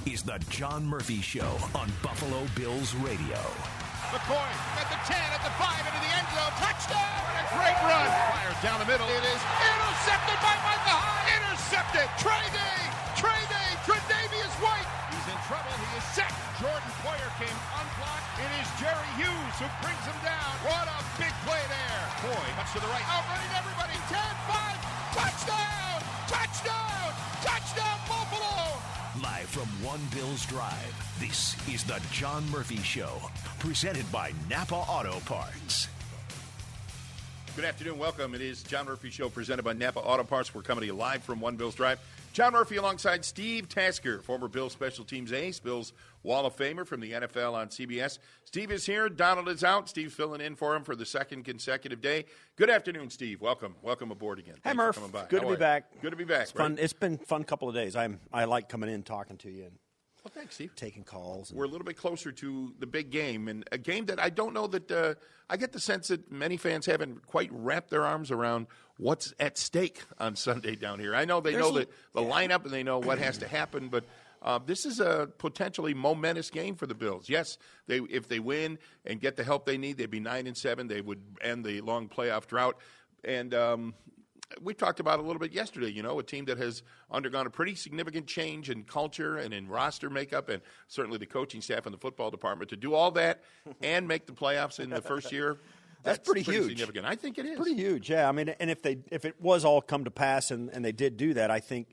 is the John Murphy Show on Buffalo Bills Radio. McCoy at the 10, at the 5, into the end zone. Touchdown! What a great run. Fires down the middle. It is intercepted by Micah Hyde. Intercepted. Trey Day. Tre'Davious White. He's in trouble. He is sacked. Jordan Poyer came unblocked. It is Jerry Hughes who brings him down. What a big play there. Boy, much to the right. Outrunning everybody. 10, 5. Touchdown! Touchdown! Touchdown, Buffalo! Live from One Bills Drive, this is the John Murphy Show, presented by Napa Auto Parts. Good afternoon. Welcome. It is John Murphy Show presented by Napa Auto Parts. We're coming to you live from One Bills Drive. John Murphy alongside Steve Tasker, former Bills special teams ace, Bills Wall of Famer from the NFL on CBS. Steve is here. Donald is out. Steve's filling in for him for the second consecutive day. Good afternoon, Steve. Welcome. Welcome aboard again. Hey, Murph. Good to be back. Good to be back. It's fun. It's been a fun couple of days. I like coming in, talking to you, and well, thanks, Steve. Taking calls. We're a little bit closer to the big game, and a game that I don't know that I get the sense that many fans haven't quite wrapped their arms around what's at stake on Sunday down here. I know they know the lineup and they know what has to happen, but this is a potentially momentous game for the Bills. Yes, if they win and get the help they need, they'd be 9-7. They would end the long playoff drought. And we talked about it a little bit yesterday, you know, a team that has undergone a pretty significant change in culture and in roster makeup, and certainly the coaching staff and the football department to do all that and make the playoffs in the first year. That's pretty huge. Significant. I think it is. Pretty huge, yeah. I mean, and if it was all come to pass and they did do that, I think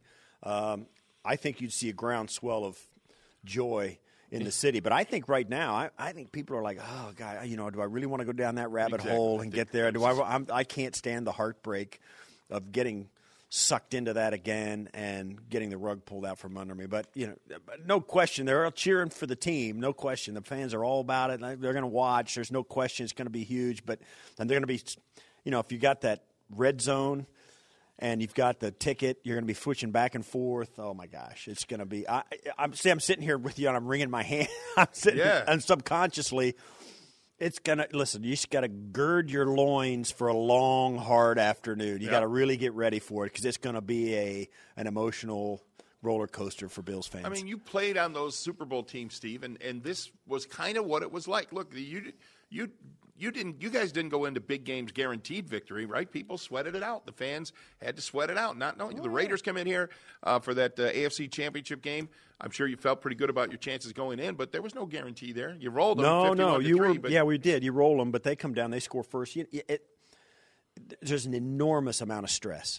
you'd see a groundswell of joy in the city. But I think right now, I think people are like, oh, God, you know, do I really want to go down that rabbit hole and get there? I can't stand the heartbreak of getting sucked into that again and getting the rug pulled out from under me. But, you know, no question, they're all cheering for the team. No question. The fans are all about it. They're going to watch. There's no question it's going to be huge. And they're going to be, you know, if you got that red zone and you've got the ticket, you're going to be switching back and forth. Oh, my gosh. It's going to be – I'm sitting here with you and I'm wringing my hand. I'm sitting here, and subconsciously – it's going to – listen, you just got to gird your loins for a long, hard afternoon. You got to really get ready for it because it's going to be an emotional roller coaster for Bills fans. I mean, you played on those Super Bowl teams, Steve, and this was kind of what it was like. Look, you guys didn't go into big games guaranteed victory, right? People sweated it out. The fans had to sweat it out. Not knowing the Raiders come in here for that AFC Championship game. I'm sure you felt pretty good about your chances going in, but there was no guarantee there. You rolled them. We did. You roll them, but they come down. They score first. There's an enormous amount of stress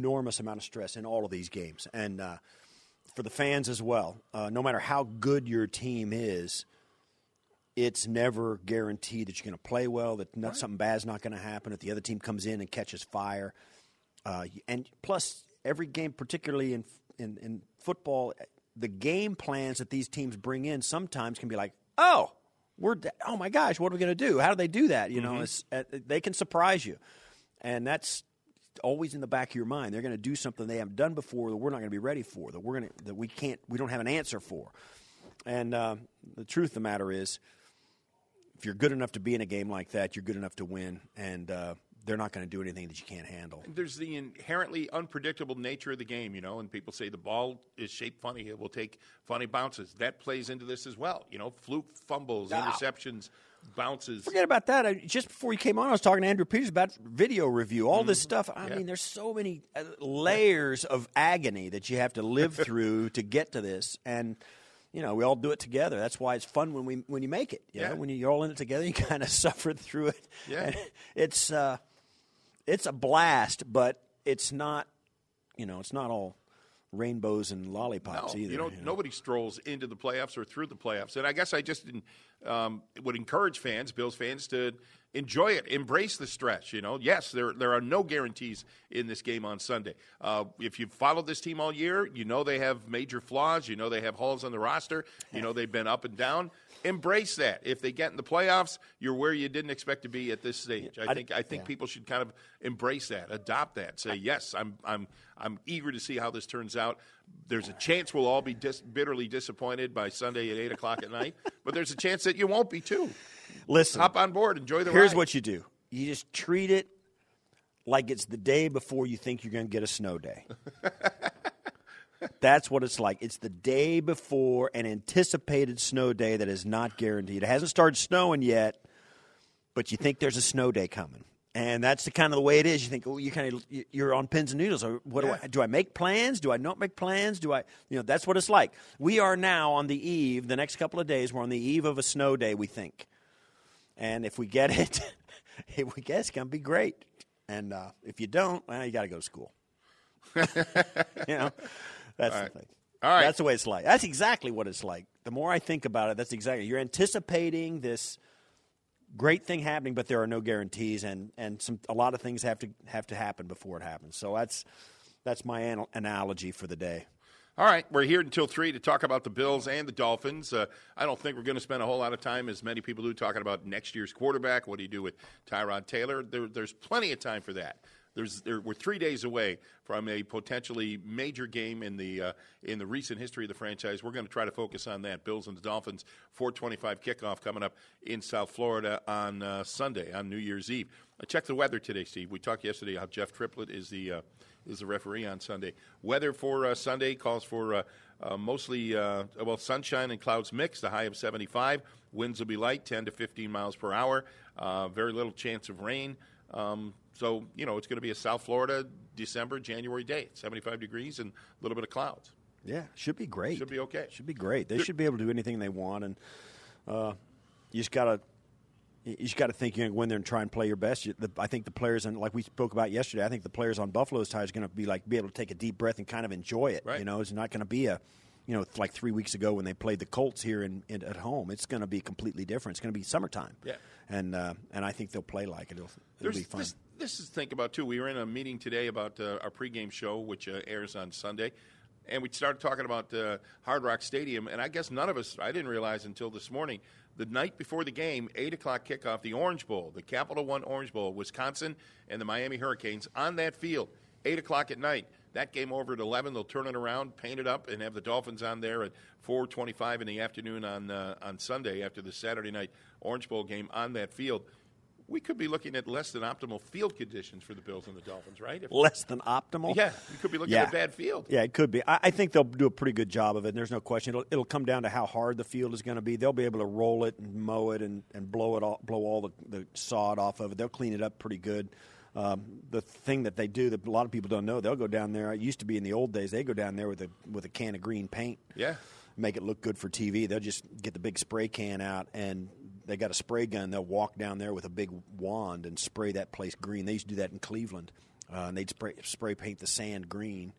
in all of these games, and for the fans as well. No matter how good your team is, it's never guaranteed that you're going to play well, that something bad's not going to happen if the other team comes in and catches fire. And plus, every game, particularly in football, the game plans that these teams bring in sometimes can be like, oh my gosh, what are we going to do? How do they do that? You know, they can surprise you. And that's always in the back of your mind. They're going to do something they haven't done before that we're not going to be ready for, that we don't have an answer for. And the truth of the matter is, if you're good enough to be in a game like that, you're good enough to win, and they're not going to do anything that you can't handle. There's the inherently unpredictable nature of the game, you know, and people say the ball is shaped funny. It will take funny bounces. That plays into this as well. You know, fluke fumbles, interceptions, bounces. Forget about that. Just before you came on, I was talking to Andrew Peters about video review, all this stuff. I mean, there's so many layers of agony that you have to live through to get to this, and you know, we all do it together. That's why it's fun when you make it. You know, when you're all in it together, you kind of suffer through it. Yeah. And it's a blast, but it's not, you know, it's not all rainbows and lollipops either. You know, nobody strolls into the playoffs or through the playoffs. And I guess I just would encourage fans, Bills fans, to enjoy it, embrace the stretch. You know, yes, there are no guarantees in this game on Sunday. If you've followed this team all year, you know they have major flaws. You know they have holes on the roster. You know they've been up and down. Embrace that. If they get in the playoffs, you're where you didn't expect to be at this stage. I think people should kind of embrace that, adopt that. Say yes, I'm eager to see how this turns out. There's a chance we'll all be bitterly disappointed by Sunday at 8:00 at night, but there's a chance that you won't be too. Listen, hop on board, enjoy the ride. Here's what you do: you just treat it like it's the day before you think you're going to get a snow day. That's what it's like. It's the day before an anticipated snow day that is not guaranteed. It hasn't started snowing yet, but you think there's a snow day coming. And that's the kind of the way it is. You think, oh, you're on pins and needles. What do I make plans? Do I not make plans? That's what it's like. We are now on the eve. The next couple of days, we're on the eve of a snow day. We think, and if we get it, it's going to be great. And if you don't, well, you got to go to school. That's the thing. All right. That's the way it's like. That's exactly what it's like. The more I think about it, that's exactly. You're anticipating this great thing happening, but there are no guarantees, and a lot of things have to happen before it happens. So that's my analogy for the day. All right, we're here until 3 to talk about the Bills and the Dolphins. I don't think we're going to spend a whole lot of time, as many people do, talking about next year's quarterback. What do you do with Tyrod Taylor? There's plenty of time for that. We're 3 days away from a potentially major game in the recent history of the franchise. We're going to try to focus on that. Bills and the Dolphins, 4:25 kickoff coming up in South Florida on Sunday, on New Year's Eve. I checked the weather today, Steve. We talked yesterday how Jeff Triplett is the referee on Sunday. Weather for Sunday calls for mostly sunshine and clouds mixed, a high of 75. Winds will be light, 10 to 15 miles per hour. Very little chance of rain. So, it's going to be a South Florida December, January day. 75 degrees and a little bit of clouds. Yeah, should be great. Should be okay. Should be great. They should be able to do anything they want, and you just got to think you're going to go in there and try and play your best. I think the players, and like we spoke about yesterday, I think the players on Buffalo's side is going to be able to take a deep breath and kind of enjoy it. Right. It's not going to be like 3 weeks ago when they played the Colts here at home. It's going to be completely different. It's going to be summertime. Yeah. And I think they'll play like it. It'll be fun. This is to think about, too. We were in a meeting today about our pregame show, which airs on Sunday, and we started talking about Hard Rock Stadium, and I guess none of us, I didn't realize until this morning, the night before the game, 8 o'clock kickoff, the Orange Bowl, the Capital One Orange Bowl, Wisconsin and the Miami Hurricanes on that field, 8 o'clock at night. That game over at 11, they'll turn it around, paint it up, and have the Dolphins on there at 4:25 in the afternoon on Sunday after the Saturday night Orange Bowl game on that field. We could be looking at less than optimal field conditions for the Bills and the Dolphins, right? Less than optimal? Yeah, we could be looking at a bad field. Yeah, it could be. I think they'll do a pretty good job of it, and there's no question. It'll come down to how hard the field is going to be. They'll be able to roll it and mow it and blow all the sod off of it. They'll clean it up pretty good. The thing that they do that a lot of people don't know, they'll go down there. It used to be in the old days, they go down there with a can of green paint. Yeah. Make it look good for TV. They'll just get the big spray can out, and they got a spray gun. They'll walk down there with a big wand and spray that place green. They used to do that in Cleveland, and they'd spray paint the sand green,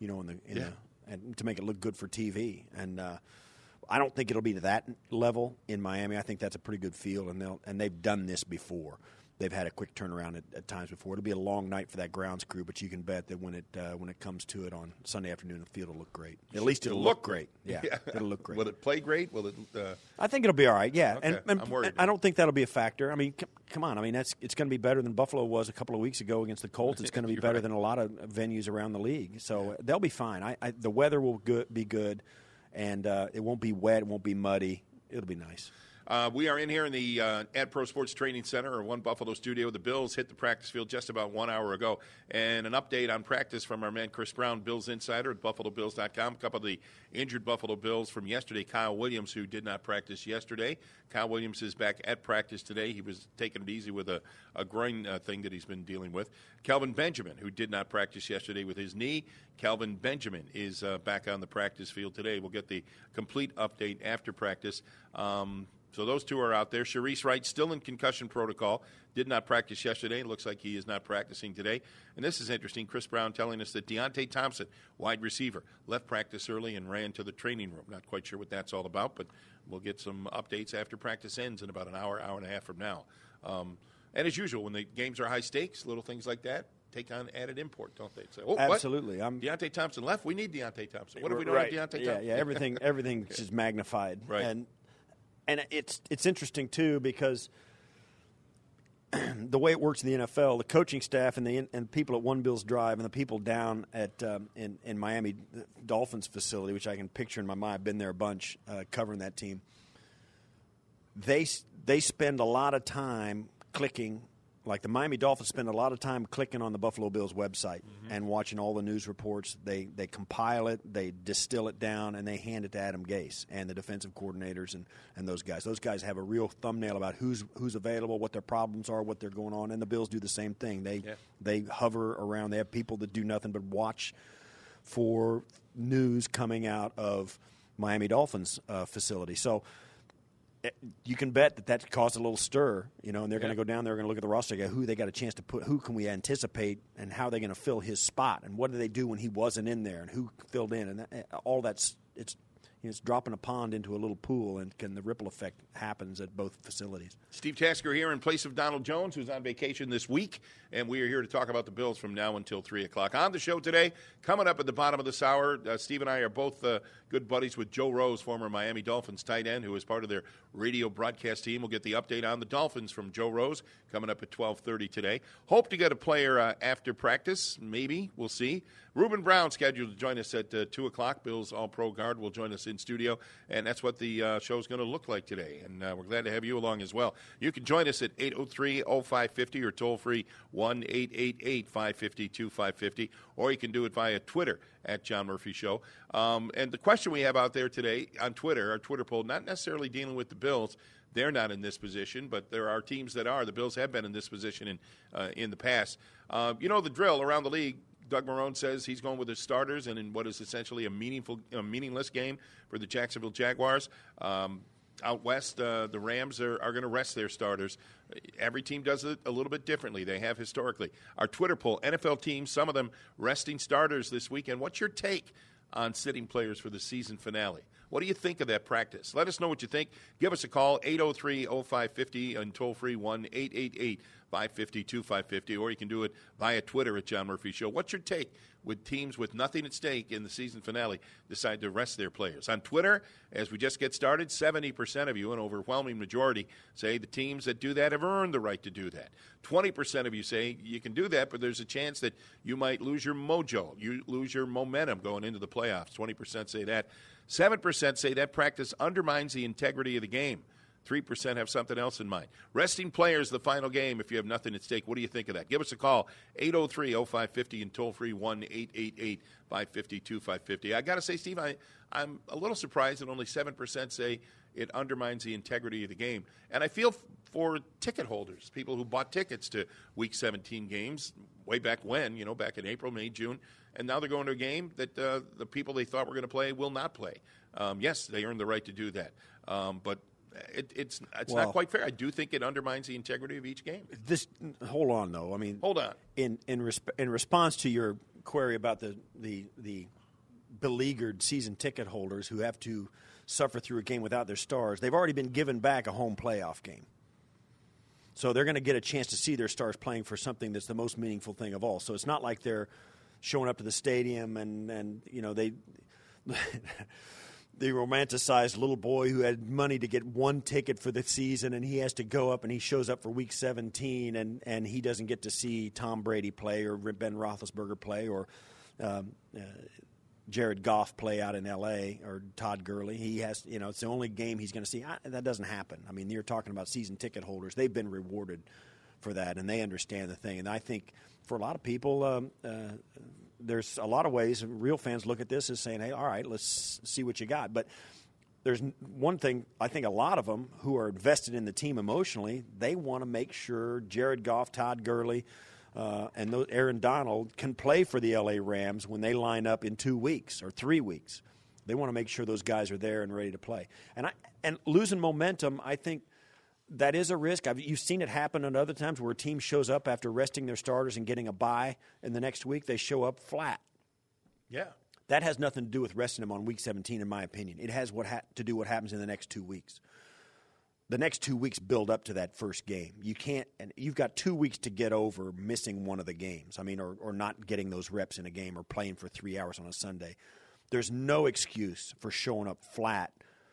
and to make it look good for TV. And I don't think it'll be to that level in Miami. I think that's a pretty good field, and they've done this before. They've had a quick turnaround at times before. It'll be a long night for that grounds crew, but you can bet that when it comes to it on Sunday afternoon, the field will look great. At least it'll look great. Yeah, it'll look great. Will it play great? Will it? I think it'll be all right. Yeah, okay. and I'm worried. I don't think that'll be a factor. I mean, come on. I mean, it's going to be better than Buffalo was a couple of weeks ago against the Colts. It's going to be better than a lot of venues around the league. So they'll be fine. The weather will be good, and it won't be wet. It won't be muddy. It'll be nice. We are in here in the at Pro Sports Training Center, or One Buffalo studio. The Bills hit the practice field just about 1 hour ago. And an update on practice from our man Chris Brown, Bills Insider at BuffaloBills.com. A couple of the injured Buffalo Bills from yesterday. Kyle Williams, who did not practice yesterday. Kyle Williams is back at practice today. He was taking it easy with a groin thing that he's been dealing with. Kelvin Benjamin, who did not practice yesterday with his knee. Kelvin Benjamin is back on the practice field today. We'll get the complete update after practice. So those two are out there. Sharice Wright still in concussion protocol. Did not practice yesterday. It looks like he is not practicing today. And this is interesting. Chris Brown telling us that Deontay Thompson, wide receiver, left practice early and ran to the training room. Not quite sure what that's all about, but we'll get some updates after practice ends in about an hour, hour and a half from now. And as usual, when the games are high stakes, little things like that take on added import, don't they? Say, oh, absolutely. What? Deontay Thompson left. We need Deontay Thompson. What if we don't have Deontay Thompson? Yeah, everything's just magnified. Right. And it's interesting, too, because the way it works in the NFL, the coaching staff and the people at One Bills Drive and the people down at in Miami Dolphins facility, which I can picture in my mind, I've been there a bunch covering that team, they spend a lot of time clicking like the Miami Dolphins spend a lot of time clicking on the Buffalo Bills website and watching all the news reports. They compile it, they distill it down, and they hand it to Adam Gase and the defensive coordinators and those guys. Those guys have a real thumbnail about who's available, what their problems are, what they're going on, and the Bills do the same thing. They hover around. They have people that do nothing but watch for news coming out of Miami Dolphins facility. So you can bet that caused a little stir, and they're going to go down there, they're going to look at the roster, who they got a chance to put, who can we anticipate, and how are they going to fill his spot, and what do they do when he wasn't in there, and who filled in, and all that's it's dropping a pond into a little pool, and the ripple effect happens at both facilities. Steve Tasker here in place of Donald Jones, who's on vacation this week, and we are here to talk about the Bills from now until 3 o'clock. On the show today, coming up at the bottom of this hour, Steve and I are both good buddies with Joe Rose, former Miami Dolphins tight end, who is part of their radio broadcast team. We'll get the update on the Dolphins from Joe Rose coming up at 12:30 today. Hope to get a player after practice, maybe. We'll see. Ruben Brown scheduled to join us at 2 o'clock. Bills All-Pro guard will join us in studio, and that's what the show is going to look like today. And we're glad to have you along as well. You can join us at 803-0550 or toll-free 1-888-550-2550, or you can do it via Twitter at John Murphy Show. And the question we have out there today on Twitter, our Twitter poll, not necessarily dealing with the Bills. They're not in this position, but there are teams that are. The Bills have been in this position in the past. The drill around the league. Doug Marrone says he's going with his starters, and in what is essentially a meaningless game for the Jacksonville Jaguars. Out west, the Rams are going to rest their starters. Every team does it a little bit differently. They have historically. Our Twitter poll, NFL teams, some of them resting starters this weekend. What's your take on sitting players for the season finale? What do you think of that practice? Let us know what you think. Give us a call, 803-0550, and toll-free 1-888-550-2550, or you can do it via Twitter at John Murphy Show. What's your take with teams with nothing at stake in the season finale decide to rest their players? On Twitter, as we just get started, 70% of you, an overwhelming majority, say the teams that do that have earned the right to do that. 20% of you say you can do that, but there's a chance that you might lose your mojo, you lose your momentum going into the playoffs. 20% say that. 7% say that practice undermines the integrity of the game. 3% have something else in mind. Resting players the final game if you have nothing at stake. What do you think of that? Give us a call, 803-0550, and toll-free 1-888-550-2550. I got to say, Steve, I'm a little surprised that only 7% say it undermines the integrity of the game. And I feel for ticket holders, people who bought tickets to Week 17 games way back when, back in April, May, June, and now they're going to a game that the people they thought were going to play will not play. Yes, they earned the right to do that. But it's not quite fair. I do think it undermines the integrity of each game. Hold on, though. I mean, hold on. In response to your query about the beleaguered season ticket holders who have to suffer through a game without their stars, they've already been given back a home playoff game. So they're going to get a chance to see their stars playing for something that's the most meaningful thing of all. So it's not like they're showing up to the stadium and they the romanticized little boy who had money to get one ticket for the season, and he has to go up and he shows up for Week 17, and he doesn't get to see Tom Brady play or Ben Roethlisberger play or Jared Goff play out in L.A. or Todd Gurley. He has, it's the only game he's going to see. That doesn't happen. I mean, you're talking about season ticket holders. They've been rewarded for that, and they understand the thing. And I think for a lot of people, there's a lot of ways real fans look at this as saying, hey, all right, let's see what you got. But there's one thing, I think a lot of them who are invested in the team emotionally, they want to make sure Jared Goff, Todd Gurley, and Aaron Donald can play for the L.A. Rams when they line up in 2 weeks or 3 weeks. They want to make sure those guys are there and ready to play. And losing momentum, I think that is a risk. You've seen it happen at other times where a team shows up after resting their starters and getting a bye, and the next week they show up flat. Yeah. That has nothing to do with resting them on Week 17, in my opinion. It has to do what happens in the next 2 weeks. The next 2 weeks build up to that first game. And you've got 2 weeks to get over missing one of the games. I mean, or not getting those reps in a game or playing for 3 hours on a Sunday. There's no excuse for showing up flat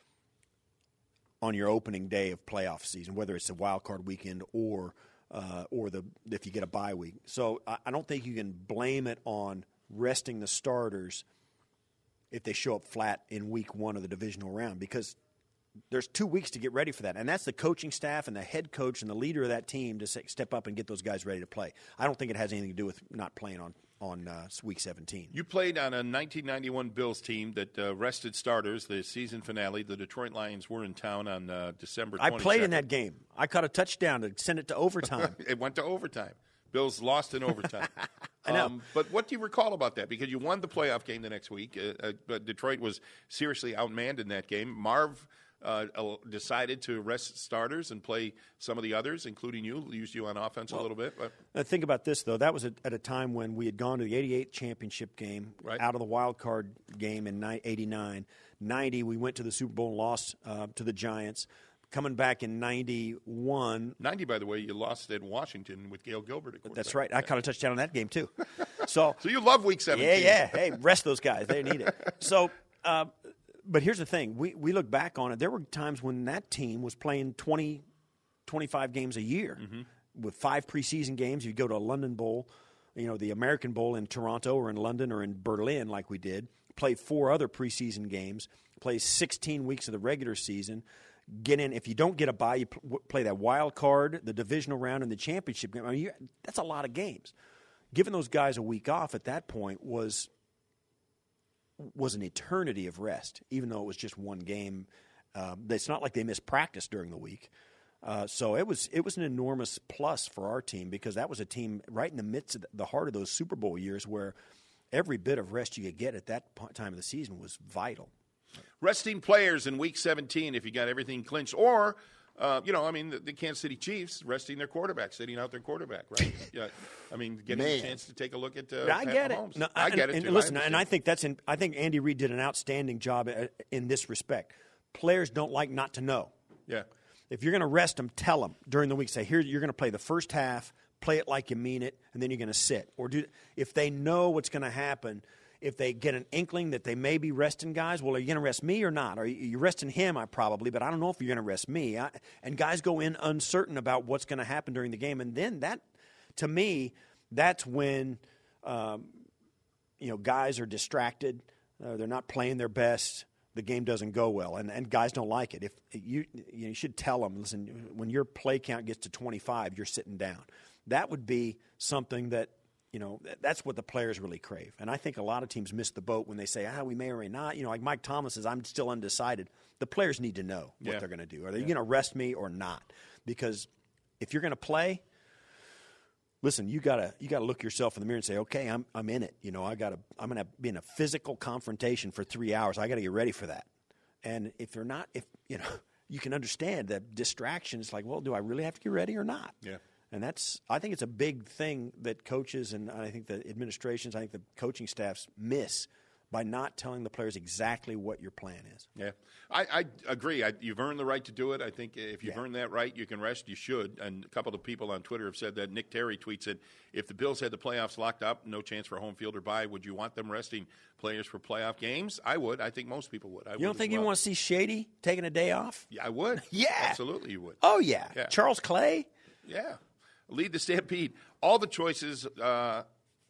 on your opening day of playoff season, whether it's a wild card weekend or if you get a bye week. So I don't think you can blame it on resting the starters if they show up flat in week one of the divisional round, because there's 2 weeks to get ready for that, and that's the coaching staff and the head coach and the leader of that team to step up and get those guys ready to play. I don't think it has anything to do with not playing on Week 17. You played on a 1991 Bills team that rested starters. The season finale, the Detroit Lions were in town on December 22nd. I played in that game. I caught a touchdown to send it to overtime. It went to overtime. Bills lost in overtime. I know. But what do you recall about that? Because you won the playoff game the next week. But Detroit was seriously outmanned in that game. Marv decided to rest starters and play some of the others, including you, used you on offense a little bit. But think about this, though. That was at a time when we had gone to the 88 championship game, out of the wild card game in 89. 90, we went to the Super Bowl and lost to the Giants. Coming back in 91. 90, by the way, you lost at Washington with Gail Gilbert. That's right. I caught a touchdown on that game, too. So you love Week 17. Yeah. Hey, rest those guys. They need it. So, but here's the thing. We look back on it. There were times when that team was playing 20, 25 games a year with 5 preseason games. You go to a London Bowl, the American Bowl in Toronto or in London or in Berlin like we did, play 4 other preseason games, play 16 weeks of the regular season, get in. If you don't get a bye, you play that wild card, the divisional round, and the championship game. I mean, that's a lot of games. Giving those guys a week off at that point was an eternity of rest, even though it was just one game. It's not like they missed practice during the week. So it was an enormous plus for our team because that was a team right in the midst of the heart of those Super Bowl years where every bit of rest you could get at that time of the season was vital. Resting players in Week 17 if you got everything clinched. Or, the Kansas City Chiefs resting their quarterback, sitting out their quarterback, right? Yeah, getting a chance to take a look at I get Mahomes. it. No, I get it, too. Listen, I think I think Andy Reid did an outstanding job in this respect. Players don't like not to know. Yeah. If you're going to rest them, tell them during the week. Say, here, you're going to play the first half, play it like you mean it, and then you're going to sit. Or if they know what's going to happen, if they get an inkling that they may be resting guys, well, are you going to rest me or not? Are you resting him? Probably, but I don't know if you're going to rest me. And guys go in uncertain about what's going to happen during the game. And then that, to me, that's when guys are distracted. They're not playing their best. The game doesn't go well, and guys don't like it. If you should tell them, listen, when your play count gets to 25, you're sitting down. That would be something that, that's what the players really crave. And I think a lot of teams miss the boat when they say, we may or may not. Like Mike Thomas says, I'm still undecided. The players need to know what they're going to do. Are they going to rest me or not? Because if you're going to play, listen, you gotta look yourself in the mirror and say, okay, I'm in it. I'm going to be in a physical confrontation for 3 hours. I got to get ready for that. And if you're not, you can understand that distraction is like, well, do I really have to get ready or not? Yeah. And I think it's a big thing that coaches and I think the administrations, I think the coaching staffs miss by not telling the players exactly what your plan is. Yeah, I agree. You've earned the right to do it. I think if you've earned that right, you can rest. You should. And a couple of people on Twitter have said that. Nick Terry tweets it. If the Bills had the playoffs locked up, no chance for home field or bye, would you want them resting players for playoff games? I would. I think most people would. You don't think you want to see Shady taking a day off? Yeah, I would. Yeah. Absolutely you would. Oh, yeah. Charles Clay? Yeah. Lead the Stampede. All the choices are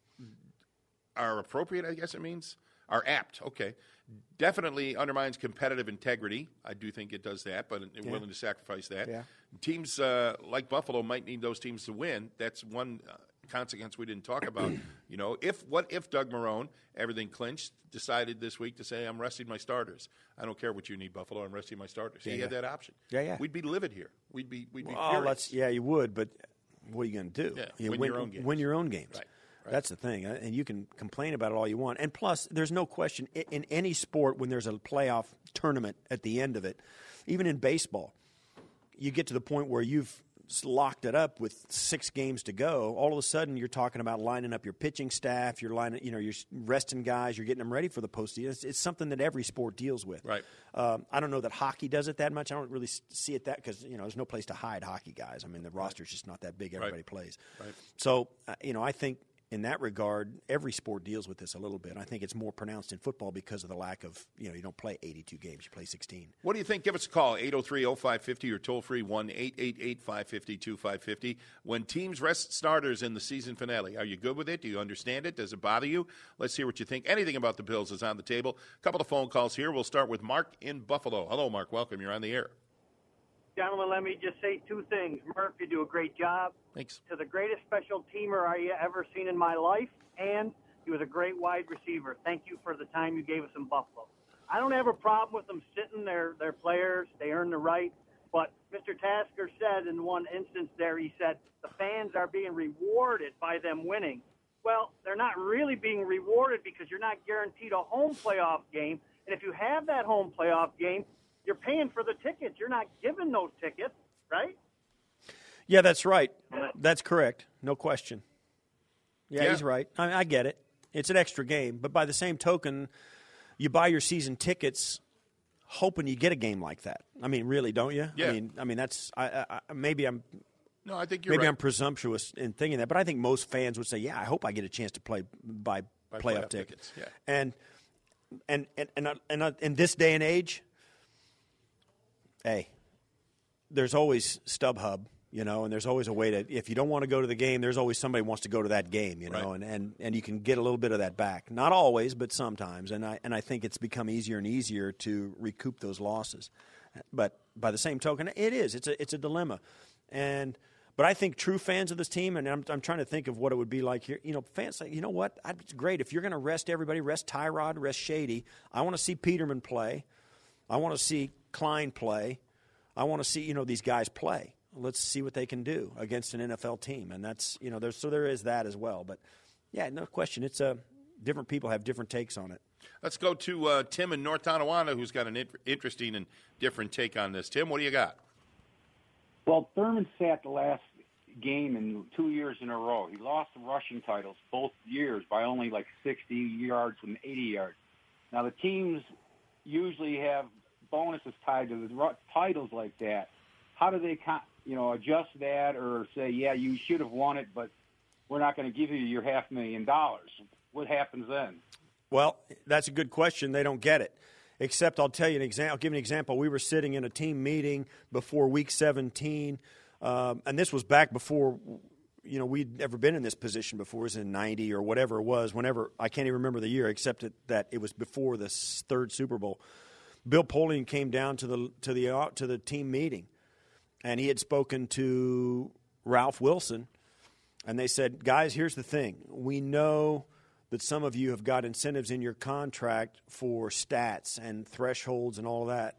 appropriate, I guess it means. Are apt, okay. Definitely undermines competitive integrity. I do think it does that, but willing to sacrifice that. Yeah. Teams like Buffalo might need those teams to win. That's one consequence we didn't talk about. If Doug Marrone, everything clinched, decided this week to say, I'm resting my starters. I don't care what you need, Buffalo. I'm resting my starters. He had that option. Yeah. We'd be livid here. We'd be furious. You would, but what are you going to do? Yeah, win your own games. Win your own games. Right. That's the thing, and you can complain about it all you want. And plus, there's no question in any sport when there's a playoff tournament at the end of it, even in baseball, you get to the point where you've locked it up with 6 games to go. All of a sudden, you're talking about lining up your pitching staff. You're you're resting guys. You're getting them ready for the postseason. It's something that every sport deals with. Right. I don't know that hockey does it that much. I don't really see it that because there's no place to hide hockey guys. I mean, the roster's just not that big. Everybody plays. Right. So I think in that regard, every sport deals with this a little bit. I think it's more pronounced in football because of the lack of, you don't play 82 games, you play 16. What do you think? Give us a call, 803-0550 or toll-free 1-888-552-550. When teams rest starters in the season finale, are you good with it? Do you understand it? Does it bother you? Let's hear what you think. Anything about the Bills is on the table. A couple of phone calls here. We'll start with Mark in Buffalo. Hello, Mark. Welcome. You're on the air. Gentlemen, let me just say two things. Murph, you do a great job. Thanks. To the greatest special teamer I ever seen in my life, and he was a great wide receiver. Thank you for the time you gave us in Buffalo. I don't have a problem with them sitting their players. They earn the right. But Mr. Tasker said in one instance there, he said, the fans are being rewarded by them winning. Well, they're not really being rewarded because you're not guaranteed a home playoff game. And if you have that home playoff game, you're paying for the tickets. You're not giving those tickets, right? Yeah, that's right. That's correct. No question. Yeah, he's right. I get it. It's an extra game. But by the same token, you buy your season tickets hoping you get a game like that. I mean, really, don't you? Yeah. I mean that's maybe I'm. No, I think you're maybe right. I'm presumptuous in thinking that, but I think most fans would say, "Yeah, I hope I get a chance to buy playoff tickets." Yeah. And in this day and age, hey, there's always StubHub, and there's always a way to. If you don't want to go to the game, there's always somebody who wants to go to that game, Right. and you can get a little bit of that back. Not always, but sometimes. And I think it's become easier and easier to recoup those losses. But by the same token, it's a dilemma, But I think true fans of this team, and I'm trying to think of what it would be like here. Fans say, you know what? It's great. If you're going to rest everybody, rest Tyrod, rest Shady. I want to see Peterman play. I want to see Klein play. I want to see, these guys play. Let's see what they can do against an NFL team. And that's, there is that as well. But, yeah, no question. It's different people have different takes on it. Let's go to Tim in North Tonawanda, who's got an interesting and different take on this. Tim, what do you got? Well, Thurman sat the last game in 2 years in a row. He lost the rushing titles both years by only like 60 yards and 80 yards. Now, the teams usually have bonuses tied to the titles like that. How do they, adjust that or say, yeah, you should have won it, but we're not going to give you your $500,000? What happens then? Well, that's a good question. They don't get it. Except I'll tell you an example. I'll give you an example. We were sitting in a team meeting before Week 17, and this was back before, we'd ever been in this position before. It was in 90 or whatever it was. Whenever I can't even remember the year, except that it was before the third Super Bowl. Bill Polian came down to the team meeting, and he had spoken to Ralph Wilson, and they said, "Guys, here's the thing. We know that some of you have got incentives in your contract for stats and thresholds and all of that.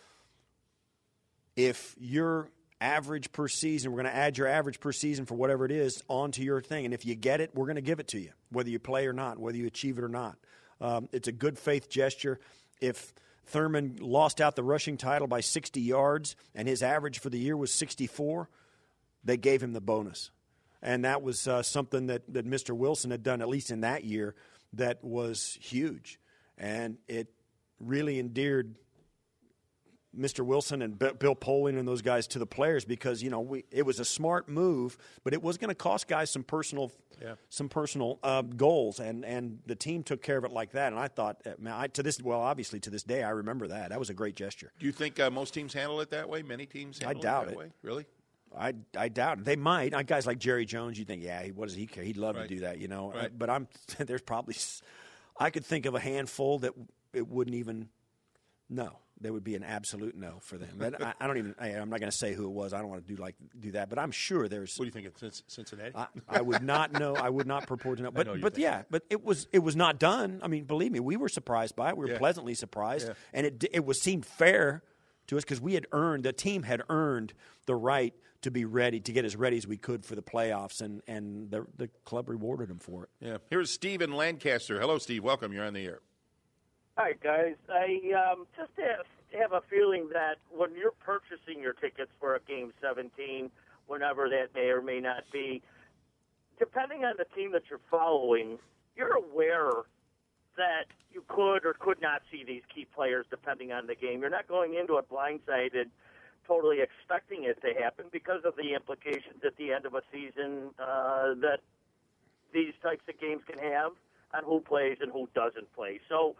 If your average per season, we're going to add your average per season for whatever it is onto your thing. And if you get it, we're going to give it to you, whether you play or not, whether you achieve it or not." It's a good faith gesture. If Thurman lost out the rushing title by 60 yards and his average for the year was 64, they gave him the bonus. And that was something that Mr. Wilson had done, at least in that year, that was huge. And it really endeared Mr. Wilson and Bill Polian and those guys to the players because, it was a smart move, but it was going to cost guys some personal goals. And the team took care of it like that. And I thought, obviously to this day, I remember that. That was a great gesture. Do you think most teams handle it that way? Many teams handle I doubt it that it. way? Really? I doubt it. They might. Guys like Jerry Jones, you think, yeah, what does he care? He'd love to do that, Right. But there's probably – I could think of a handful that it wouldn't even – no. There would be an absolute no for them. But I'm not going to say who it was. I don't want to do that. But I'm sure there's – What do you think? It's Cincinnati? I would not know. I would not purport to know. But it was not done. I mean, believe me, we were surprised by it. We were pleasantly surprised. Yeah. And it seemed fair to us because the team had earned the right to be ready, to get as ready as we could for the playoffs, and the club rewarded them for it. Yeah. Here's Steve in Lancaster. Hello, Steve. Welcome. You're on the air. Hi, guys. I just have a feeling that when you're purchasing your tickets for a Game 17, whenever that may or may not be, depending on the team that you're following, you're aware that you could or could not see these key players depending on the game. You're not going into it blindsided, totally expecting it to happen because of the implications at the end of a season that these types of games can have on who plays and who doesn't play. So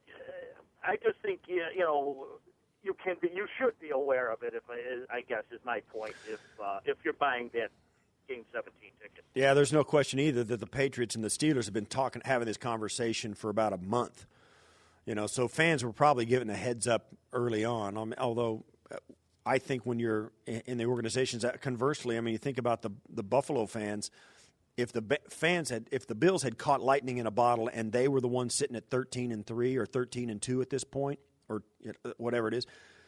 I just think you should be aware of it. I guess is my point. If you're buying that Game 17 ticket. Yeah, there's no question either that the Patriots and the Steelers have been having this conversation for about a month. So fans were probably given a heads up early on. Although I think when you're in the organizations, conversely, you think about the Buffalo fans. If the Bills had caught lightning in a bottle and they were the ones sitting at 13-3 or 13-2 at this point, or whatever it is,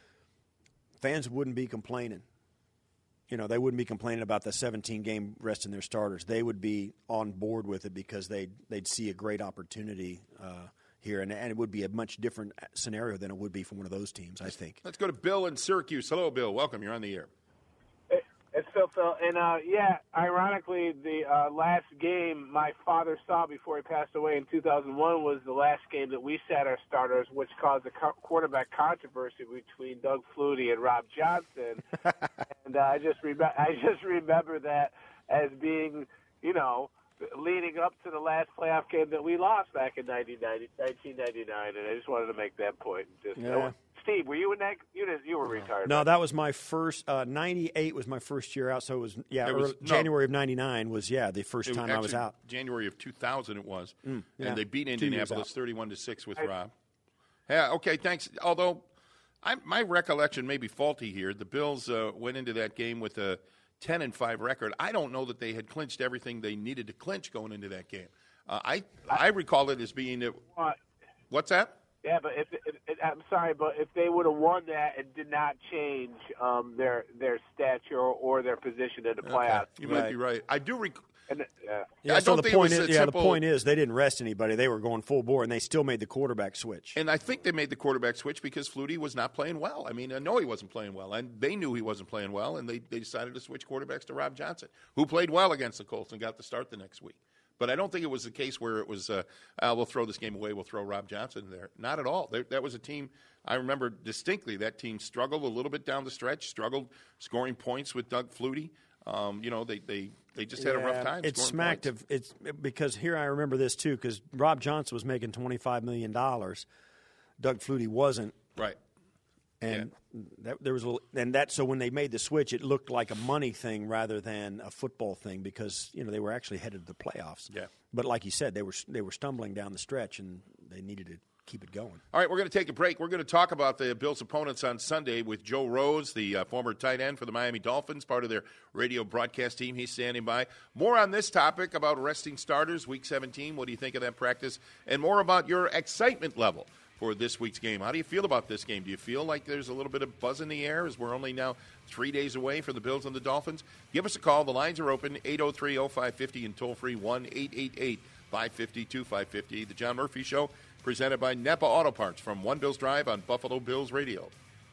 fans wouldn't be complaining. They wouldn't be complaining about the 17-game rest in their starters. They would be on board with it because they'd see a great opportunity here, and it would be a much different scenario than it would be for one of those teams, I think. Let's go to Bill in Syracuse. Hello, Bill. Welcome. You're on the air. It's Phil. And, ironically, the last game my father saw before he passed away in 2001 was the last game that we sat our starters, which caused a quarterback controversy between Doug Flutie and Rob Johnson. And I just remember that as being, leading up to the last playoff game that we lost back in 1999. And I just wanted to make that point. Steve, were you in that? You were retired. No, that was my first. 98 was my first year out, so it was January of '99 was the first time I was out. January of 2000 it was, and they beat Indianapolis 31-6 with Rob. Yeah, okay, thanks. Although my recollection may be faulty here. The Bills went into that game with a 10-5 record. I don't know that they had clinched everything they needed to clinch going into that game. I recall it as being what's that? Yeah, but I'm sorry, but if they would have won that, it did not change their stature or their position in the playoffs. Okay. You might be right. I do recall. So the point is they didn't rest anybody. They were going full bore, and they still made the quarterback switch. And I think they made the quarterback switch because Flutie was not playing well. I know he wasn't playing well, and they knew he wasn't playing well, and they decided to switch quarterbacks to Rob Johnson, who played well against the Colts and got the start the next week. But I don't think it was the case where it was, we'll throw this game away, we'll throw Rob Johnson there. Not at all. That was a team, I remember distinctly, that team struggled a little bit down the stretch, struggled scoring points with Doug Flutie. They just had a rough time. It smacked of it's because here I remember this too because Rob Johnson was making $25 million, Doug Flutie wasn't. Right. And there was so when they made the switch, it looked like a money thing rather than a football thing because they were actually headed to the playoffs. Yeah. But like you said, they were stumbling down the stretch and they needed to keep it going. All right, we're going to take a break. We're going to talk about the Bills' opponents on Sunday with Joe Rose, the former tight end for the Miami Dolphins, part of their radio broadcast team. He's standing by. More on this topic about resting starters, Week 17. What do you think of that practice? And more about your excitement level for this week's game. How do you feel about this game? Do you feel like there's a little bit of buzz in the air as we're only now 3 days away from the Bills and the Dolphins? Give us a call. The lines are open, 803-0550 and toll-free 1-888-552-550. The John Murphy Show, presented by Napa Auto Parts from One Bills Drive on Buffalo Bills Radio.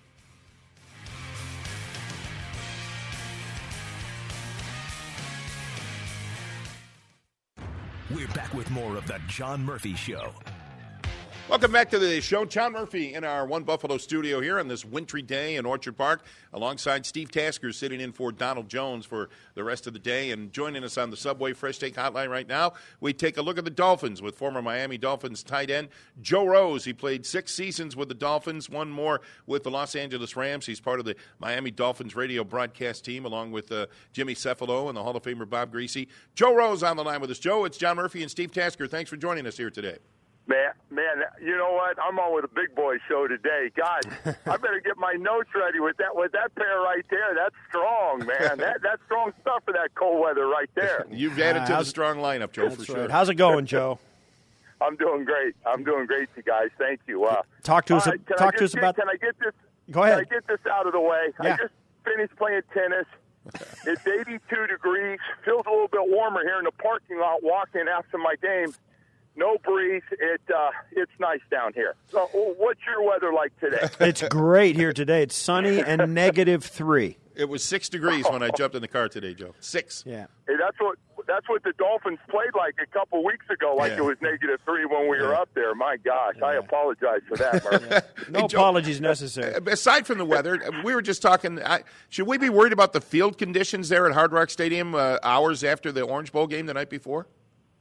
We're back with more of the John Murphy Show. Welcome back to the show. John Murphy in our One Buffalo studio here on this wintry day in Orchard Park, alongside Steve Tasker sitting in for Donald Jones for the rest of the day. And joining us on the Subway Fresh Take Hotline right now, we take a look at the Dolphins with former Miami Dolphins tight end Joe Rose. He played 6 seasons with the Dolphins, one more with the Los Angeles Rams. He's part of the Miami Dolphins radio broadcast team, along with Jimmy Cefalo and the Hall of Famer Bob Greasy. Joe Rose on the line with us. Joe, it's John Murphy and Steve Tasker. Thanks for joining us here today. Man, you know what? I'm on with a big boy show today. God, I better get my notes ready with that pair right there. That's strong, man. That's strong stuff for that cold weather right there. You've added to the strong lineup, Joe, for sure. How's it going, Joe? I'm doing great. You guys. Thank you. Talk to us. Talk to us about. Can I get this? Go ahead. Can I get this out of the way? Yeah. I just finished playing tennis. It's 82 degrees. Feels a little bit warmer here in the parking lot. Walking after my game. No breeze. It's nice down here. So, what's your weather like today? It's great here today. It's sunny and -3. It was 6 degrees when I jumped in the car today, Joe. 6. Yeah. Hey, that's what the Dolphins played like a couple weeks ago. It was -3 when we were up there. My gosh, I apologize for that, Murphy. No apologies necessary. Aside from the weather, we were just talking. Should we be worried about the field conditions there at Hard Rock Stadium hours after the Orange Bowl game the night before?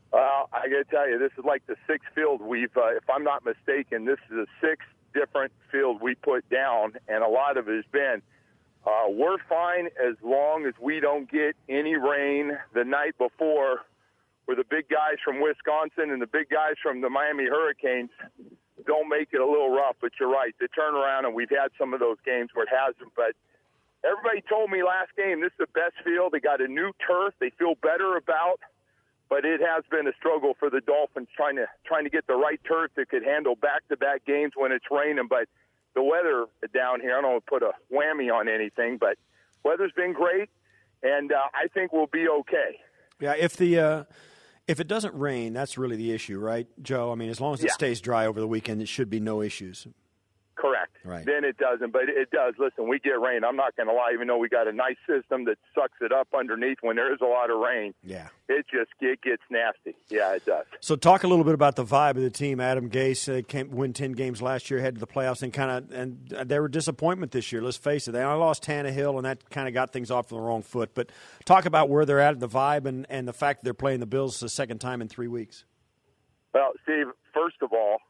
Well, I got to tell you, this is like the sixth field we've, if I'm not mistaken, this is the sixth different field we put down, and a lot of it has been, we're fine as long as we don't get any rain the night before, where the big guys from Wisconsin and the big guys from the Miami Hurricanes don't make it a little rough. But you're right, the turnaround, and we've had some of those games where it hasn't. But everybody told me last game, this is the best field. They got a new turf they feel better about. But it has been a struggle for the Dolphins trying to get the right turf that could handle back-to-back games when it's raining. But the weather down here, I don't want to put a whammy on anything, but weather's been great, and I think we'll be okay. Yeah, if it doesn't rain, that's really the issue, right, Joe? I mean, as long as it stays dry over the weekend, it should be no issues. Correct. Right. Then it doesn't, but it does. Listen, we get rain. I'm not going to lie, even though we got a nice system that sucks it up underneath when there is a lot of rain. Yeah. It gets nasty. Yeah, it does. So talk a little bit about the vibe of the team. Adam Gase came win 10 games last year, head to the playoffs, and they were a disappointment this year. Let's face it. They only lost Tannehill, and that kind of got things off on the wrong foot. But talk about where they're at, the vibe, and the fact that they're playing the Bills the second time in 3 weeks. Well, Steve, first of all,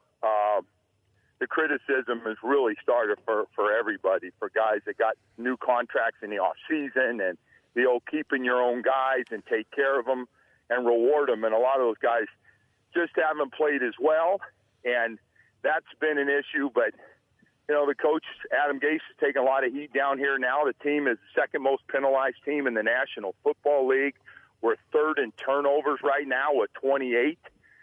the criticism has really started for everybody, for guys that got new contracts in the off season, and the old keeping your own guys and take care of them and reward them. And a lot of those guys just haven't played as well, and that's been an issue. But, you know, the coach, Adam Gase, is taking a lot of heat down here now. The team is the second most penalized team in the National Football League. We're third in turnovers right now with 28.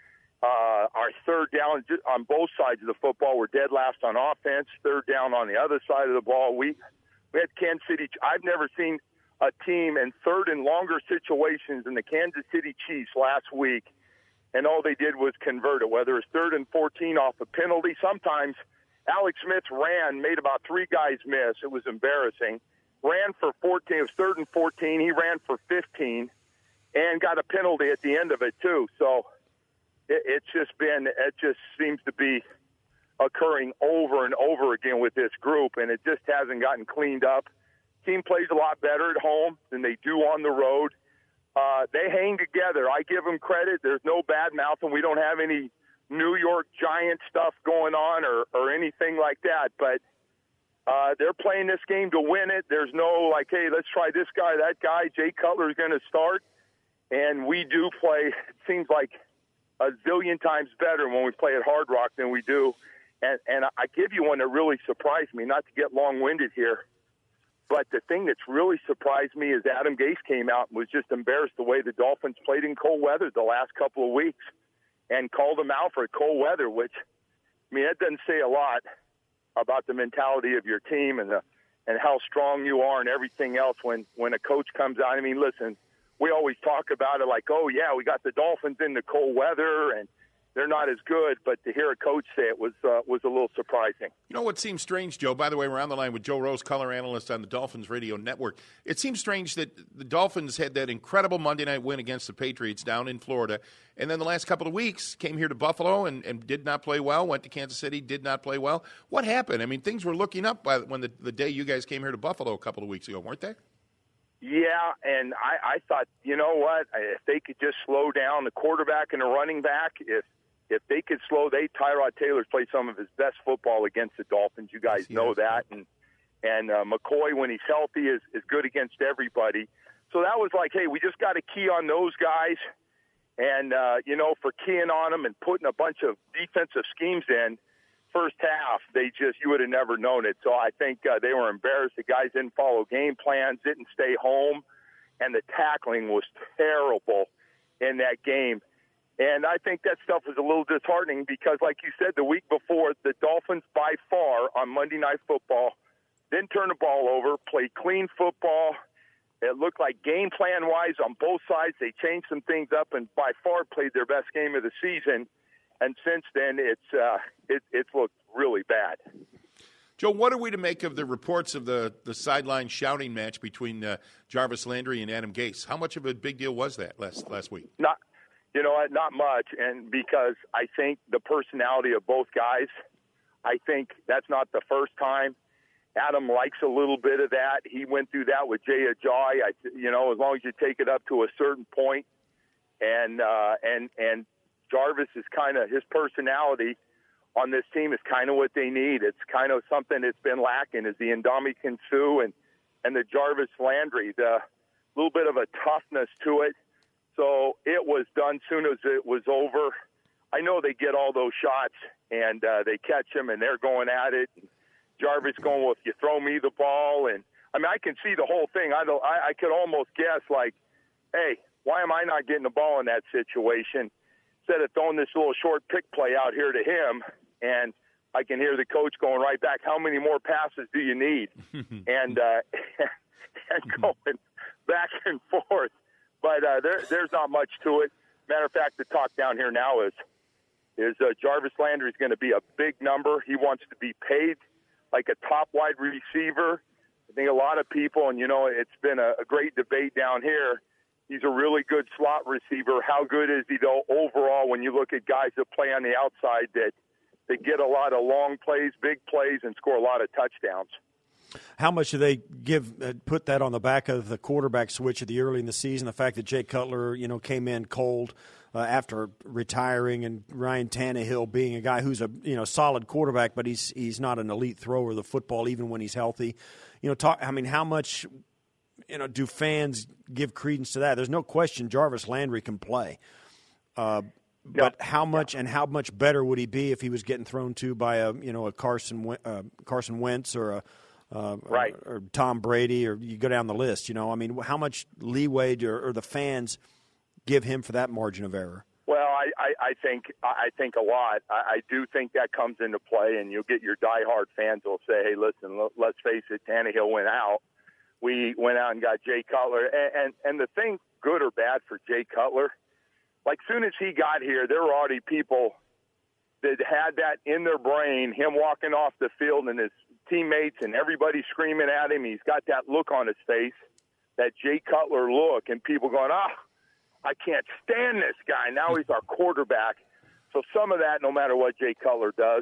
Our third down on both sides of the football, we're dead last on offense. Third down on the other side of the ball. We had Kansas City. I've never seen a team in third and longer situations than the Kansas City Chiefs last week, and all they did was convert it, whether it's 3rd and 14 off a penalty. Sometimes Alex Smith made about 3 guys miss. It was embarrassing. Ran for 14. It was 3rd and 14. He ran for 15 and got a penalty at the end of it, too. So it just seems to be occurring over and over again with this group, and it just hasn't gotten cleaned up. Team plays a lot better at home than they do on the road. They hang together. I give them credit. There's no bad mouthing. We don't have any New York Giant stuff going on or anything like that, but they're playing this game to win it. There's no like, hey, let's try this guy, that guy. Jay Cutler is going to start, and we do play, it seems like, a zillion times better when we play at Hard Rock than we do. And I give you one that really surprised me, not to get long-winded here, but the thing that's really surprised me is Adam Gase came out and was just embarrassed the way the Dolphins played in cold weather the last couple of weeks and called them out for cold weather, which, I mean, that doesn't say a lot about the mentality of your team and how strong you are and everything else when a coach comes out. I mean, listen, we always talk about it like, oh, yeah, we got the Dolphins in the cold weather and they're not as good. But to hear a coach say it was a little surprising. You know what seems strange, Joe? By the way, we're on the line with Joe Rose, color analyst on the Dolphins Radio Network. It seems strange that the Dolphins had that incredible Monday night win against the Patriots down in Florida, and then the last couple of weeks came here to Buffalo and did not play well, went to Kansas City, did not play well. What happened? I mean, things were looking up when the day you guys came here to Buffalo a couple of weeks ago, weren't they? Yeah, and I thought, you know what, if they could just slow down the quarterback and the running back, if they could Tyrod Taylor's played some of his best football against the Dolphins. You guys know that. And McCoy, when he's healthy, is good against everybody. So that was like, hey, we just got to key on those guys. And, for keying on them and putting a bunch of defensive schemes in, first half, you would have never known it. So I think they were embarrassed. The guys didn't follow game plans, didn't stay home, and the tackling was terrible in that game. And I think that stuff was a little disheartening because, like you said, the week before, the Dolphins by far on Monday Night Football didn't turn the ball over, played clean football. It looked like game plan-wise on both sides, they changed some things up and by far played their best game of the season. And since then, it's looked really bad. Joe, what are we to make of the reports of the sideline shouting match between Jarvis Landry and Adam Gase? How much of a big deal was that last week? Not much, and because I think the personality of both guys, I think that's not the first time. Adam likes a little bit of that. He went through that with Jay Ajayi. As long as you take it up to a certain point, and Jarvis is kind of, his personality on this team is kind of what they need. It's kind of something that's been lacking, is the Ndamukong Suh and the Jarvis Landry, the little bit of a toughness to it. So it was done soon as it was over. I know they get all those shots, and they catch them, and they're going at it. And Jarvis going, well, if you throw me the ball. And, I mean, I can see the whole thing. I could almost guess, like, hey, why am I not getting the ball in that situation? Instead of throwing this little short pick play out here to him, and I can hear the coach going right back, how many more passes do you need? and going back and forth. But there's not much to it. Matter of fact, the talk down here now is Jarvis Landry is going to be a big number. He wants to be paid like a top wide receiver. I think a lot of people, and, you know, it's been a great debate down here. He's a really good slot receiver. How good is he, though, overall, when you look at guys that play on the outside that get a lot of long plays, big plays, and score a lot of touchdowns? How much do they put that on the back of the quarterback switch at the early in the season? The fact that Jay Cutler, you know, came in cold after retiring, and Ryan Tannehill being a guy who's a solid quarterback, but he's not an elite thrower of the football even when he's healthy. You know, how much do fans give credence to that? There's no question Jarvis Landry can play. But how much and how much better would he be if he was getting thrown to by a Carson Wentz or or Tom Brady, or you go down the list? I mean, how much leeway or the fans give him for that margin of error? Well, I think a lot. I do think that comes into play, and you'll get your diehard fans will say, "Hey, listen, let's face it, Tannehill went out. We went out and got Jay Cutler." And the thing, good or bad for Jay Cutler, like soon as he got here, there were already people that had that in their brain, him walking off the field and his teammates and everybody screaming at him. He's got that look on his face, that Jay Cutler look, and people going, I can't stand this guy. Now he's our quarterback. So some of that, no matter what Jay Cutler does,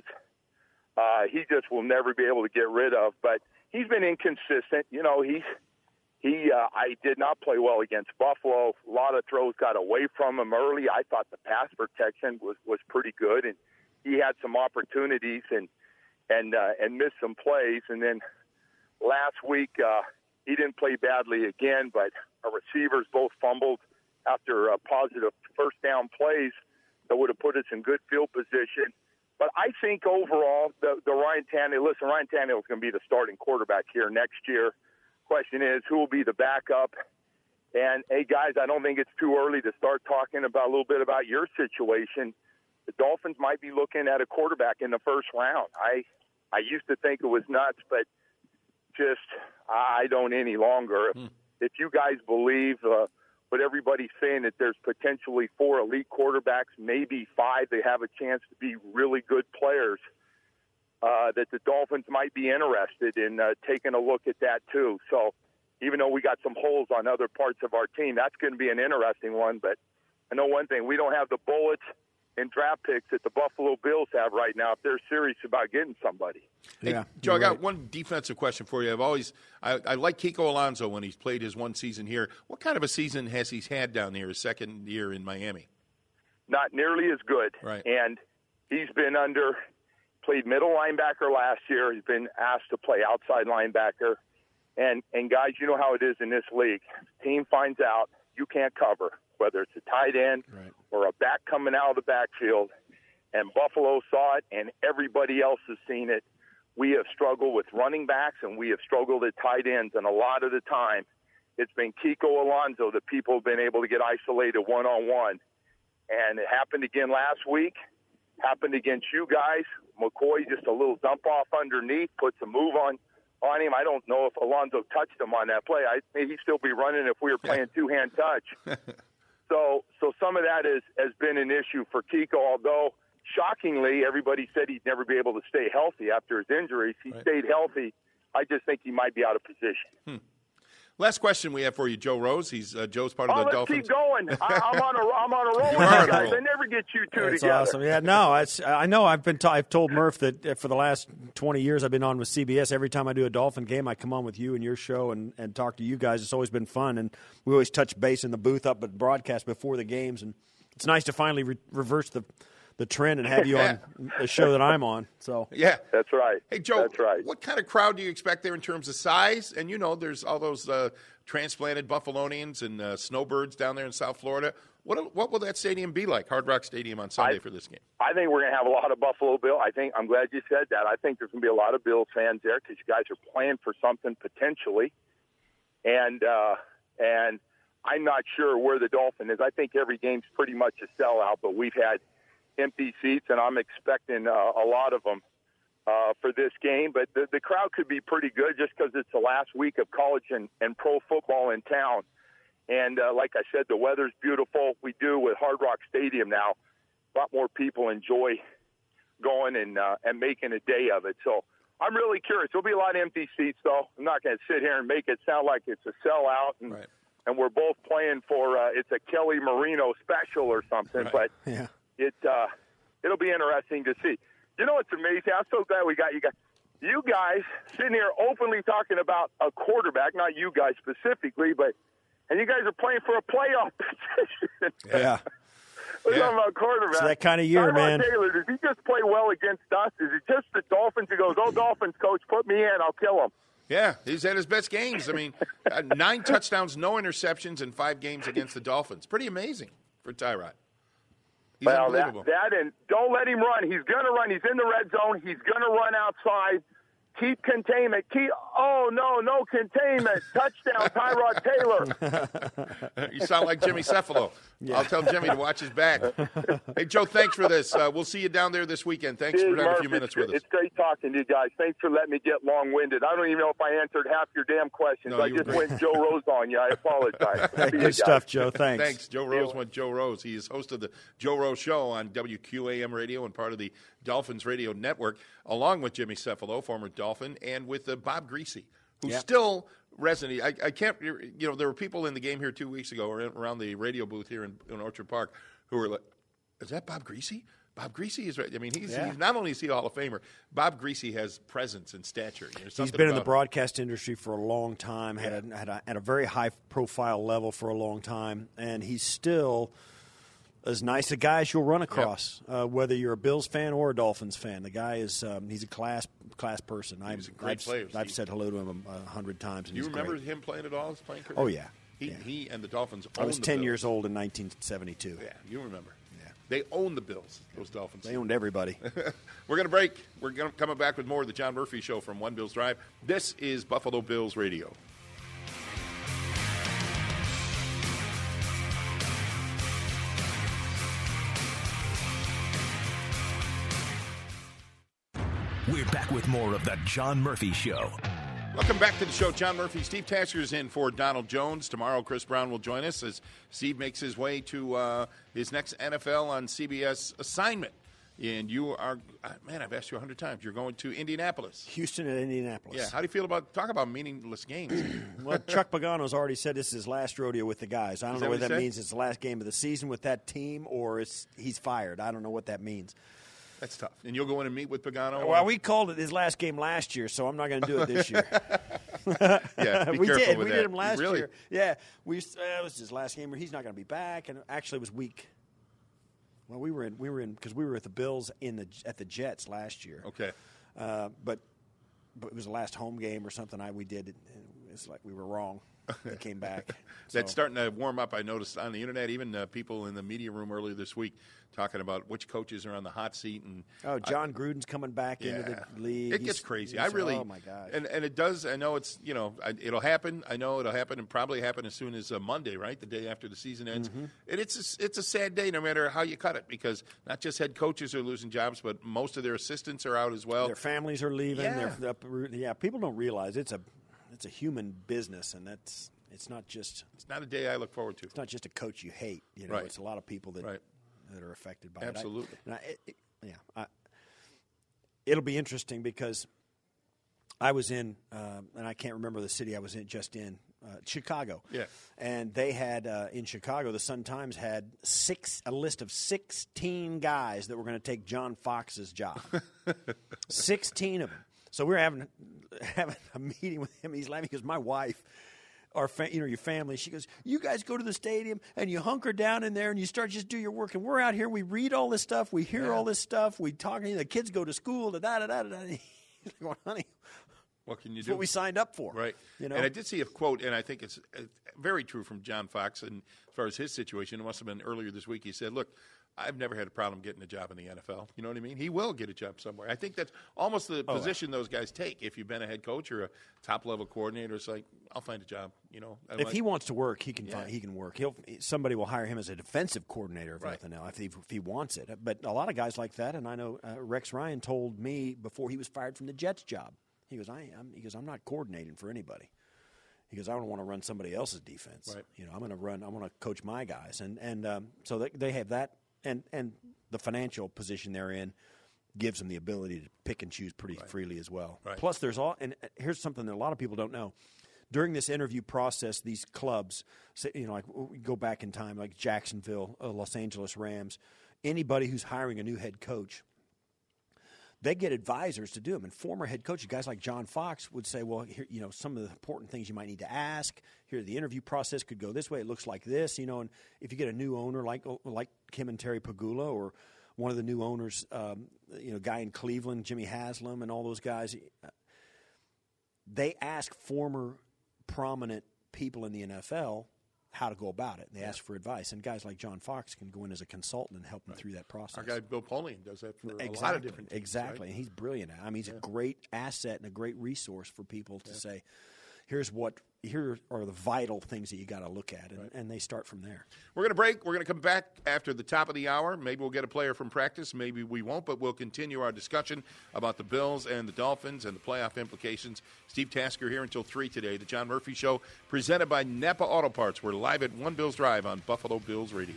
he just will never be able to get rid of. But he's been inconsistent. I did not play well against Buffalo. A lot of throws got away from him early. I thought the pass protection was pretty good, and he had some opportunities and missed some plays. And then last week he didn't play badly again, but our receivers both fumbled after positive first down plays that would have put us in good field position. But I think overall, the Ryan Tannehill is going to be the starting quarterback here next year. Question is, who will be the backup? And, hey, guys, I don't think it's too early to start talking about a little bit about your situation. The Dolphins might be looking at a quarterback in the first round. I used to think it was nuts, but just I don't any longer. If you guys believe what everybody's saying, that there's potentially 4 elite quarterbacks, maybe 5 they have a chance to be really good players, that the Dolphins might be interested in taking a look at that too. So even though we got some holes on other parts of our team, that's going to be an interesting one. But I know one thing, we don't have the bullets and draft picks that the Buffalo Bills have right now if they're serious about getting somebody. Hey, Joe, I got one defensive question for you. I like Kiko Alonso when he's played his one season here. What kind of a season has he had down here, his second year in Miami? Not nearly as good. Right. And he's been played middle linebacker last year. He's been asked to play outside linebacker. And guys, you know how it is in this league. Team finds out you can't cover, whether it's a tight end or a back coming out of the backfield. And Buffalo saw it, and everybody else has seen it. We have struggled with running backs, and we have struggled at tight ends. And a lot of the time, it's been Kiko Alonso that people have been able to get isolated one-on-one. And it happened again last week, happened against you guys. McCoy, just a little dump off underneath, puts a move on him. I don't know if Alonso touched him on that play. He'd still be running if we were playing two-hand touch. So some of that has been an issue for Kiko, although shockingly everybody said he'd never be able to stay healthy after his injuries. He stayed healthy. I just think he might be out of position. Last question we have for you, Joe Rose. He's Joe's part of the let's Dolphins. keep going. I'm on a roll You with are you on a guys. roll. I never get you two That's together. awesome. Yeah, no, I know. I've told Murph that for the last 20 years I've been on with CBS. Every time I do a Dolphin game, I come on with you and your show and talk to you guys. It's always been fun, and we always touch base in the booth up at broadcast before the games, and it's nice to finally reverse the trend and have you on the show that I'm on. So Yeah. That's right. Hey, Joe, That's right. what kind of crowd do you expect there in terms of size? And, there's all those transplanted Buffalonians and snowbirds down there in South Florida. What will that stadium be like, Hard Rock Stadium, on Sunday for this game? I think we're going to have a lot of Buffalo Bill. I'm glad you said that. I think there's going to be a lot of Bills fans there because you guys are playing for something potentially. And I'm not sure where the Dolphin is. I think every game's pretty much a sellout, but we've had empty seats, and I'm expecting a lot of them for this game. But the crowd could be pretty good just because it's the last week of college and pro football in town. And like I said, the weather's beautiful. We do with Hard Rock Stadium now. A lot more people enjoy going and making a day of it. So I'm really curious. There'll be a lot of empty seats, though. I'm not going to sit here and make it sound like it's a sellout. And we're both playing for it's a Kelly Marino special or something. But yeah. It'll be interesting to see. You know what's amazing? I'm so glad we got you guys. You guys sitting here openly talking about a quarterback, not you guys specifically, and you guys are playing for a playoff position. Yeah. We're talking about quarterback. It's that kind of year, Tyrod man. Taylor, does he just play well against us? Is it just the Dolphins who goes, Dolphins, coach, put me in, I'll kill him? Yeah, he's had his best games. I mean, 9 touchdowns, no interceptions in 5 games against the Dolphins. Pretty amazing for Tyrod. He's unbelievable. That and don't let him run. He's going to run. He's in the red zone. He's going to run outside. Keep containment. No containment. Touchdown, Tyrod Taylor. You sound like Jimmy Cephalo. Yeah. I'll tell Jimmy to watch his back. Hey, Joe, thanks for this. We'll see you down there this weekend. Thanks for having a few minutes with us. It's great talking to you guys. Thanks for letting me get long-winded. I don't even know if I answered half your damn questions. I just went Joe Rose on you. I apologize. Good stuff, Joe. Thanks. Thanks. Joe Rose went Joe Rose. He is host of the Joe Rose Show on WQAM Radio and part of the Dolphins Radio Network, along with Jimmy Cephalo, former Dolphin, and with Bob Greasy, who's still resonating. I can't, there were people in the game here 2 weeks ago around the radio booth here in Orchard Park who were like, is that Bob Greasy? Bob Greasy is right. I mean, he's not only is he a Hall of Famer, Bob Greasy has presence and stature. He's been in the broadcast industry for a long time, had a very high-profile level for a long time, and he's still as nice a guy as you'll run across, whether you're a Bills fan or a Dolphins fan. The guy is he's a class person. He's a great player. I've said hello to him 100 times. And you remember him playing at all? His playing career? Oh, yeah. He and the Dolphins owned I was 10 Bills. years old in 1972. Yeah, you remember. Yeah. They owned the Bills, those Dolphins. They owned everybody. We're going to break. We're coming back with more of the John Murphy Show from One Bills Drive. This is Buffalo Bills Radio. We're back with more of the John Murphy Show. Welcome back to the show. John Murphy, Steve Tasker is in for Donald Jones. Tomorrow, Chris Brown will join us as Steve makes his way to his next NFL on CBS assignment. And you are, man, I've asked you 100 times. You're going to Indianapolis. Houston and Indianapolis. Yeah. How do you feel talk about meaningless games? Well, Chuck Pagano's already said this is his last rodeo with the guys. I don't know whether that means it's the last game of the season with that team or he's fired. I don't know what that means. That's tough. And you'll go in and meet with Pagano? Well, we called it his last game last year, so I'm not going to do it this year. Yeah, we did. We that. did him last really? year. Yeah, it was his last game. He's not going to be back, and actually, it was weak. Well, we were in because we were at the Bills at the Jets last year. Okay, but it was the last home game or something. We did. It's like we were wrong. They came back. That's starting to warm up. I noticed on the internet, even people in the media room earlier this week talking about which coaches are on the hot seat. And John Gruden's coming back into the league. It gets crazy. Oh my God. And it does. I know it's it'll happen. I know it'll happen and probably happen as soon as Monday, right, the day after the season ends. Mm-hmm. And it's a sad day no matter how you cut it because not just head coaches are losing jobs, but most of their assistants are out as well. Their families are leaving. Yeah. People don't realize it's a human business, and it's not a day I look forward to. It's not just a coach you hate. Right. It's a lot of people that are affected by Absolutely. it. It'll be interesting because I was in, and I can't remember the city I was just in, Chicago. Yeah. And they had, in Chicago, the Sun-Times had a list of 16 guys that were going to take John Fox's job. 16 of them. So we were having a meeting with him. He's laughing because my wife, your family, she goes, you guys go to the stadium and you hunker down in there and you start just do your work. And we're out here, we read all this stuff, we hear all this stuff, we talk, the kids go to school, da-da-da-da-da. He's like, honey, what can you do? That's what we signed up for. Right. You know? And I did see a quote, and I think it's very true from John Fox. And as far as his situation, it must have been earlier this week. He said, look, I've never had a problem getting a job in the NFL. You know what I mean? He will get a job somewhere. I think that's almost the position those guys take. If you've been a head coach or a top-level coordinator, it's like, I'll find a job. You know, if he wants to work, he can work. Somebody will hire him as a defensive coordinator, if nothing else, if he wants it. But a lot of guys like that, and I know Rex Ryan told me before he was fired from the Jets job, he goes, I'm not coordinating for anybody. He goes, I don't want to run somebody else's defense. Right. You know, I want to coach my guys, and so they have that, and the financial position they're in gives them the ability to pick and choose pretty freely as well. Right. Plus, and here's something that a lot of people don't know. During this interview process, these clubs, like we go back in time, like Jacksonville, Los Angeles Rams, anybody who's hiring a new head coach, they get advisors to do them. And former head coaches, guys like John Fox, would say, well, here, some of the important things you might need to ask. Here, the interview process could go this way. It looks like this, And if you get a new owner like Kim and Terry Pagula, or one of the new owners, guy in Cleveland, Jimmy Haslam, and all those guys, they ask former prominent people in the NFL how to go about it. And they ask for advice. And guys like John Fox can go in as a consultant and help them through that process. Our guy Bill Polian does that for a lot of different teams. Exactly. Right? And he's brilliant. I mean, he's a great asset and a great resource for people to say, here are the vital things that you got to look at, and they start from there. We're going to break. We're going to come back after the top of the hour. Maybe we'll get a player from practice. Maybe we won't, but we'll continue our discussion about the Bills and the Dolphins and the playoff implications. Steve Tasker here until 3 today. The John Murphy Show, presented by Napa Auto Parts. We're live at One Bills Drive on Buffalo Bills Radio.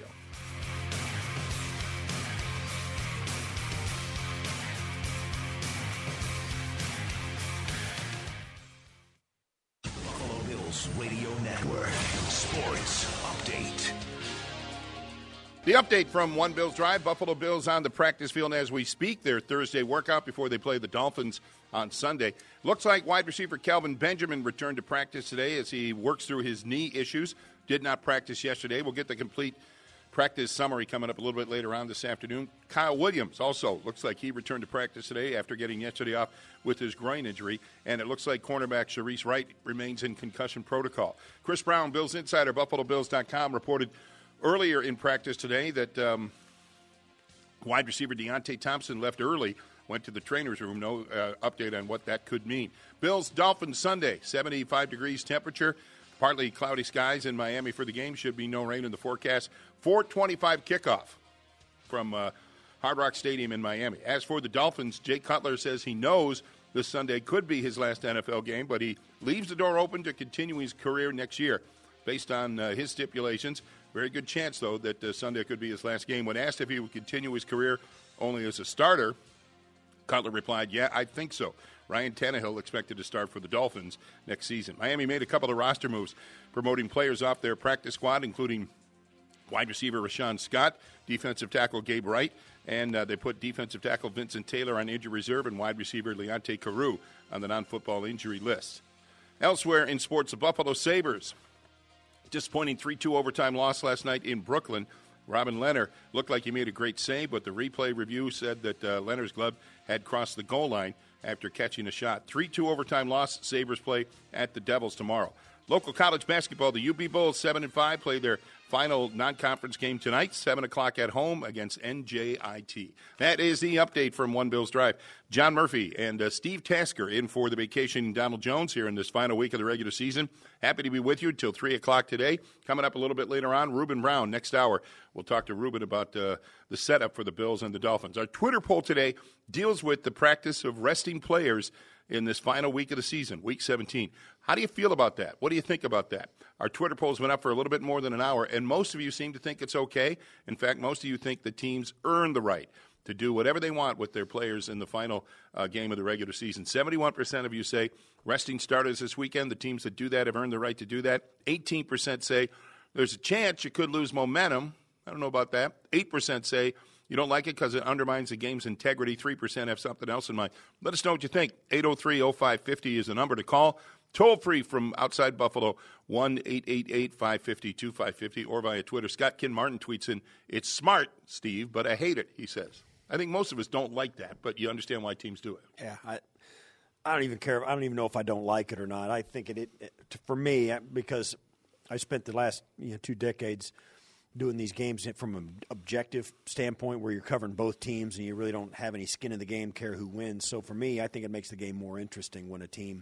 Radio Network Sports Update. The update from One Bills Drive. Buffalo Bills on the practice field as we speak. Their Thursday workout before they play the Dolphins on Sunday. Looks like wide receiver Kelvin Benjamin returned to practice today as he works through his knee issues. Did not practice yesterday. We'll get the complete practice summary coming up a little bit later on this afternoon. Kyle Williams also looks like he returned to practice today after getting yesterday off with his groin injury. And it looks like cornerback Sharice Wright remains in concussion protocol. Chris Brown, Bills Insider, BuffaloBills.com, reported earlier in practice today that wide receiver Deontay Thompson left early, went to the trainer's room. No update on what that could mean. Bills Dolphins Sunday, 75 degrees temperature. Partly cloudy skies in Miami for the game. Should be no rain in the forecast. 4:25 kickoff from Hard Rock Stadium in Miami. As for the Dolphins, Jay Cutler says he knows this Sunday could be his last NFL game, but he leaves the door open to continue his career next year. Based on his stipulations, very good chance, though, that Sunday could be his last game. When asked if he would continue his career only as a starter, Cutler replied, yeah, I think so. Ryan Tannehill expected to start for the Dolphins next season. Miami made a couple of roster moves, promoting players off their practice squad, including wide receiver Rashawn Scott, defensive tackle Gabe Wright, and they put defensive tackle Vincent Taylor on injury reserve and wide receiver Leonte Carew on the non-football injury list. Elsewhere in sports, the Buffalo Sabres. Disappointing 3-2 overtime loss last night in Brooklyn. Robin Lehner looked like he made a great save, but the replay review said that Lehner's glove had crossed the goal line after catching a shot. 3-2 overtime loss. Sabres play at the Devils tomorrow. Local college basketball, the UB Bulls 7-5 play their final non-conference game tonight, 7 o'clock at home against NJIT. That is the update from One Bills Drive. John Murphy and Steve Tasker in for the vacation Donald Jones here in this final week of the regular season. Happy to be with you until 3 o'clock today. Coming up a little bit later on, Ruben Brown, next hour. We'll talk to Ruben about the setup for the Bills and the Dolphins. Our Twitter poll today deals with the practice of resting players in this final week of the season, week 17. How do you feel about that? What do you think about that? Our Twitter polls went up for a little bit more than an hour, and most of you seem to think it's okay. In fact, most of you think the teams earn the right to do whatever they want with their players in the final game of the regular season. 71% of you say resting starters this weekend. The teams that do that have earned the right to do that. 18% say there's a chance you could lose momentum. I don't know about that. 8% say you don't like it because it undermines the game's integrity. 3% have something else in mind. Let us know what you think. 803-0550 is the number to call. Toll free from outside Buffalo, 1-888-550-2550, or via Twitter. Scott Kinmartin tweets in, "It's smart, Steve, but I hate it," he says. I think most of us don't like that, but you understand why teams do it. Yeah, I don't even care. I don't even know if I don't like it or not. I think for me, because I spent the last 2 decades doing these games from an objective standpoint where you're covering both teams and you really don't have any skin in the game, care who wins. So for me, I think it makes the game more interesting when a team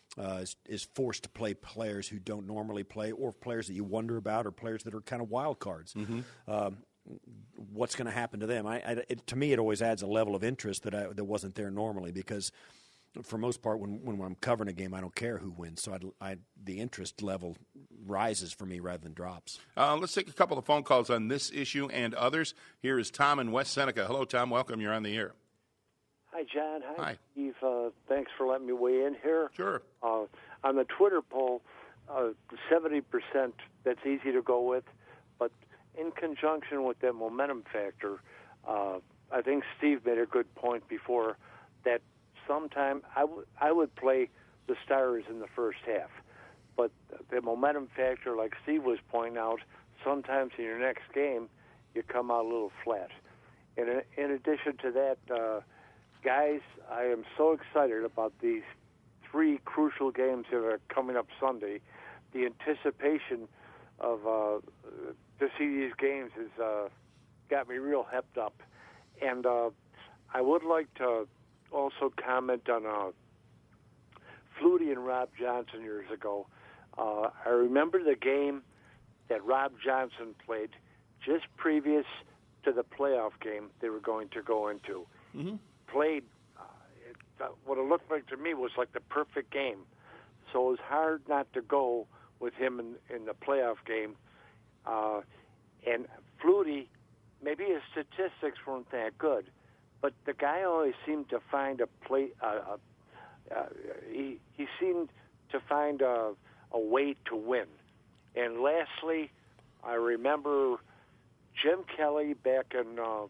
is forced to play players who don't normally play, or players that you wonder about, or players that are kind of wild cards. Mm-hmm. What's going to happen to them? To me, it always adds a level of interest that wasn't there normally, because for most part, when I'm covering a game, I don't care who wins. So the interest level rises for me rather than drops. Let's take a couple of phone calls on this issue and others. Here is Tom in West Seneca. Hello, Tom. Welcome. You're on the air. Hi, John. Hi. Steve. Thanks for letting me weigh in here. Sure. On the Twitter poll, 70%, that's easy to go with. But in conjunction with that momentum factor, I think Steve made a good point before that sometime I would play the starters in the first half. But the momentum factor, like Steve was pointing out, sometimes in your next game, you come out a little flat. And in addition to that, guys, I am so excited about these 3 crucial games that are coming up Sunday. The anticipation of to see these games has got me real hepped up. And I would like to also comment on Flutie and Rob Johnson years ago. I remember the game that Rob Johnson played just previous to the playoff game they were going to go into. Mm-hmm. Played what it looked like to me was like the perfect game. So it was hard not to go with him in the playoff game. And Flutie, maybe his statistics weren't that good, but the guy always seemed to find a play. He seemed to find a way to win. And lastly, I remember Jim Kelly back in the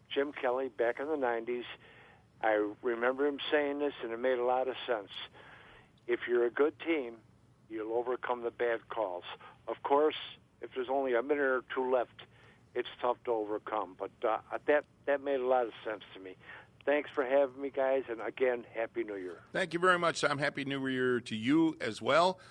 90s. I remember him saying this, and it made a lot of sense. If you're a good team, you'll overcome the bad calls. Of course, if there's only a minute or 2 left, it's tough to overcome. But that made a lot of sense to me. Thanks for having me, guys, and again, Happy New Year. Thank you very much, Tom. Happy New Year to you as well.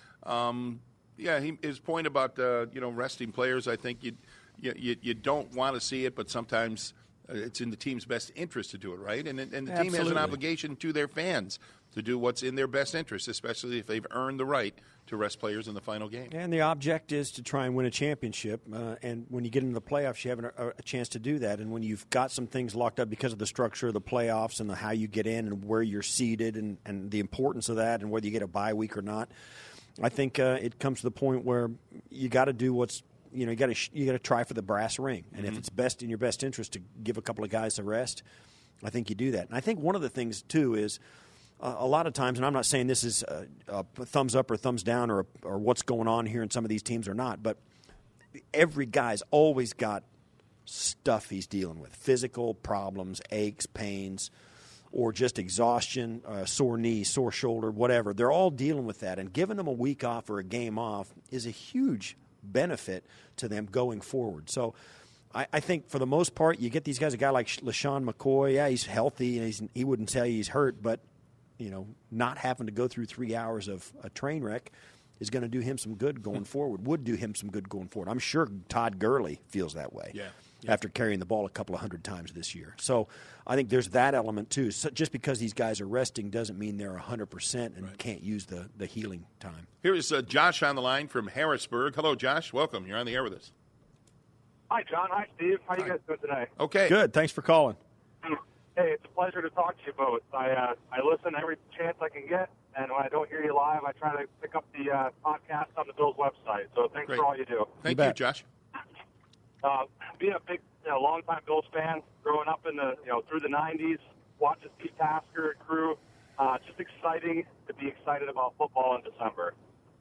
His point about resting players, I think you don't want to see it, but sometimes it's in the team's best interest to do it, right? And the team has an obligation to their fans to do what's in their best interest, especially if they've earned the right to rest players in the final game. And the object is to try and win a championship. And when you get into the playoffs, you have a chance to do that. And when you've got some things locked up because of the structure of the playoffs and how you get in and where you're seated and the importance of that and whether you get a bye week or not, I think it comes to the point where you got to do what's you got to try for the brass ring. And if it's best in your best interest to give a couple of guys a rest, I think you do that. And I think one of the things too is a lot of times, and I'm not saying this is a thumbs up or thumbs down or what's going on here in some of these teams or not, but every guy's always got stuff he's dealing with, physical problems, aches, pains, or just exhaustion, sore knee, sore shoulder, whatever. They're all dealing with that, and giving them a week off or a game off is a huge benefit to them going forward. So I think for the most part, you get these guys, a guy like LaShawn McCoy, yeah, he's healthy, and he wouldn't tell you he's hurt, but not having to go through 3 hours of a train wreck is going to do him some good going forward, would do him some good going forward. I'm sure Todd Gurley feels that way after carrying the ball a couple of 100 times this year. So I think there's that element too. So just because these guys are resting doesn't mean they're 100% and can't use the healing time. Here is Josh on the line from Harrisburg. Hello, Josh. Welcome. You're on the air with us. Hi, John. Hi, Steve. How you guys doing today? Okay. Good. Thanks for calling. Hey, it's a pleasure to talk to you both. I listen every chance I can get, and when I don't hear you live, I try to pick up the podcast on the Bills website. So thanks for all you do. Thank you, Josh. being a big, longtime Bills fan, growing up in the, through the 90s, watching Steve Tasker and crew, just exciting to be excited about football in December.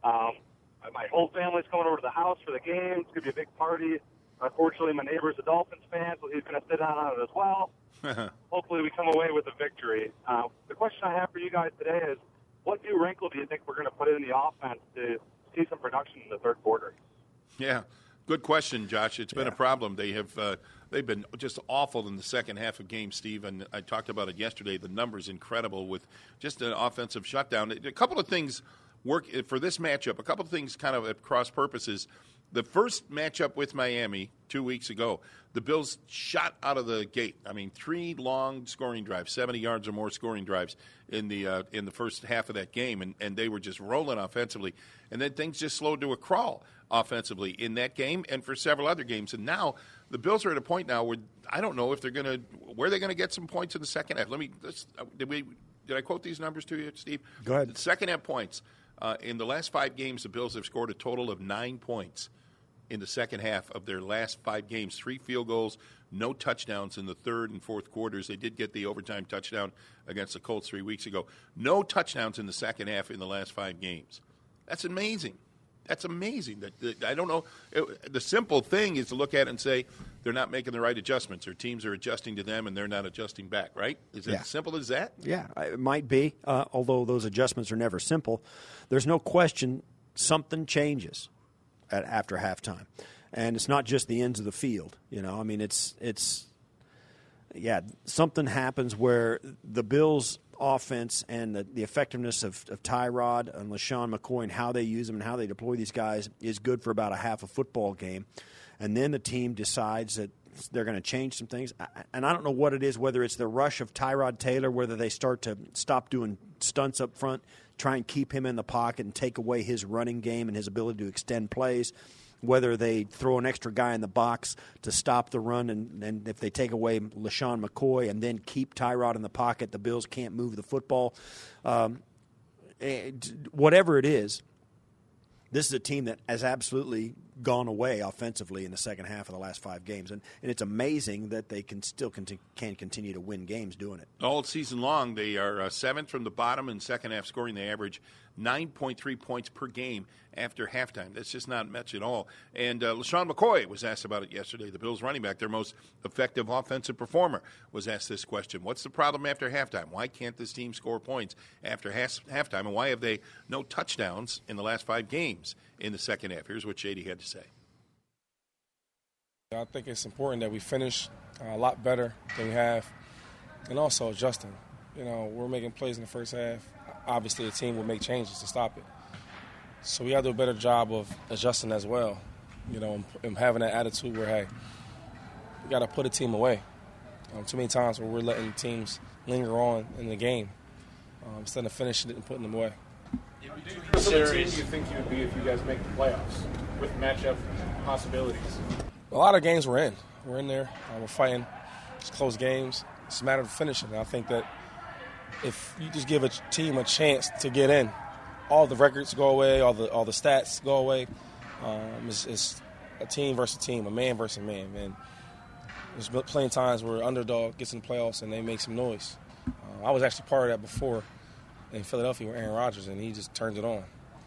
My whole family's coming over to the house for the game. It's going to be a big party. Unfortunately, my neighbor's a Dolphins fan, so he's going to sit down on it as well. Hopefully we come away with a victory. The question I have for you guys today is, what new wrinkle do you think we're going to put in the offense to see some production in the third quarter? Yeah, good question, Josh. It's been a problem. They've been just awful in the second half of games, Steve, and I talked about it yesterday. The numbers incredible with just an offensive shutdown. A couple of things work for this matchup. A couple of things kind of at cross purposes. The first matchup with Miami 2 weeks ago, the Bills shot out of the gate. I mean, 3 long scoring drives, 70 yards or more scoring drives in the first half of that game, and they were just rolling offensively. And then things just slowed to a crawl offensively in that game and for several other games. And now the Bills are at a point now where I don't know if they're going to get some points in the second half. Did I quote these numbers to you, Steve? Go ahead. The second half points. In the last 5 games, the Bills have scored a total of 9 points in the second half of their last 5 games. 3 field goals, no touchdowns in the third and fourth quarters. They did get the overtime touchdown against the Colts 3 weeks ago. No touchdowns in the second half in the last 5 games. That's amazing. That's amazing. I don't know. The simple thing is to look at it and say they're not making the right adjustments, or teams are adjusting to them and they're not adjusting back, right? Is it as simple as that? Yeah, it might be, although those adjustments are never simple. There's no question something changes after halftime. And it's not just the ends of the field. I mean, it's something happens where the Bills' offense and the effectiveness of Tyrod and LaShawn McCoy and how they use them and how they deploy these guys is good for about a half a football game. And then the team decides that they're going to change some things. And I don't know what it is, whether it's the rush of Tyrod Taylor, whether they start to stop doing stunts up front, try and keep him in the pocket and take away his running game and his ability to extend plays, whether they throw an extra guy in the box to stop the run, and if they take away LaShawn McCoy and then keep Tyrod in the pocket, the Bills can't move the football. Whatever it is, this is a team that has absolutely gone away offensively in the second half of the last 5 games. And it's amazing that they can still can continue to win games doing it. All season long, they are 7th from the bottom in second half scoring. They average 9.3 points per game after halftime. That's just not much at all. And LaShawn McCoy was asked about it yesterday. The Bills running back, their most effective offensive performer, was asked this question. What's the problem after halftime? Why can't this team score points after halftime? And why have they no touchdowns in the last 5 games in the second half? Here's what Shady had to say. I think it's important that we finish a lot better than we have, and also adjusting. We're making plays in the first half. Obviously, the team will make changes to stop it. So we got to do a better job of adjusting as well, and having that attitude where, hey, we got to put a team away. Too many times where we're letting teams linger on in the game instead of finishing it and putting them away. What series do you think you would be if you guys make the playoffs with matchup possibilities? A lot of games we're in. We're in there. We're fighting. It's close games. It's a matter of finishing. And I think that if you just give a team a chance to get in, all the records go away, all the stats go away. It's a team versus a team, a man versus a man. And there's plenty of times where underdog gets in the playoffs and they make some noise. I was actually part of that before in Philadelphia with Aaron Rodgers, and he just turned it on.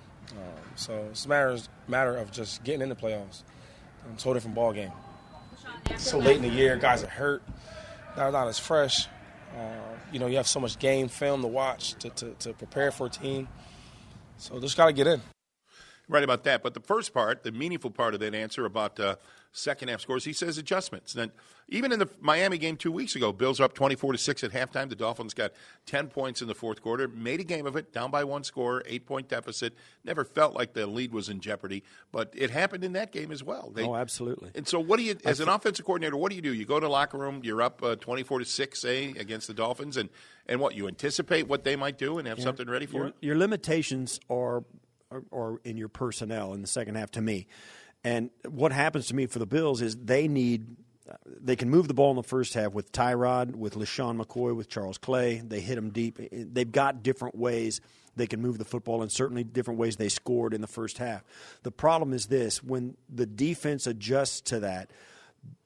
So it's a matter of just getting in the playoffs. It's a whole different ball game. So late in the year, guys are hurt. Not as fresh. You have so much game film to watch to prepare for a team. So just got to get in. Right about that. But the first part, the meaningful part of that answer about second half scores, he says adjustments. And even in the Miami game 2 weeks ago, Bills are up 24-6 at halftime. The Dolphins got 10 points in the fourth quarter, made a game of it, down by 1 score, 8-point deficit. Never felt like the lead was in jeopardy, but it happened in that game as well. Absolutely. And so what do you, as an offensive coordinator, what do? You go to the locker room, you're up 24-6, against the Dolphins, and what, you anticipate what they might do and have something ready for it? Your limitations are in your personnel in the second half to me. And what happens to me for the Bills is they can move the ball in the first half with Tyrod, with LaShawn McCoy, with Charles Clay. They hit them deep. They've got different ways they can move the football, and certainly different ways they scored in the first half. The problem is this: when the defense adjusts to that,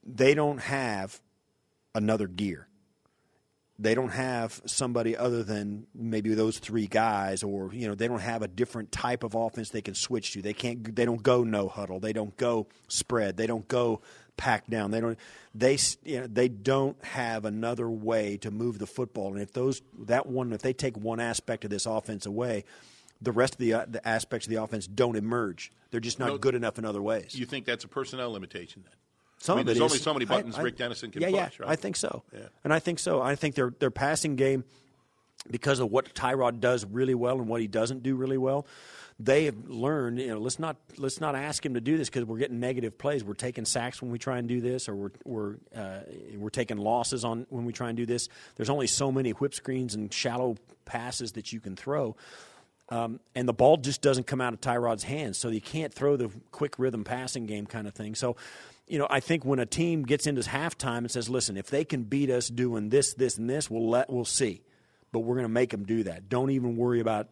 they don't have another gear. They don't have somebody other than maybe those three guys, or they don't have a different type of offense they can switch to. They don't go no huddle. They don't go spread. They don't go pack down. They don't have another way to move the football. And if they take one aspect of this offense away, the rest of the aspects of the offense don't emerge. They're just not good enough in other ways. You think that's a personnel limitation then? There's only so many buttons Rick Dennison can push, right? I think so. Yeah. And I think so. I think their passing game, because of what Tyrod does really well and what he doesn't do really well, they have learned, let's not ask him to do this because we're getting negative plays. We're taking sacks when we try and do this, or we're taking losses when we try and do this. There's only so many whip screens and shallow passes that you can throw. And the ball just doesn't come out of Tyrod's hands, so you can't throw the quick rhythm passing game kind of thing. So, I think when a team gets into halftime and says, listen, if they can beat us doing this, this, and this, we'll see. But we're going to make them do that. Don't even worry about,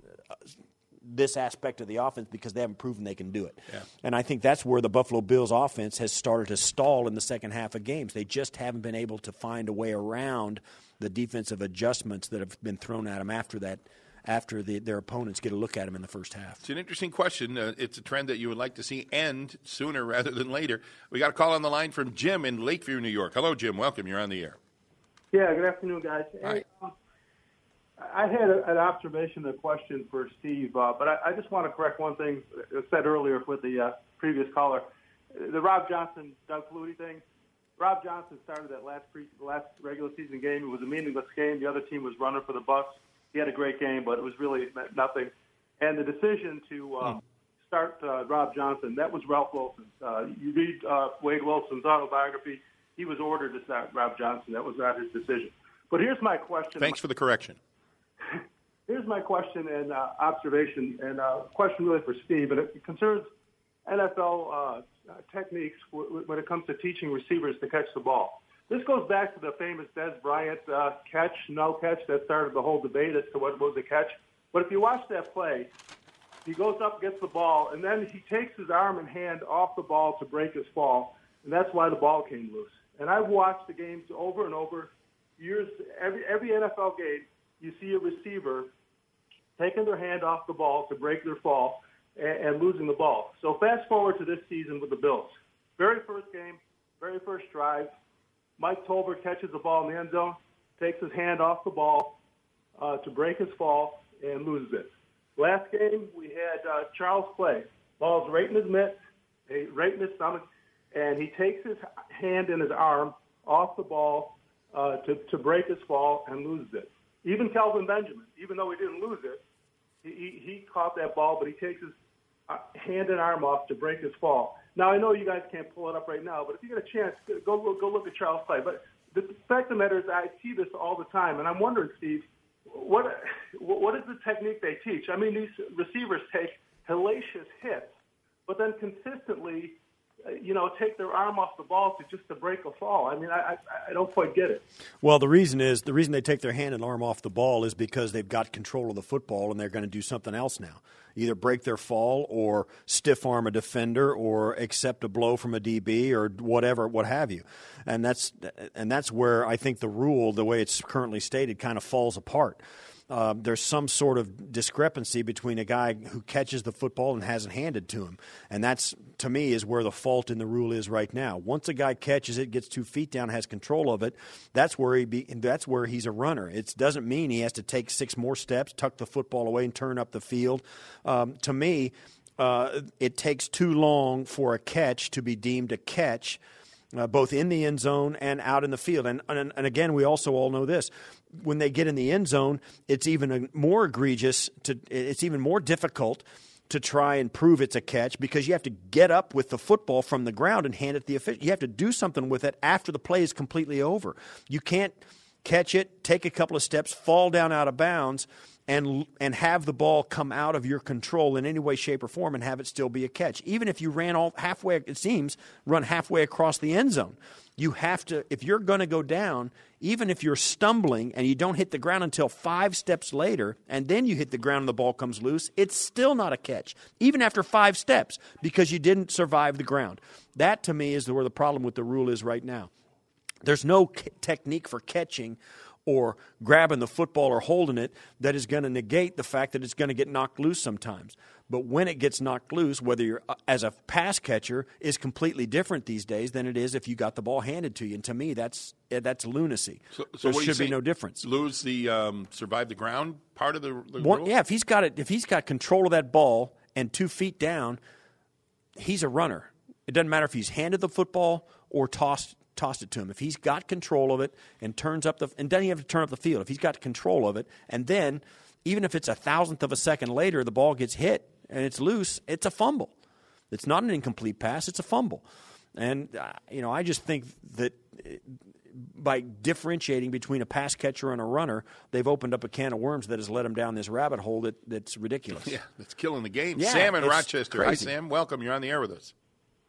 this aspect of the offense because they haven't proven they can do it. Yeah. And I think that's where the Buffalo Bills offense has started to stall in the second half of games. They just haven't been able to find a way around the defensive adjustments that have been thrown at them after their opponents get a look at them in the first half. It's an interesting question. It's a trend that you would like to see end sooner rather than later. We got a call on the line from Jim in Lakeview, New York. Hello, Jim. Welcome. You're on the air. Yeah, good afternoon, guys. Hi. Hey, I had an observation, a question for Steve, but I just want to correct one thing said earlier with the previous caller. The Rob Johnson, Doug Flutie thing. Rob Johnson started that last regular season game. It was a meaningless game. The other team was running for the bus. He had a great game, but it was really nothing. And the decision to start Rob Johnson, that was Ralph Wilson. You read Wade Wilson's autobiography. He was ordered to start Rob Johnson. That was not his decision. But here's my question. Thanks for the correction. Here's my question and observation, and a question really for Steve, and it concerns NFL techniques when it comes to teaching receivers to catch the ball. This goes back to the famous Des Bryant catch, no catch, that started the whole debate as to what was a catch. But if you watch that play, he goes up, gets the ball, and then he takes his arm and hand off the ball to break his fall, and that's why the ball came loose. And I've watched the games over and over, every NFL game, you see a receiver taking their hand off the ball to break their fall and losing the ball. So fast forward to this season with the Bills. Very first game, very first drive, Mike Tolbert catches the ball in the end zone, takes his hand off the ball to break his fall, and loses it. Last game, we had Charles Clay. Ball's right in his mitt, right in his stomach, and he takes his hand and his arm off the ball to break his fall and loses it. Even Kelvin Benjamin, even though he didn't lose it, he caught that ball, but he takes his hand and arm off to break his fall. Now, I know you guys can't pull it up right now, but if you get a chance, go look at Charles Clay. But the fact of the matter is I see this all the time, and I'm wondering, Steve, what is the technique they teach? I mean, these receivers take hellacious hits, but then consistently take their arm off the ball to break a fall. I mean, I don't quite get it. Well, the reason they take their hand and arm off the ball is because they've got control of the football and they're going to do something else now. Either break their fall or stiff arm a defender or accept a blow from a DB or whatever, what have you. And that's where I think the rule, the way it's currently stated, kind of falls apart. There's some sort of discrepancy between a guy who catches the football and hasn't handed to him. And that's, to me, is where the fault in the rule is right now. Once a guy catches it, gets 2 feet down, has control of it, that's where he's a runner. It doesn't mean he has to take 6 more steps, tuck the football away, and turn up the field. To me, it takes too long for a catch to be deemed a catch, both in the end zone and out in the field. And again, we also all know this. When they get in the end zone, it's even more egregious. It's even more difficult to try and prove it's a catch because you have to get up with the football from the ground and hand it to the official. You have to do something with it after the play is completely over. You can't catch it, take a couple of steps, fall down out of bounds, and have the ball come out of your control in any way, shape, or form and have it still be a catch. Even if you ran run halfway across the end zone. You have to, if you're going to go down, even if you're stumbling and you don't hit the ground until 5 steps later, and then you hit the ground and the ball comes loose, it's still not a catch, even after 5 steps, because you didn't survive the ground. That, to me, is where the problem with the rule is right now. There's no technique for catching or grabbing the football or holding it that is going to negate the fact that it's going to get knocked loose sometimes. But when it gets knocked loose, whether you're as a pass catcher, is completely different these days than it is if you got the ball handed to you. And to me, that's lunacy. So there should be no difference. Lose the survive the ground part of the rule? Yeah, if he's got control of that ball and 2 feet down, he's a runner. It doesn't matter if he's handed the football or tossed it to him. If he's got control of it and and doesn't have to turn up the field, if he's got control of it, and then even if it's a thousandth of a second later, the ball gets hit and it's loose, it's a fumble. It's not an incomplete pass, it's a fumble. And I just think that by differentiating between a pass catcher and a runner, they've opened up a can of worms that has led them down this rabbit hole that's ridiculous. Yeah, that's killing the game. Yeah, Sam in Rochester. Crazy. Hi, Sam. Welcome. You're on the air with us.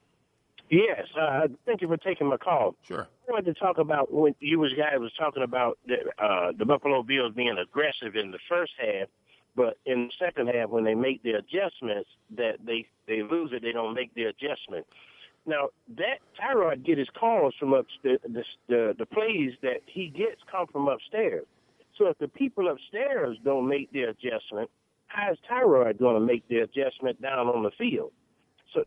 Yes, thank you for taking my call. Sure. I wanted to talk about when you guys was talking about the Buffalo Bills being aggressive in the first half, but in the second half when they make the adjustments, that they lose it, they don't make the adjustment. Now, that Tyrod get his calls from the plays that he gets come from upstairs. So if the people upstairs don't make the adjustment, how is Tyrod going to make the adjustment down on the field? So,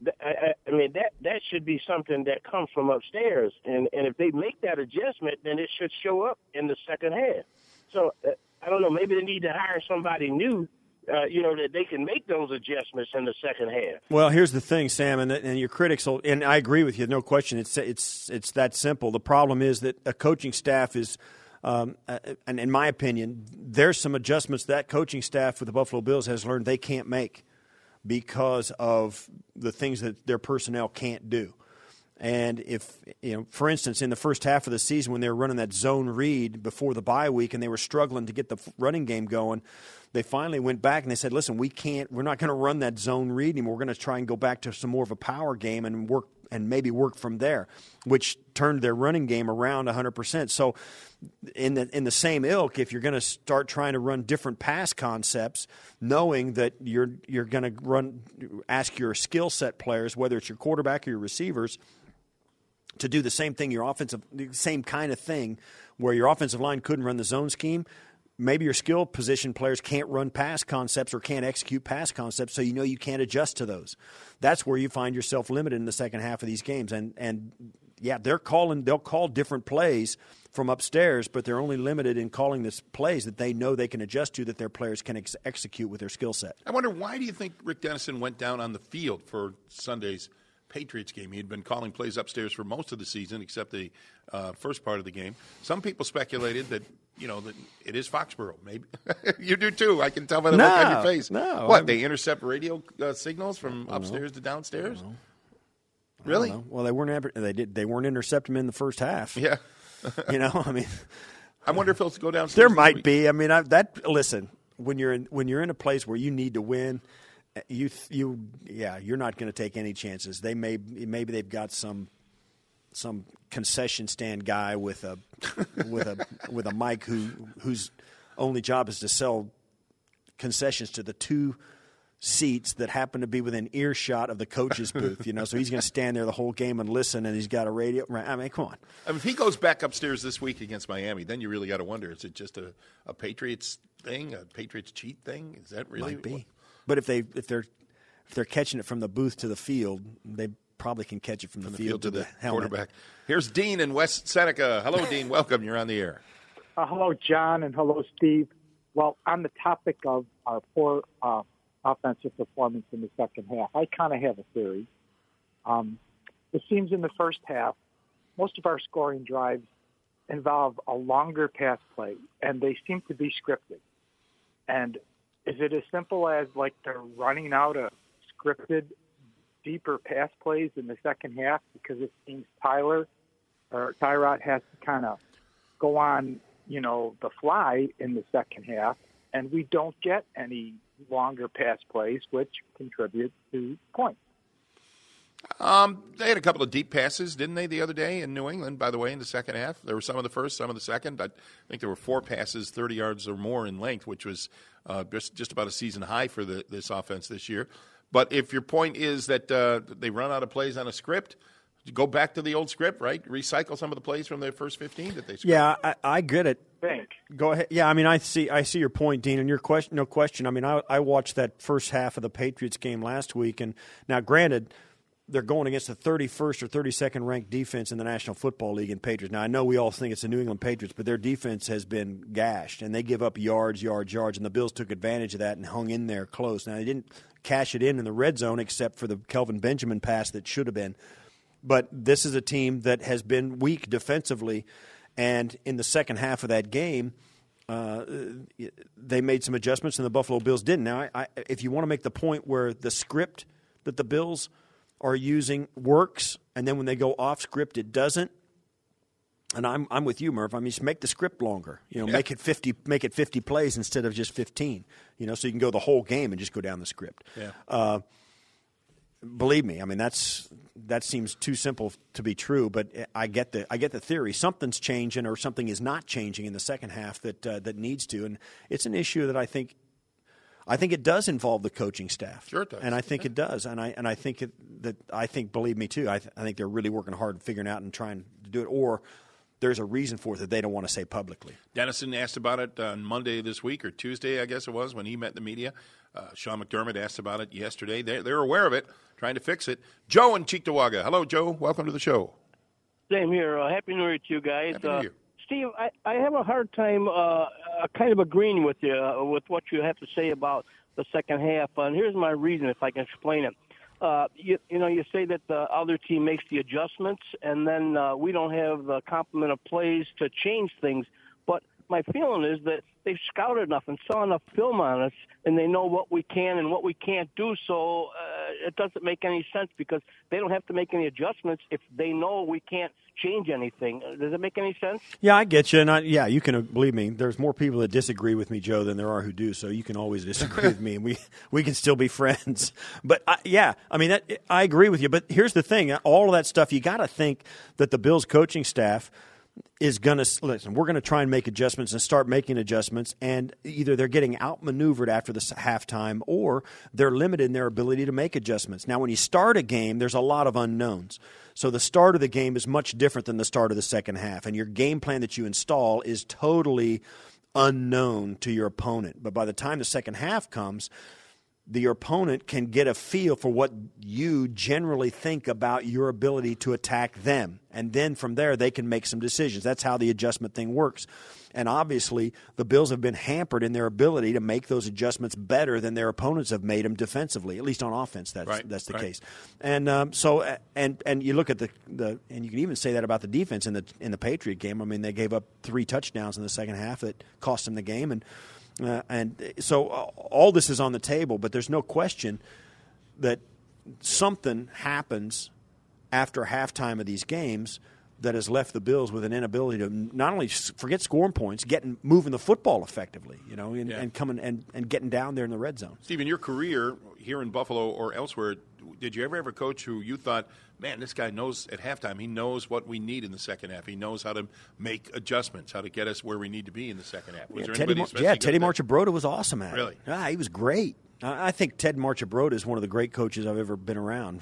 that should be something that comes from upstairs. And if they make that adjustment, then it should show up in the second half. So, I don't know, maybe they need to hire somebody new, that they can make those adjustments in the second half. Well, here's the thing, Sam, and your critics will, and I agree with you, no question. It's that simple. The problem is that a coaching staff is, and in my opinion, there's some adjustments that coaching staff with the Buffalo Bills has learned they can't make because of the things that their personnel can't do. And if, for instance, in the first half of the season when they were running that zone read before the bye week and they were struggling to get the running game going, they finally went back and they said, listen, we're not going to run that zone read anymore. We're going to try and go back to some more of a power game and maybe work from there, which turned their running game around 100%. So in the same ilk, if you're going to start trying to run different pass concepts, knowing that you're going to ask your skill set players, whether it's your quarterback or your receivers, to do the same thing, the same kind of thing, where your offensive line couldn't run the zone scheme. Maybe your skill position players can't run pass concepts or can't execute pass concepts, so you can't adjust to those. That's where you find yourself limited in the second half of these games. And yeah, they'll call different plays from upstairs, but they're only limited in calling this plays that they know they can adjust to, that their players can execute with their skill set. I wonder, why do you think Rick Dennison went down on the field for Sunday's Patriots game? He had been calling plays upstairs for most of the season, except the first part of the game. Some people speculated that that it is Foxborough. Maybe you do too. I can tell by the look on your face. No, they intercept radio signals from upstairs to downstairs? Really? Well, they weren't intercepting in the first half. Yeah. I wonder if he'll go downstairs. There might be. Listen, when you're in a place where you need to win, you're not going to take any chances. Maybe they've got some concession stand guy with a mic whose only job is to sell concessions to the 2 seats that happen to be within earshot of the coach's booth. So he's going to stand there the whole game and listen, and he's got a radio. I mean, come on. If he goes back upstairs this week against Miami, then you really got to wonder: is it just a Patriots thing, a Patriots cheat thing? Is that really? Might be. But if they're catching it from the booth to the field, they probably can catch it from the field to the helmet. Quarterback. Here's Dean in West Seneca. Hello, Dean. Welcome. You're on the air. Hello, John, and hello, Steve. Well, on the topic of our poor offensive performance in the second half, I kind of have a theory. It seems in the first half, most of our scoring drives involve a longer pass play, and they seem to be scripted. And is it as simple as like they're running out of scripted deeper pass plays in the second half because it seems Tyrod has to kind of go on, the fly in the second half, and we don't get any longer pass plays, which contribute to points. They had a couple of deep passes, didn't they, the other day in New England, by the way, in the second half? There were some of the first, some of the second. I think there were 4 passes, 30 yards or more in length, which was just about a season high for this offense this year. But if your point is that they run out of plays on a script, go back to the old script, right? Recycle some of the plays from their first 15 that they scripted. Yeah, I get it. Go ahead. Yeah, I mean, I see your point, Dean, and your question. No question. I mean, I watched that first half of the Patriots game last week, and now, granted, they're going against the 31st or 32nd ranked defense in the National Football League in Patriots. Now, I know we all think it's the New England Patriots, but their defense has been gashed, and they give up yards, and the Bills took advantage of that and hung in there close. Now, they didn't cash it in the red zone except for the Kelvin Benjamin pass that should have been. But this is a team that has been weak defensively, and in the second half of that game, they made some adjustments, and the Buffalo Bills didn't. Now, if you want to make the point where the script that the Bills are using works, and then when they go off script, it doesn't. And I'm with you, Murph. I mean, just make the script longer. Make it 50 plays instead of just 15. So you can go the whole game and just go down the script. Yeah. Believe me, I mean that seems too simple to be true. But I get the theory. Something's changing, or something is not changing in the second half that needs to, and it's an issue that I think it does involve the coaching staff. Sure it does. And I think it does. And I think believe me too, I think they're really working hard and figuring out and trying to do it, or there's a reason for it that they don't want to say publicly. Dennison asked about it on Monday this week, or Tuesday, I guess it was, when he met the media. Sean McDermott asked about it yesterday. They're aware of it, trying to fix it. Joe in Cheektowaga. Hello, Joe. Welcome to the show. Same here. Happy New Year to you guys. Happy New Year. Steve, I have a hard time kind of agreeing with you with what you have to say about the second half. And here's my reason, if I can explain it. You say that the other team makes the adjustments, and then we don't have the complement of plays to change things. But my feeling is that they've scouted enough and saw enough film on us, and they know what we can and what we can't do. So it doesn't make any sense, because they don't have to make any adjustments if they know we can't change anything. Does it make any sense? Yeah, I get you. And you can believe me. There's more people that disagree with me, Joe, than there are who do. So you can always disagree with me, and we can still be friends. But I agree with you. But here's the thing: all of that stuff, you got to think that the Bills coaching staff is going to listen. We're going to try and make adjustments and start making adjustments, and either they're getting outmaneuvered after the halftime, or they're limited in their ability to make adjustments. Now, when you start a game, there's a lot of unknowns. So the start of the game is much different than the start of the second half, and your game plan that you install is totally unknown to your opponent. But by the time the second half comes, your opponent can get a feel for what you generally think about your ability to attack them. And then from there, they can make some decisions. That's how the adjustment thing works. And obviously, the Bills have been hampered in their ability to make those adjustments better than their opponents have made them defensively, at least on offense. That's the case. And and you look at the and you can even say that about the defense in the Patriot game. I mean, they gave up 3 touchdowns in the second half that cost them the game, and so all this is on the table, but there's no question that something happens after halftime of these games that has left the Bills with an inability to not only forget scoring points, moving the football effectively, and coming and getting down there in the red zone. Steve, in your career here in Buffalo or elsewhere, did you ever have a coach who you thought, man, this guy knows at halftime, he knows what we need in the second half. He knows how to make adjustments, how to get us where we need to be in the second half. Teddy Marchibroda was awesome at it. Really? He was great. I think Ted Marchibroda is one of the great coaches I've ever been around.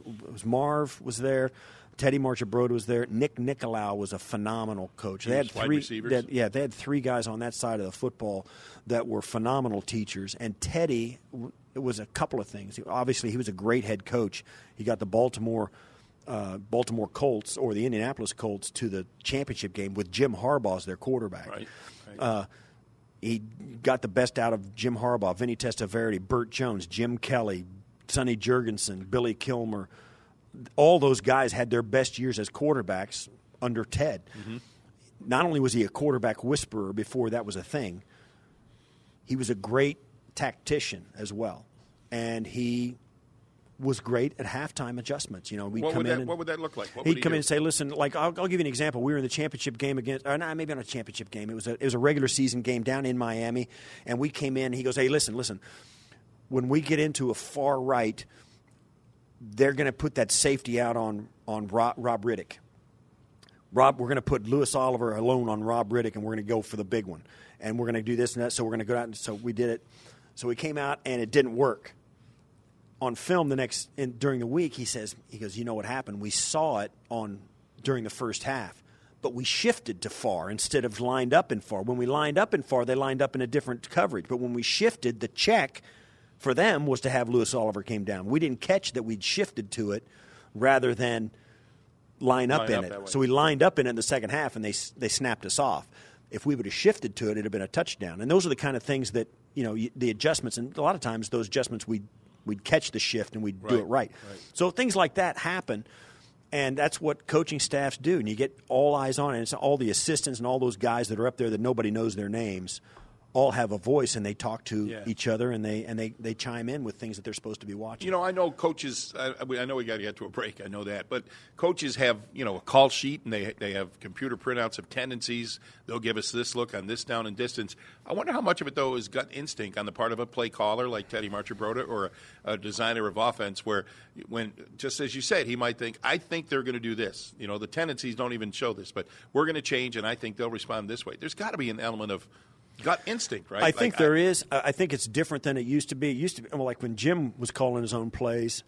Marv was there. Teddy Marchibroda was there. Nick Nicolau was a phenomenal coach. They had wide receivers. They had 3 guys on that side of the football that were phenomenal teachers. And Teddy was a couple of things. Obviously, he was a great head coach. He got the Baltimore Colts, or the Indianapolis Colts, to the championship game with Jim Harbaugh as their quarterback. Right. He got the best out of Jim Harbaugh, Vinny Testaverde, Burt Jones, Jim Kelly, Sonny Jurgensen, Billy Kilmer. All those guys had their best years as quarterbacks under Ted. Mm-hmm. Not only was he a quarterback whisperer before that was a thing, he was a great tactician as well. And he was great at halftime adjustments. You know, what would that look like? He'd come in and say, "Listen, like I'll give you an example. We were in the championship game maybe not a championship game. It was a regular season game down in Miami, and we came in. He goes, "Hey, listen. When we get into a far right, they're going to put that safety out on Rob Riddick. We're going to put Lewis Oliver alone on Rob Riddick, and we're going to go for the big one. And we're going to do this and that. So we're going to go out, and so we did it. So we came out, and it didn't work." On film during the week, he goes, "You know what happened? We saw it during the first half, but we shifted to far instead of lined up in far. When we lined up in far, they lined up in a different coverage. But when we shifted, the check for them was to have Lewis Oliver came down. We didn't catch that we'd shifted to it rather than line up in it. So we lined up in it in the second half, and they snapped us off. If we would have shifted to it, it would have been a touchdown. And those are the kind of things that, you know, the adjustments, and a lot of times those adjustments we'd catch the shift and we'd do it right. So things like that happen, and that's what coaching staffs do. And you get all eyes on it. And it's all the assistants and all those guys that are up there that nobody knows their names all have a voice, and they talk to each other, and they chime in with things that they're supposed to be watching. You know, I know coaches. I know we got to get to a break. I know that, but coaches have a call sheet, and they have computer printouts of tendencies. They'll give us this look on this down and distance. I wonder how much of it though is gut instinct on the part of a play caller like Teddy Marchibroda or a designer of offense, where when just as you said, he might think, I think they're going to do this. You know, the tendencies don't even show this, but we're going to change, and I think they'll respond this way. There's got to be an element of gut instinct, right? I think there is. I think it's different than it used to be. It used to be like when Jim was calling his own plays,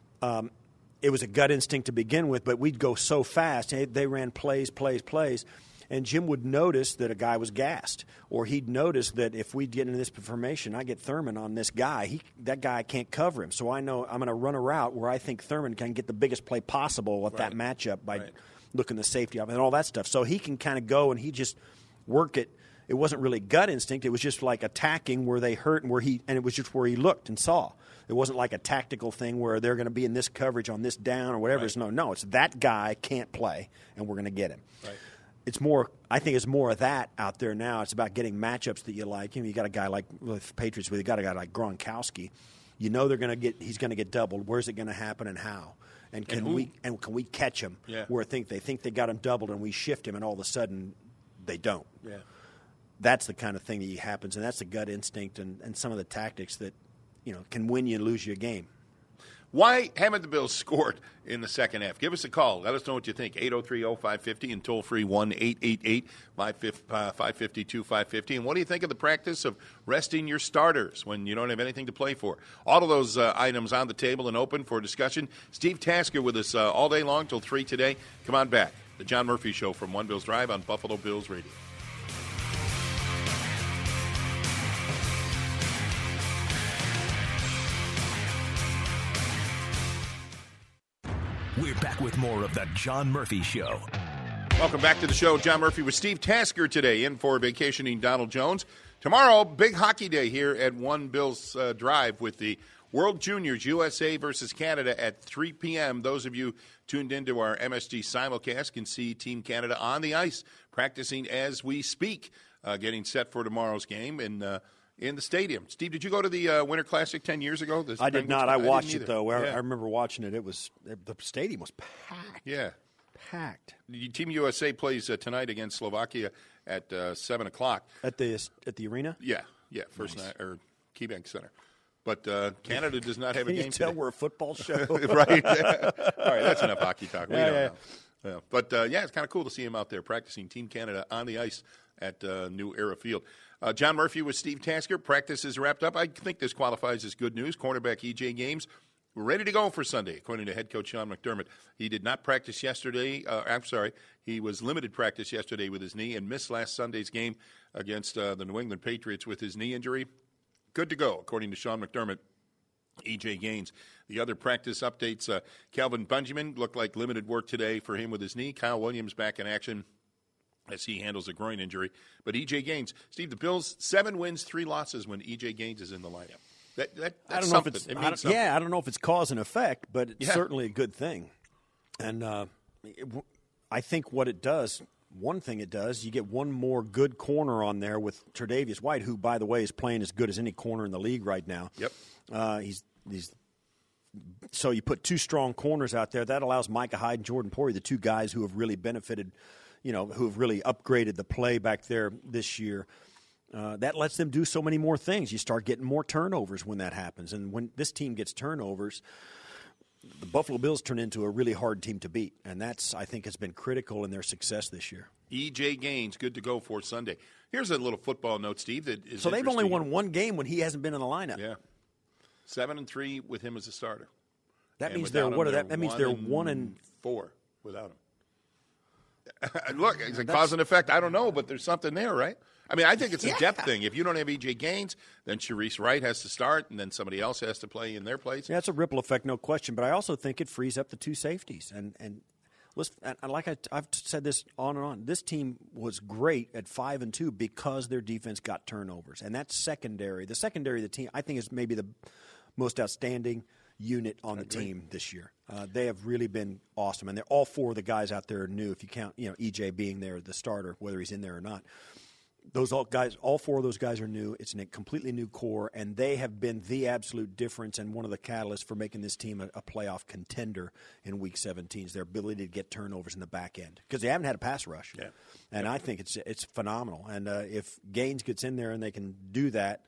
it was a gut instinct to begin with, but we'd go so fast. They ran plays, and Jim would notice that a guy was gassed, or he'd notice that if we get into this formation, I get Thurman on this guy. That guy can't cover him, so I know I'm going to run a route where I think Thurman can get the biggest play possible with that matchup by looking the safety up and all that stuff. So he can kind of go and he just work it. It wasn't really gut instinct. It was just like attacking where they hurt and it was just where he looked and saw. It wasn't like a tactical thing where they're going to be in this coverage on this down or whatever. No, it's that guy can't play, and we're going to get him. Right. It's more. I think it's more of that out there now. It's about getting matchups that you like. You got a guy like with Patriots. We got a guy like Gronkowski. You know he's going to get doubled. Where's it going to happen and how? And can we catch him where they think they got him doubled and we shift him and all of a sudden they don't. Yeah. That's the kind of thing that happens, and that's the gut instinct and some of the tactics that, can win you and lose you a game. Why haven't the Bills scored in the second half? Give us a call. Let us know what you think. 803-0550 and toll-free 1-888-552-550. And what do you think of the practice of resting your starters when you don't have anything to play for? All of those items on the table and open for discussion. Steve Tasker with us all day long till 3 today. Come on back. The John Murphy Show from One Bills Drive on Buffalo Bills Radio. We're back with more of the John Murphy Show. Welcome back to the show. John Murphy with Steve Tasker today, in for vacationing Donald Jones. Tomorrow, big hockey day here at One Bills Drive with the World Juniors, USA versus Canada at 3 p.m. Those of you tuned into our MSG simulcast can see Team Canada on the ice, practicing as we speak, getting set for tomorrow's game in the stadium. Steve, did you go to the Winter Classic 10 years ago? I did not. I watched it, though. I remember watching it. The stadium was packed. Yeah. Packed. Team USA plays tonight against Slovakia at 7 o'clock. At the arena? Yeah. First night, or KeyBank Center. But Canada does not have a game today. Can you tell we're a football show? Right. All right, that's enough hockey talk. We don't know. Yeah. But, it's kind of cool to see him out there practicing Team Canada on the ice at New Era Field. John Murphy with Steve Tasker. Practice is wrapped up. I think this qualifies as good news. Cornerback E.J. Gaines, we're ready to go for Sunday, according to head coach Sean McDermott. He did not practice yesterday. He was limited practice yesterday with his knee and missed last Sunday's game against the New England Patriots with his knee injury. Good to go, according to Sean McDermott. E.J. Gaines. The other practice updates, Calvin Benjamin looked like limited work today for him with his knee. Kyle Williams back in action as he handles a groin injury. But E.J. Gaines, Steve, the Bills, 7 wins, 3 losses when E.J. Gaines is in the lineup. That's I don't know something. I don't know if it's cause and effect, but it's certainly a good thing. And I think what it does, one thing it does, you get one more good corner on there with Tre'Davious White, who, by the way, is playing as good as any corner in the league right now. Yep. He's So you put two strong corners out there. That allows Micah Hyde and Jordan Poyer, the two guys who have really benefited, who have really upgraded the play back there this year. That lets them do so many more things. You start getting more turnovers when that happens. And when this team gets turnovers, the Buffalo Bills turn into a really hard team to beat. And that's, I think, has been critical in their success this year. E.J. Gaines, good to go for Sunday. Here's a little football note, Steve. So they've only won one game when he hasn't been in the lineup. Yeah. 7-3 with him as a starter. That means they're 1-4 without him. Look, it's a cause and effect. I don't know, but there's something there, right? I mean, I think it's a depth thing. If you don't have E.J. Gaines, then Sharice Wright has to start, and then somebody else has to play in their place. Yeah, it's a ripple effect, no question. But I also think it frees up the two safeties. And like I've said this on and on, this team was great at 5-2 because their defense got turnovers. And that's secondary. The secondary of the team, I think, is maybe the most outstanding unit on the team this year. They have really been awesome, and they're all four of the guys out there are new. If you count, EJ being there, the starter, whether he's in there or not, all four of those guys are new. It's a completely new core, and they have been the absolute difference and one of the catalysts for making this team a playoff contender in Week 17. Is their ability to get turnovers in the back end because they haven't had a pass rush, and I think it's phenomenal. And if Gaines gets in there and they can do that,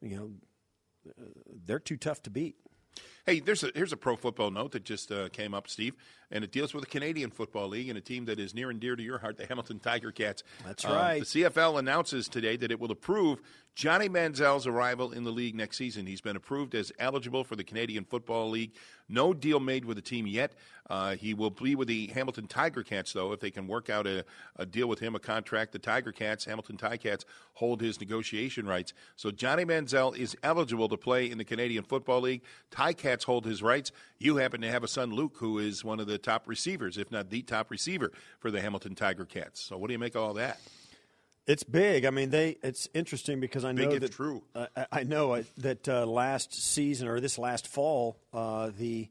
they're too tough to beat. Hey, here's a pro football note that just came up, Steve, and it deals with the Canadian Football League and a team that is near and dear to your heart, the Hamilton Tiger Cats. That's right. The CFL announces today that it will approve Johnny Manziel's arrival in the league next season. He's been approved as eligible for the Canadian Football League. No deal made with the team yet. He will be with the Hamilton Tiger Cats, though, if they can work out a deal with him, a contract. The Tiger Cats, Hamilton Ticats, hold his negotiation rights. So Johnny Manziel is eligible to play in the Canadian Football League. Ticats hold his rights. You happen to have a son, Luke, who is one of the top receivers, if not the top receiver for the Hamilton Tiger Cats. So what do you make of all that? It's big. I mean, it's interesting because I know that true. I know that last season or this last fall, the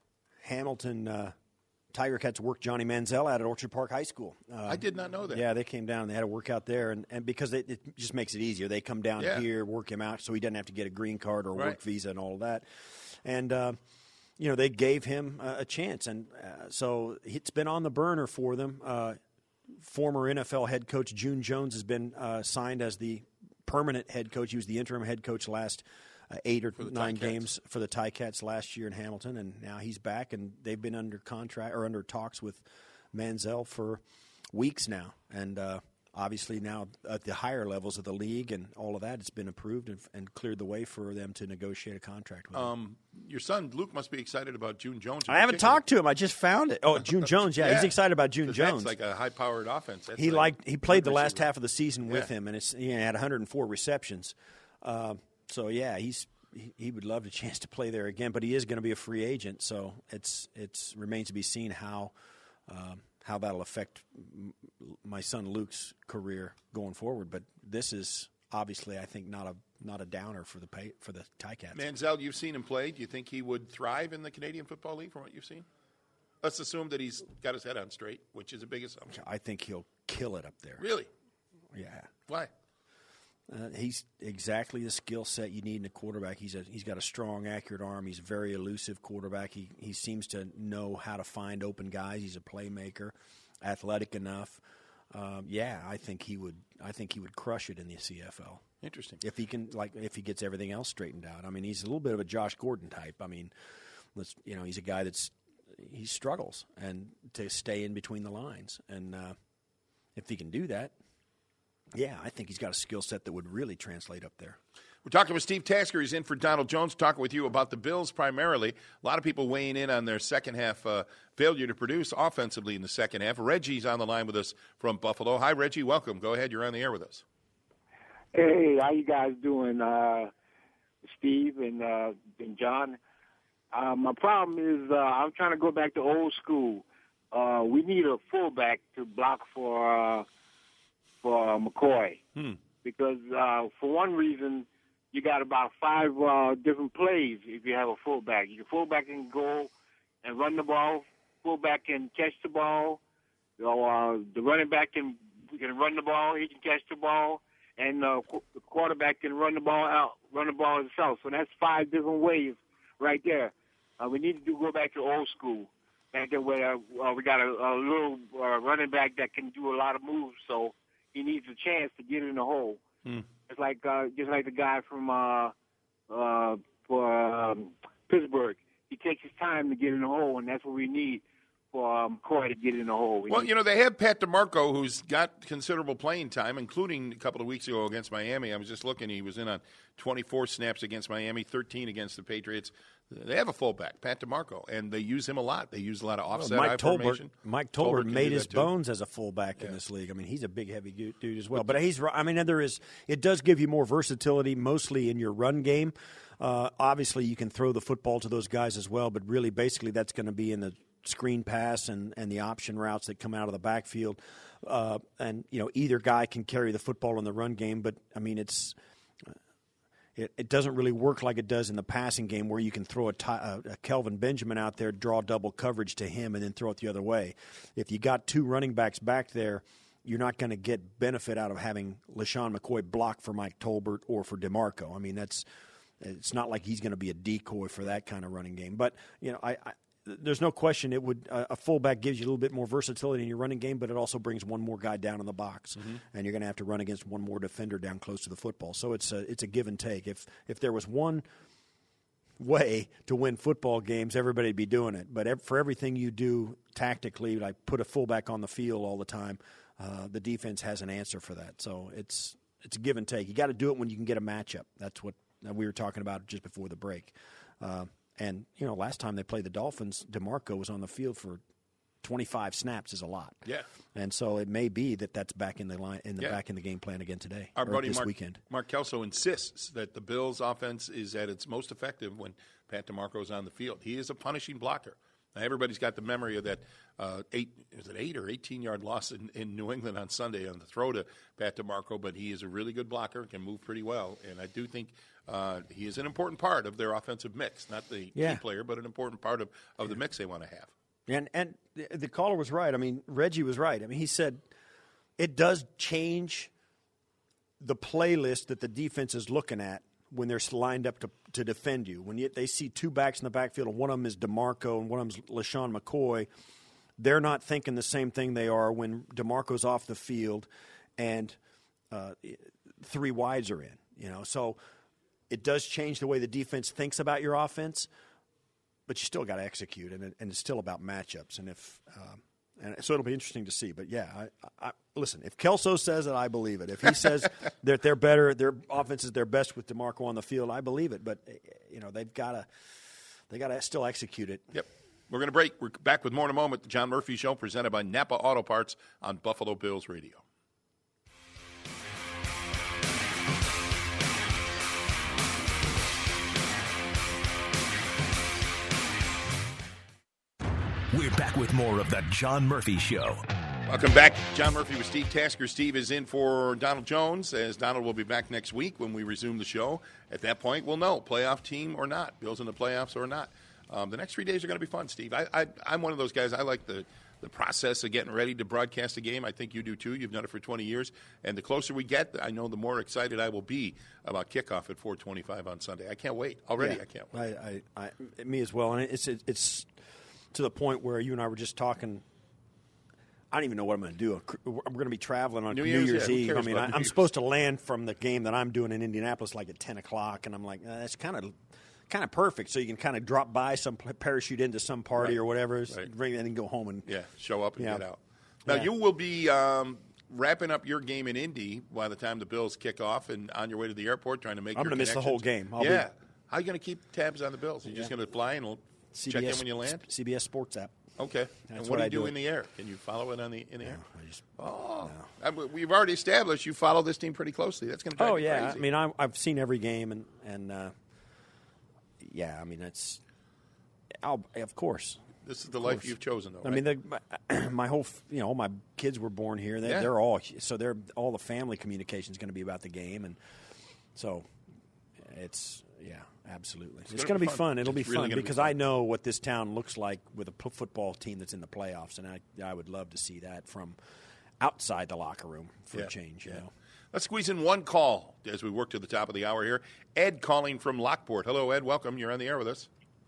Hamilton Tiger Cats worked Johnny Manziel out at Orchard Park High School. I did not know that. Yeah, they came down and they had a workout there, and because it just makes it easier. They come down here, work him out, so he doesn't have to get a green card or a work visa and all of that. And they gave him a chance, and so it's been on the burner for them. Former NFL head coach June Jones has been signed as the permanent head coach. He was the interim head coach last 8 or 9 games for the Ticats last year in Hamilton, and now he's back, and they've been under contract or under talks with Manziel for weeks now. And obviously now at the higher levels of the league and all of that, it's been approved and cleared the way for them to negotiate a contract with him. Your son, Luke, must be excited about June Jones. I haven't talked to him. I just found it. Oh, June Jones, he's excited about June Jones. That's like a high-powered offense. He played the last half of the season with him, and he had 104 receptions. So, he would love a chance to play there again, but he is going to be a free agent, so it remains to be seen how that'll affect my son Luke's career going forward. But this is obviously, I think, not a downer for the Ticats. Manziel, you've seen him play. Do you think he would thrive in the Canadian Football League from what you've seen? Let's assume that he's got his head on straight, which is a big assumption. I think he'll kill it up there. Really? Yeah. Why? He's exactly the skill set you need in a quarterback. He's got a strong, accurate arm. He's a very elusive quarterback. He seems to know how to find open guys. He's a playmaker, athletic enough. I think he would crush it in the CFL. Interesting. If he gets everything else straightened out. I mean, he's a little bit of a Josh Gordon type. I mean, he's a guy he struggles and to stay in between the lines. And if he can do that, I think he's got a skill set that would really translate up there. We're talking with Steve Tasker. He's in for Donald Jones, talking with you about the Bills primarily. A lot of people weighing in on their second half failure to produce offensively in the second half. Reggie's on the line with us from Buffalo. Hi, Reggie. Welcome. Go ahead. You're on the air with us. Hey, how you guys doing, Steve and John? My problem is I'm trying to go back to old school. We need a fullback to block for McCoy. Because for one reason, you got about 5 different plays if you have a fullback. Your fullback can go and run the ball. Fullback can catch the ball. The running back can run the ball. He can catch the ball. And the quarterback can run the ball himself. So that's 5 different ways right there. We need to go back to old school. Back there where we got a little running back that can do a lot of moves, so he needs a chance to get in the hole. It's like just like the guy from Pittsburgh. He takes his time to get in the hole, and that's what we need for McCoy to get in the hole. They have Pat DeMarco, who's got considerable playing time, including a couple of weeks ago against Miami. I was just looking. He was in on 24 snaps against Miami, 13 against the Patriots. They have a fullback, Pat DeMarco, and they use him a lot. They use a lot of offset formation. Mike Tolbert made his bones as a fullback in this league. I mean, he's a big, heavy dude as well. But it does give you more versatility, mostly in your run game. Obviously, you can throw the football to those guys as well, but really, basically, that's going to be in the screen pass and the option routes that come out of the backfield. Either guy can carry the football in the run game, but, I mean, it doesn't really work like it does in the passing game where you can throw a Kelvin Benjamin out there, draw double coverage to him, and then throw it the other way. If you got two running backs back there, you're not going to get benefit out of having LeSean McCoy block for Mike Tolbert or for DeMarco. I mean, it's not like he's going to be a decoy for that kind of running game. But, there's no question it would a fullback gives you a little bit more versatility in your running game, but it also brings one more guy down in the box, and you're going to have to run against one more defender down close to the football. So it's a give and take. If there was one way to win football games, everybody'd be doing it. But for everything you do tactically, like put a fullback on the field all the time, the defense has an answer for that. So it's a give and take. You got to do it when you can get a matchup. That's what we were talking about just before the break. And, last time they played the Dolphins, DeMarco was on the field for 25 snaps is a lot. Yeah. And so it may be that's back in the line back in the game plan again today. Our buddy this weekend. Mark Kelso insists that the Bills' offense is at its most effective when Pat DeMarco is on the field. He is a punishing blocker. Now, everybody's got the memory of that 8 or 18-yard loss in New England on Sunday on the throw to Pat DeMarco, but he is a really good blocker, can move pretty well, and I do think he is an important part of their offensive mix, not the key player, but an important part of the mix they want to have. And the caller was right. I mean, Reggie was right. I mean, he said it does change the playlist that the defense is looking at when they're lined up to defend you. When they see two backs in the backfield, and one of them is DeMarco and one of them is LeSean McCoy, they're not thinking the same thing they are when DeMarco's off the field and three wides are in. So it does change the way the defense thinks about your offense, but you still got to execute, and it's still about matchups. And so it'll be interesting to see. But yeah, I listen. If Kelso says it, I believe it. If he says that they're better, their offense is their best with DeMarco on the field, I believe it. But they've got to still execute it. Yep. We're going to break. We're back with more in a moment. The John Murphy Show, presented by Napa Auto Parts on Buffalo Bills Radio. We're back with more of the John Murphy Show. Welcome back. John Murphy with Steve Tasker. Steve is in for Donald Jones, as Donald will be back next week when we resume the show. At that point, we'll know, playoff team or not, Bills in the playoffs or not. The next 3 days are going to be fun, Steve. I'm one of those guys. I like the process of getting ready to broadcast a game. I think you do, too. You've done it for 20 years. And the closer we get, I know the more excited I will be about kickoff at 4:25 on Sunday. I can't wait. Already, yeah, I can't wait. I me as well. And it's to the point where you and I were just talking. I don't even know what I'm going to do. I'm going to be traveling on New Year's Eve. I mean, I'm supposed to land from the game that I'm doing in Indianapolis like at 10 o'clock, and I'm like, that's kind of perfect. So you can kind of drop by, some parachute into some party or whatever, and then go home and show up and get out. Now you will be wrapping up your game in Indy by the time the Bills kick off, and on your way to the airport, trying to make. I'm going to miss the whole game. How are you going to keep tabs on the Bills? You're just going to fly and check in when you land? CBS Sports app. Okay. And what do you do in the air? Can you follow it in the air? We've already established you follow this team pretty closely. That's going to drive you crazy. I mean, I've seen every game, and I mean, that's of course. This is the life you've chosen, though. Right? I mean, my whole, all my kids were born here. They're all all the family communication is going to be about the game, and so it's. Absolutely. It's going to be fun. It'll be fun because I know what this town looks like with a football team that's in the playoffs, and I would love to see that from outside the locker room for a change. You know. Let's squeeze in one call as we work to the top of the hour here. Ed calling from Lockport. Hello, Ed. Welcome. You're on the air with us.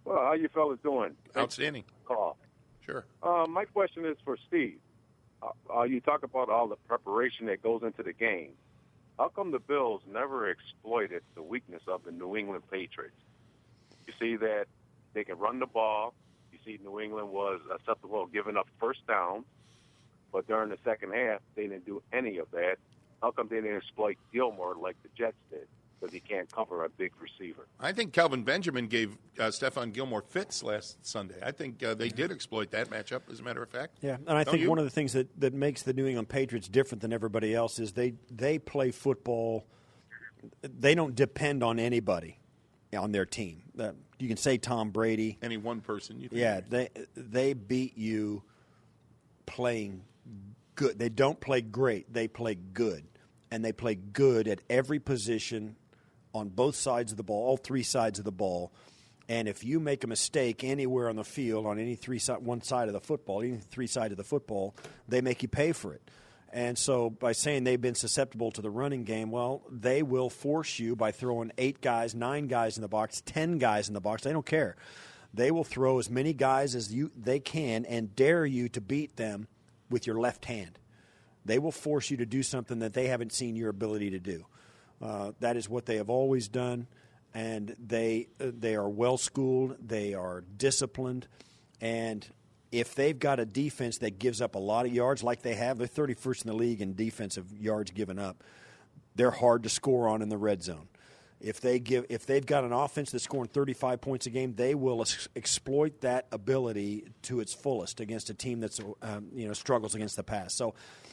Well, how you fellas doing? Outstanding. Call. Sure. My question is for Steve. You talk about all the preparation that goes into the game. How come the Bills never exploited the weakness of the New England Patriots? You see that they can run the ball. You see New England was acceptable of giving up first down, but during the second half, they didn't do any of that. How come they didn't exploit Gilmore like the Jets did? Because he can't cover a big receiver. I think Kelvin Benjamin gave Stephon Gilmore fits last Sunday. I think they did exploit that matchup, as a matter of fact. Yeah, and I think one of the things that makes the New England Patriots different than everybody else is they play football. They don't depend on anybody on their team. You can say Tom Brady. Any one person. You think. Yeah, they beat you playing good. They don't play great. They play good. And they play good at every position on both sides of the ball, all three sides of the ball. And if you make a mistake anywhere on the field, on any one side of the football, any three sides of the football, they make you pay for it. And so by saying they've been susceptible to the running game, well, they will force you by throwing 8 guys, 9 guys in the box, 10 guys in the box. They don't care. They will throw as many guys as they can and dare you to beat them with your left hand. They will force you to do something that they haven't seen your ability to do. That is what they have always done, and they are well-schooled. They are disciplined, and if they've got a defense that gives up a lot of yards like they have, they're 31st in the league in defensive yards given up, they're hard to score on in the red zone. If they've got an offense that's scoring 35 points a game, they will exploit that ability to its fullest against a team that's struggles against the pass. So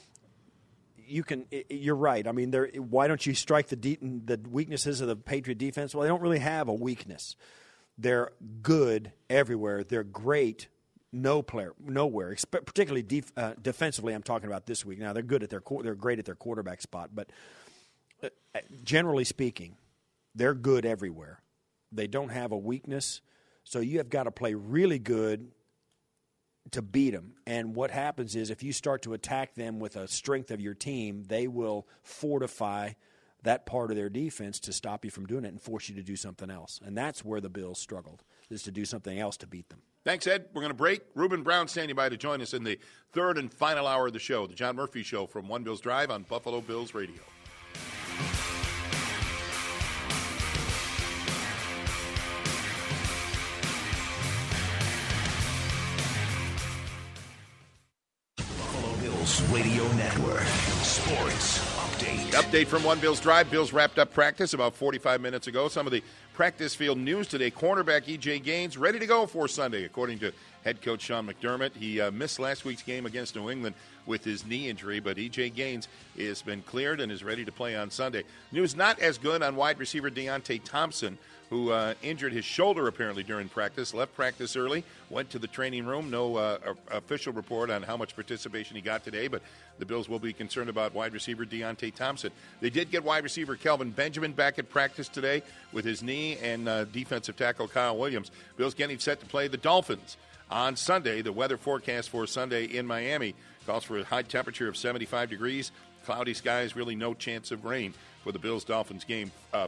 you're right. I mean, why don't you strike the weaknesses of the Patriot defense? Well, they don't really have a weakness. They're good everywhere. They're great nowhere, particularly defensively. I'm talking about this week. Now they're good at they're great at their quarterback spot, but generally speaking, they're good everywhere. They don't have a weakness, so you have got to play really good to beat them. And what happens is if you start to attack them with a strength of your team, they will fortify that part of their defense to stop you from doing it and force you to do something else. And that's where the Bills struggled, is to do something else to beat them. Thanks, Ed. We're going to break. Reuben Brown standing by to join us in the third and final hour of the show, the John Murphy Show from One Bills Drive on Buffalo Bills Radio. Radio Network. Sports Update. Update from One Bills Drive. Bills wrapped up practice about 45 minutes ago. Some of the practice field news today. Cornerback E.J. Gaines ready to go for Sunday, according to head coach Sean McDermott. He missed last week's game against New England with his knee injury, but E.J. Gaines has been cleared and is ready to play on Sunday. News not as good on wide receiver Deontay Thompson, who injured his shoulder apparently during practice, left practice early, went to the training room. No official report on how much participation he got today, but the Bills will be concerned about wide receiver Deontay Thompson. They did get wide receiver Kelvin Benjamin back at practice today with his knee, and defensive tackle Kyle Williams. Bills getting set to play the Dolphins on Sunday. The weather forecast for Sunday in Miami calls for a high temperature of 75 degrees, cloudy skies, really no chance of rain for the Bills-Dolphins game.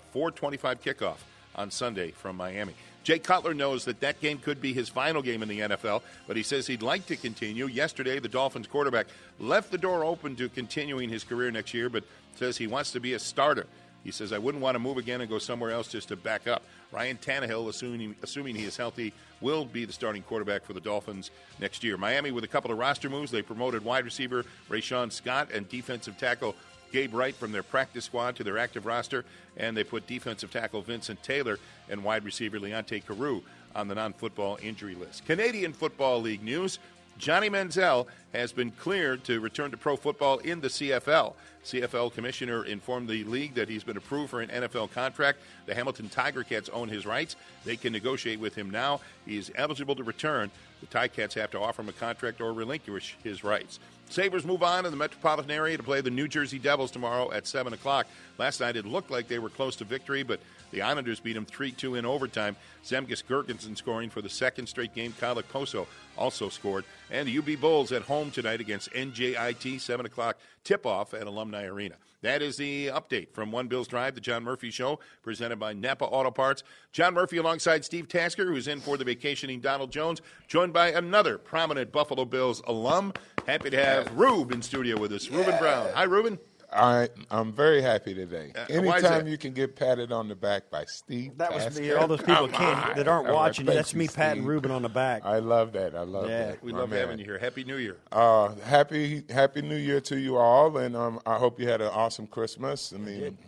4:25 kickoff on Sunday from Miami. Jay Cutler knows that game could be his final game in the NFL, but he says he'd like to continue. Yesterday, the Dolphins quarterback left the door open to continuing his career next year, but says he wants to be a starter. He says, I wouldn't want to move again and go somewhere else just to back up. Ryan Tannehill, assuming he is healthy, will be the starting quarterback for the Dolphins next year. Miami with a couple of roster moves. They promoted wide receiver Rashawn Scott and defensive tackle Gabe Wright from their practice squad to their active roster, and they put defensive tackle Vincent Taylor and wide receiver Leonte Carew on the non-football injury list. Canadian Football League news. Johnny Manziel has been cleared to return to pro football in the CFL. CFL commissioner informed the league that he's been approved for an NFL contract. The Hamilton Tiger Cats own his rights. They can negotiate with him now. He is eligible to return. The Ticats have to offer him a contract or relinquish his rights. Sabres move on in the metropolitan area to play the New Jersey Devils tomorrow at 7 o'clock. Last night it looked like they were close to victory, but the Islanders beat them 3-2 in overtime. Zemgus Girgensson scoring for the second straight game. Kyle Okposo also scored. And the UB Bulls at home home tonight against NJIT, 7 o'clock tip-off at Alumni Arena. That is the update from One Bills Drive, the John Murphy Show, presented by Napa Auto Parts. John Murphy alongside Steve Tasker, who's in for the vacationing Donald Jones, joined by another prominent Buffalo Bills alum. Happy to have Rube in studio with us, Reuben Brown. Hi, Reuben. I'm very happy today. Anytime you can get patted on the back by Steve. That was me. All those people that aren't watching. That's me patting Reuben on the back. I love that. I love that. We love having you here. Happy New Year. Happy New Year to you all, and I hope you had an awesome Christmas. I mean,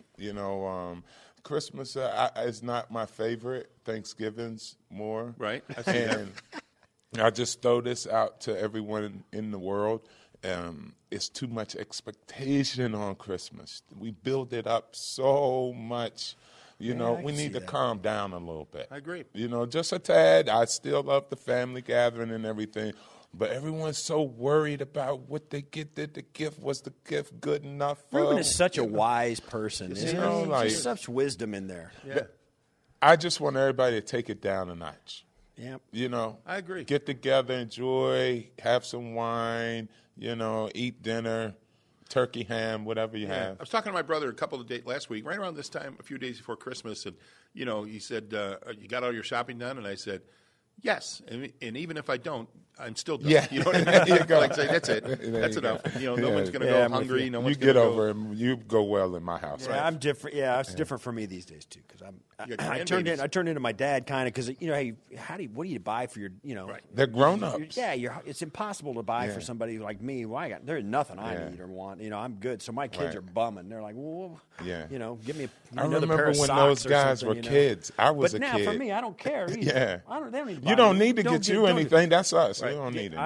Christmas is not my favorite. Thanksgiving's more. Right. I see and I just throw this out to everyone in the world. It's too much expectation on Christmas. We build it up so much. We need to calm down a little bit. I agree. Just a tad. I still love the family gathering and everything, but everyone's so worried about what they get. Did the gift, was the gift good enough? Reuben is such a wise person. There's such wisdom in there. Yeah. I just want everybody to take it down a notch. Yeah. I agree. Get together, enjoy, have some wine, eat dinner, turkey, ham, whatever you have. I was talking to my brother a couple of days last week, right around this time, a few days before Christmas, and he said, "You got all your shopping done?" And I said, "Yes." And even if I don't, I'm still done. Yeah. You know what I mean? Like, say, that's it. That's enough. No one's going to go hungry. No one's you get over it. You go well in my house. Yeah, right? I'm different. Yeah, it's different for me these days too, because I turned into my dad kind of, because hey, what do you buy for your Right. They're grown ups. It's impossible to buy for somebody like me. Well, there's nothing I need or want. I'm good. So my kids are bumming. They're like, well, give me another pair of socks. I remember when those guys were kids. I was a kid. But now for me, I don't care either. Yeah. They don't need to you don't need to get you anything. That's us. Right. We don't need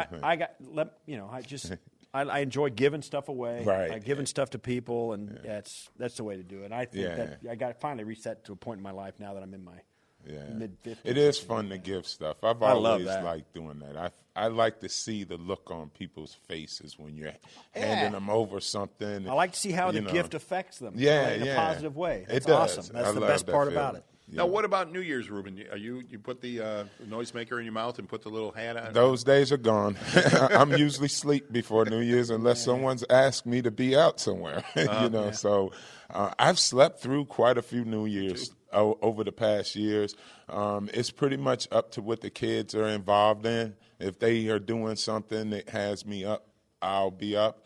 anything. I enjoy giving stuff away, right. Giving stuff to people, and that's the way to do it. And I think that I got finally reset to a point in my life now that I'm in my mid-50s. It is fun to give stuff. I've always liked doing that. I like to see the look on people's faces when you're handing them over something. I like to see how the gift affects them in a positive way. It's does. Awesome. That's the best part about it. Now, what about New Year's, Reuben? You put the noisemaker in your mouth and put the little hat on? Those days are gone. I'm usually asleep before New Year's unless someone's asked me to be out somewhere. So I've slept through quite a few New Year's over the past years. It's pretty much up to what the kids are involved in. If they are doing something that has me up, I'll be up.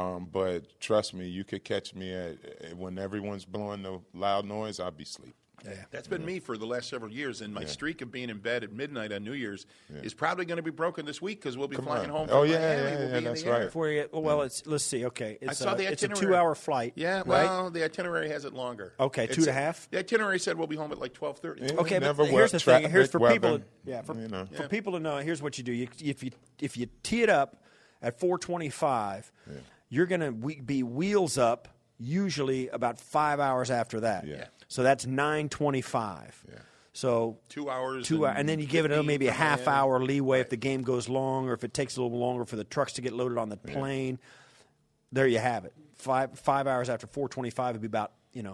But trust me, you could catch me when everyone's blowing the loud noise, I'll be asleep. Yeah. That's been me for the last several years, and my streak of being in bed at midnight on New Year's is probably going to be broken this week because we'll be flying home from Miami. We'll be that's right. Let's see. Okay, I saw the it's a itinerary. 2-hour flight. Yeah, well, the itinerary has it longer. Okay, 2.5. The itinerary said we'll be home at like 12:30. Okay, but here's the thing. Here's for people. For people to know. Here's what you do. If you tee it up at 4:25, you're going to be wheels up. Usually about 5 hours after that. Yeah. So that's 9:25. Yeah. So 2 hours. And then you give it maybe a half hour leeway if the game goes long or if it takes a little longer for the trucks to get loaded on the plane. There you have it. 5 hours after 4:25 would be about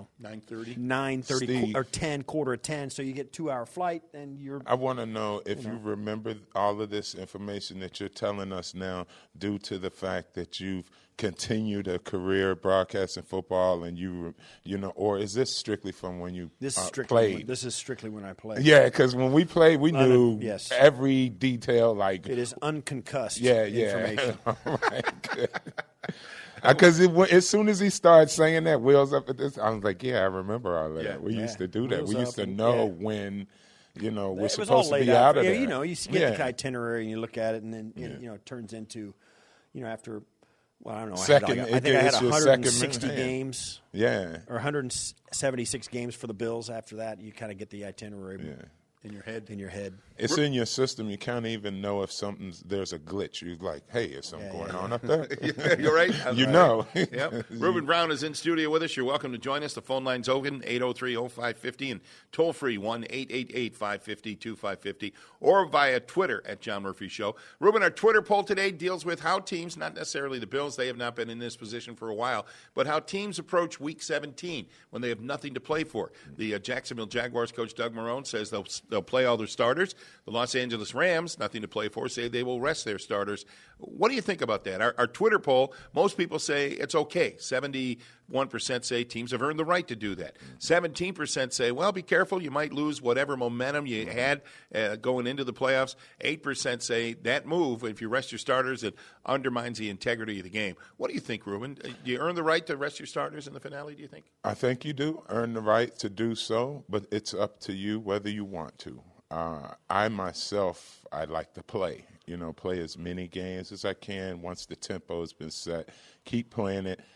9:30 or 10, quarter of 10. So you get 2-hour flight, and you're. I want to know if you remember all of this information that you're telling us now, due to the fact that you've continued a career broadcasting football, and or is this strictly from when you played? This is strictly when I played. Yeah, because when we played, we knew every detail. Like it is unconcussed information. Right, good. Because as soon as he started saying that, wheels up at this, I was like, I remember all of that. We used to do that. Wheels we used to know when, we're supposed to be out of there. You get the itinerary and you look at it, and then it turns into, after. Well, I don't know. I think I had 160 games. Yeah. Or 176 games for the Bills. After that, you kind of get the itinerary in your head. It's in your system. You can't even know if there's a glitch. You're like, hey, is something going on up there? You're right. know. Yep. Reuben Brown is in studio with us. You're welcome to join us. The phone line's open, 803-0550, and toll-free, 1-888-550-2550, or via Twitter at John Murphy Show. Reuben, our Twitter poll today deals with how teams, not necessarily the Bills, they have not been in this position for a while, but how teams approach Week 17 when they have nothing to play for. The Jacksonville Jaguars coach Doug Marrone says they'll play all their starters. The Los Angeles Rams, nothing to play for, say they will rest their starters. What do you think about that? Our Twitter poll, most people say it's okay. 71% say teams have earned the right to do that. 17% say, well, be careful, you might lose whatever momentum you had going into the playoffs. 8% say that move, if you rest your starters, it undermines the integrity of the game. What do you think, Ruben? Do you earn the right to rest your starters in the finale, do you think? I think you do earn the right to do so, but it's up to you whether you want to. I myself, I like to play. Play as many games as I can once the tempo has been set. Keep playing it.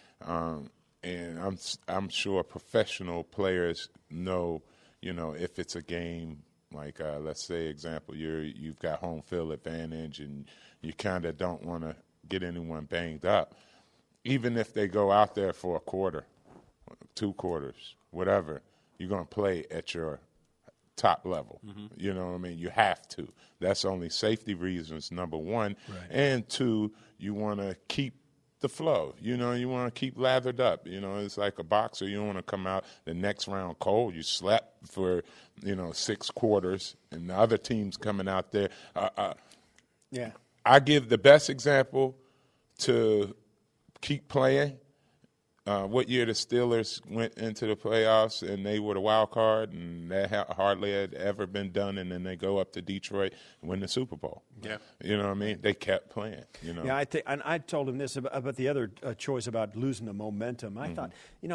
And I'm sure professional players know, if it's a game like, let's say, example, you've got home field advantage and you kind of don't want to get anyone banged up. Even if they go out there for a quarter, 2 quarters, whatever, you're going to play at your top level. Mm-hmm. You know what I mean? You have to. That's only safety reasons, number one. Right. And 2, you want to keep the flow. You want to keep lathered up. It's like a boxer. You don't want to come out the next round cold. You slept for, 6 quarters, and the other team's coming out there. Yeah. I give the best example to keep playing. What year the Steelers went into the playoffs and they were the wild card, and that hardly had ever been done, and then they go up to Detroit and win the Super Bowl. Yeah. You know what I mean? They kept playing, Yeah, I told him this about the other choice about losing the momentum. I thought,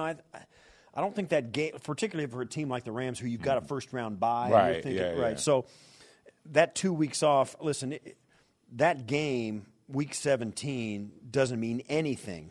I don't think that game, particularly for a team like the Rams who you've got a first-round bye. Right, you're thinking, yeah. So that 2 weeks off, listen, that game, Week 17, doesn't mean anything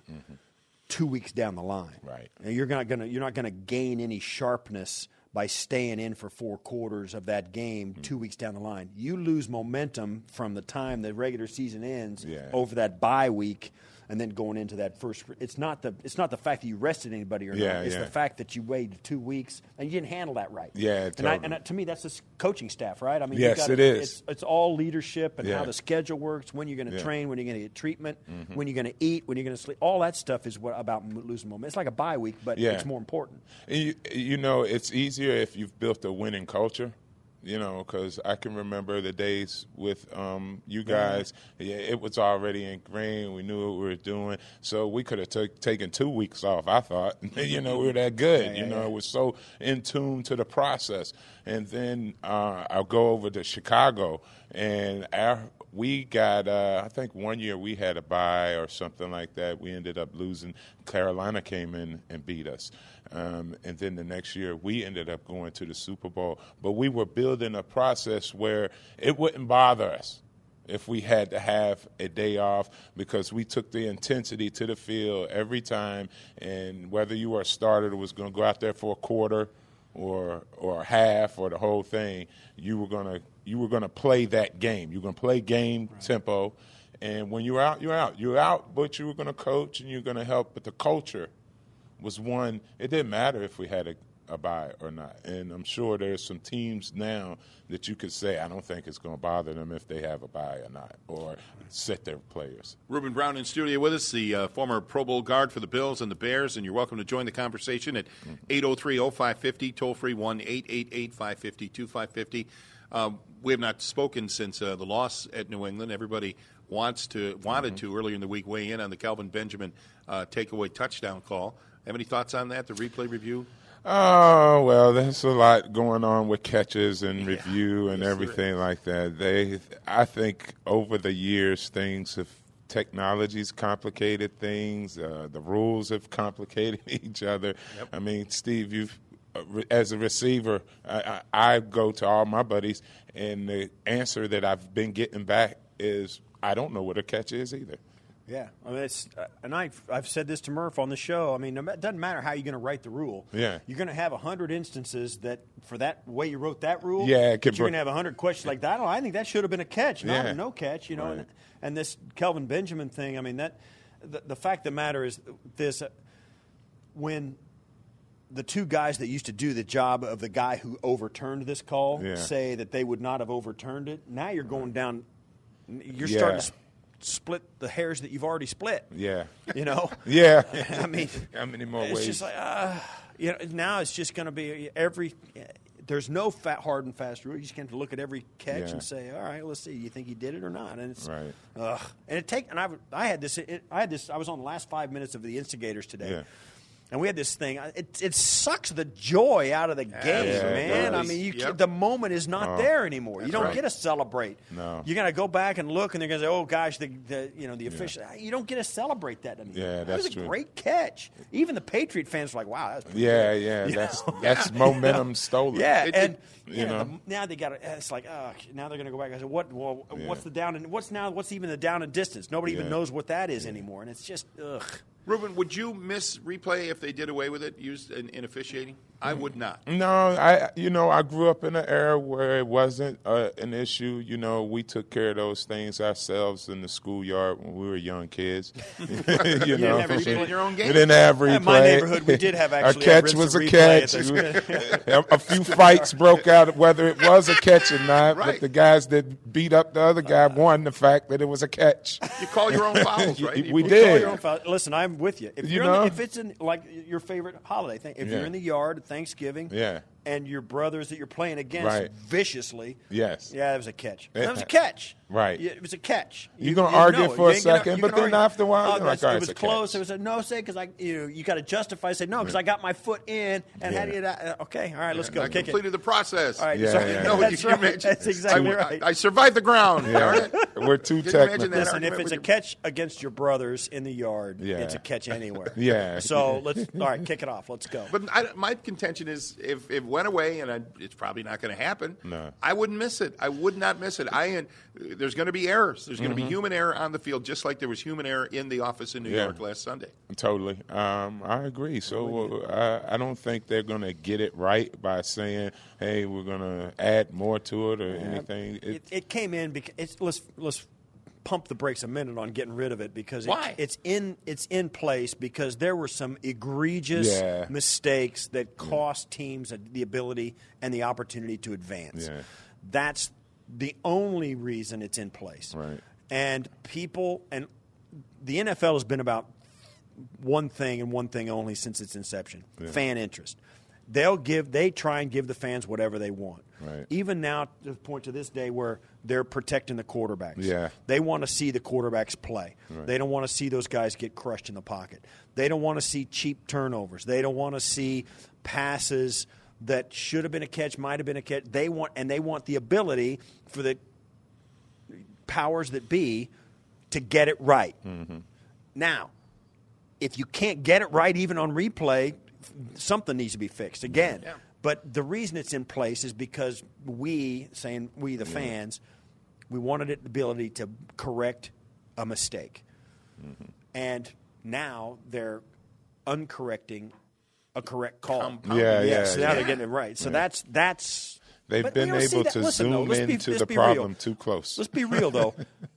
2 weeks down the line. Right. You're not gonna gain any sharpness by staying in for 4 quarters of that game 2 weeks down the line. You lose momentum from the time the regular season ends over that bye week, and then going into that first. It's not the fact that you rested anybody or not. It's the fact that you waited 2 weeks and you didn't handle that right. Yeah, totally. And to me, that's the coaching staff, right? I mean, yes, it is. It's all leadership and how the schedule works, when you're going to train, when you're going to get treatment, when you're going to eat, when you're going to sleep. All that stuff is about losing momentum. It's like a bye week, but it's more important. It's easier if you've built a winning culture. Because I can remember the days with you guys. Yeah, it was already ingrained. We knew what we were doing. So we could have taken 2 weeks off, I thought. We were that good. It was so in tune to the process. And then I'll go over to Chicago, and we got, I think 1 year we had a bye or something like that. We ended up losing. Carolina came in and beat us. And then the next year we ended up going to the Super Bowl. But we were building a process where it wouldn't bother us if we had to have a day off, because we took the intensity to the field every time. And whether you were a starter that was going to go out there for a quarter or a half or the whole thing, you were going to play that game. You were going to play game tempo. And when you're out, you're out. You're out, but you were going to coach and you're going to help. But the culture was one. It didn't matter if we had a bye or not. And I'm sure there's some teams now that you could say, I don't think it's going to bother them if they have a bye or not, or sit their players. Ruben Brown in studio with us, the former Pro Bowl guard for the Bills and the Bears, and you're welcome to join the conversation at 803-0550, toll-free 1-888-550-2550. We have not spoken since the loss at New England. Everybody wanted to earlier in the week weigh in on the Kelvin Benjamin takeaway touchdown call. Have any thoughts on that, the replay review? Oh, well, there's a lot going on with catches and review and everything like that. I think over the years technology's complicated things. The rules have complicated each other. Yep. I mean, Steve, as a receiver, I go to all my buddies, and the answer that I've been getting back is, I don't know what a catch is either. Yeah, I mean, and I've said this to Murph on the show. I mean, it doesn't matter how you're going to write the rule. Yeah, you're going to have 100 instances that for that way you wrote that rule. Yeah, you're going to have 100 questions like that. I think that should have been a catch, not a no catch. Right. And this Kelvin Benjamin thing. I mean, that the fact of the matter is this: when the two guys that used to do the job of the guy who overturned this call say that they would not have overturned it, now you're going down. You're starting to split the hairs that you've already split. Yeah. Yeah. I mean, how many more it's ways? Just like, now it's just going to be there's no hard and fast rule. You just have to look at every catch Yeah. and say, all right, let's see. You think he did it or not? And it's Right. I had this. I was on the last 5 minutes of the Instigators today. Yeah. And we had this thing. It sucks the joy out of the game, man. I mean, the moment is not there anymore. You don't get to celebrate. No. You got to go back and look, and they're going to say, "Oh gosh, the official." You don't get to celebrate that anymore. Yeah, that that's was a true. great catch. Even the Patriot fans were like, "Wow, that's pretty Yeah, good." yeah. That's momentum stolen. Yeah, you know. now they got it's like, now they're going to go back and say, what's the down and what's even the down and distance? Nobody even knows what that is anymore, and it's just ugh. Ruben, would you miss replay if they did away with it, used in officiating? I would not. No, I grew up in an era where it wasn't an issue. You know, we took care of those things ourselves in the schoolyard when we were young kids. you know, never did your own game. We didn't have replay. In my neighborhood, we did have actually a catch was a catch. A few fights broke out whether it was a catch or not. Right. But the guys that beat up the other guy won the fact that it was a catch. You call your own fouls, right? We You did. call your own foul. Listen, I'm with you. If You you're know? if it's in like your favorite holiday thing, if you're in the yard at Thanksgiving, and your brothers that you're playing against viciously, Yes. yeah, it was a catch. That was a catch. Right. Yeah, it was a catch. You're gonna argue know it. for a You ain't gonna- second, you but can then argue. after a while, you're like, all right, it was it's a close. catch. It was a no say because you got to justify. Say no because I got my foot in and how do you? Okay, all right, let's go. I Kick completed the process. All right, Yeah, so, yeah. No, that's can you right. imagine? That's exactly I, right. I survived the ground. Yeah. Darn it. We're too Can you imagine technical. that Listen, if argument it's a with catch against your brothers in the yard, Yeah. it's a catch anywhere. Yeah. So let's all right, kick it off. Let's go. But my contention is if it went away, and it's probably not going to happen, No. I wouldn't miss it. I would not miss it. There's going to be errors. There's going to be human error on the field, just like there was human error in the office in New York last Sunday. Totally. I agree. So I don't think they're going to get it right by saying, hey, we're going to add more to it or anything. It came in because let's pump the brakes a minute on getting rid of it because Why? it's in place because there were some egregious mistakes that cost teams the ability and the opportunity to advance. Yeah. That's the only reason it's in place. Right. And the NFL has been about one thing and one thing only since its inception: fan interest. They try and give the fans whatever they want. Right. Even now, to the point to this day where they're protecting the quarterbacks. Yeah. They want to see the quarterbacks play. Right. They don't want to see those guys get crushed in the pocket. They don't want to see cheap turnovers. They don't want to see passes that should have been a catch, might have been a catch. They want the ability for the powers that be to get it right. Mm-hmm. Now, if you can't get it right even on replay, something needs to be fixed again. Yeah. But the reason it's in place is because we the fans, we wanted the ability to correct a mistake. Mm-hmm. And now they're uncorrecting a correct call. So now they're getting it right. So that's They've but been you don't see able that. to Listen, though, zoom let's be- into let's the be real. problem too close. Let's be real, though.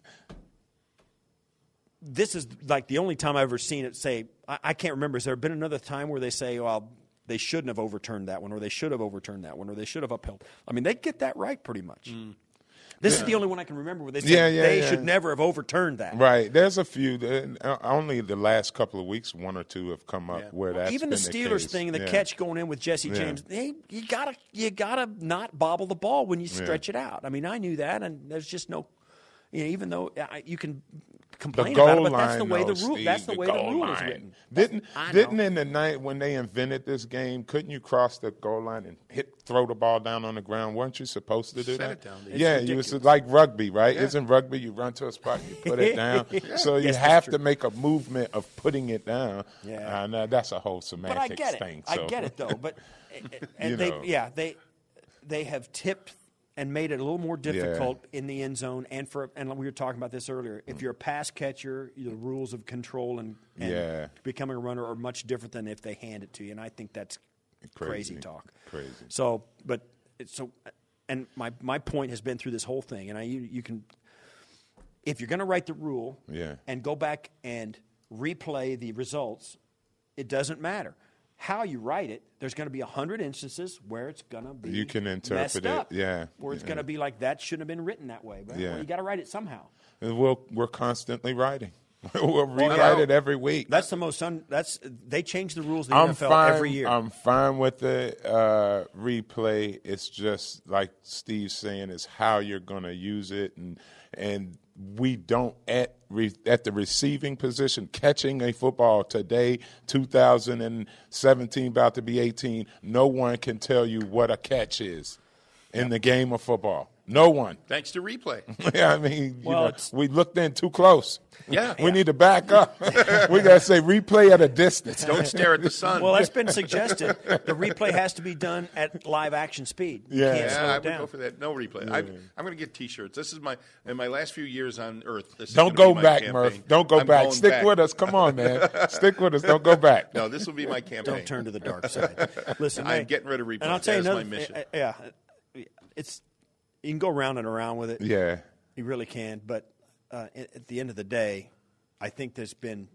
This is like the only time I've ever seen it say, I can't remember. Has there been another time where they say, well, they shouldn't have overturned that one, or they should have overturned that one, or they should have upheld? I mean, they get that right pretty much. This is the only one I can remember where they say they should never have overturned that. Right. There's a few. Only the last couple of weeks, one or two have come up where that's Even been the Steelers case. thing, the catch going in with Jesse James, you gotta not bobble the ball when you stretch it out. I mean, I knew that, and there's just no, even though you can complain about it, but that's the way the rule. That's the way the rule is written. Didn't in the night when they invented this game, couldn't you cross the goal line and throw the ball down on the ground? Weren't you supposed to do Set that? it down. Yeah, you was like rugby, right? Yeah. Isn't rugby you run to a spot, you put it down? So you Yes, have that's to make a movement of putting it down. Yeah. And that's a whole But semantics I get it. thing. I So. get it though. But and You they have tipped and made it a little more difficult in the end zone. And we were talking about this earlier. If you're a pass catcher, the rules of control and becoming a runner are much different than if they hand it to you. And I think that's crazy talk. Crazy. So, and my point has been through this whole thing. And you can, if you're going to write the rule and go back and replay the results, it doesn't matter how you write it. There's going to be 100 instances where it's going to be You can interpret messed it, up, yeah. where it's going to be like that shouldn't have been written that way. But Yeah. well, you got to write it somehow. We're constantly writing. We'll rewrite it every week. That's the most they change the rules in the NFL every year. I'm fine with the replay. It's just like Steve's saying, is how you're going to use it, and we don't at the receiving position, catching a football today, 2017, about to be 18. No one can tell you what a catch is in the game of football. No one. Thanks to replay. Yeah, I mean, we looked in too close. Yeah. We need to back up. We got to say replay at a distance. Don't stare at the sun. Well, that's been suggested. The replay has to be done at live action speed. You can't slow I it would down. go for that. No replay. I'm going to get T-shirts. This is in my last few years on Earth. This Don't is go be my back, campaign. Murph. Don't go back. Stick back. with us. Come on, man. Stick with us. Don't go back. No, this will be my campaign. Don't turn to the dark side. Listen, I'm getting rid of replay. And I'll tell you That's another my mission. You can go round and around with it. Yeah. You really can. But at the end of the day, I think it's been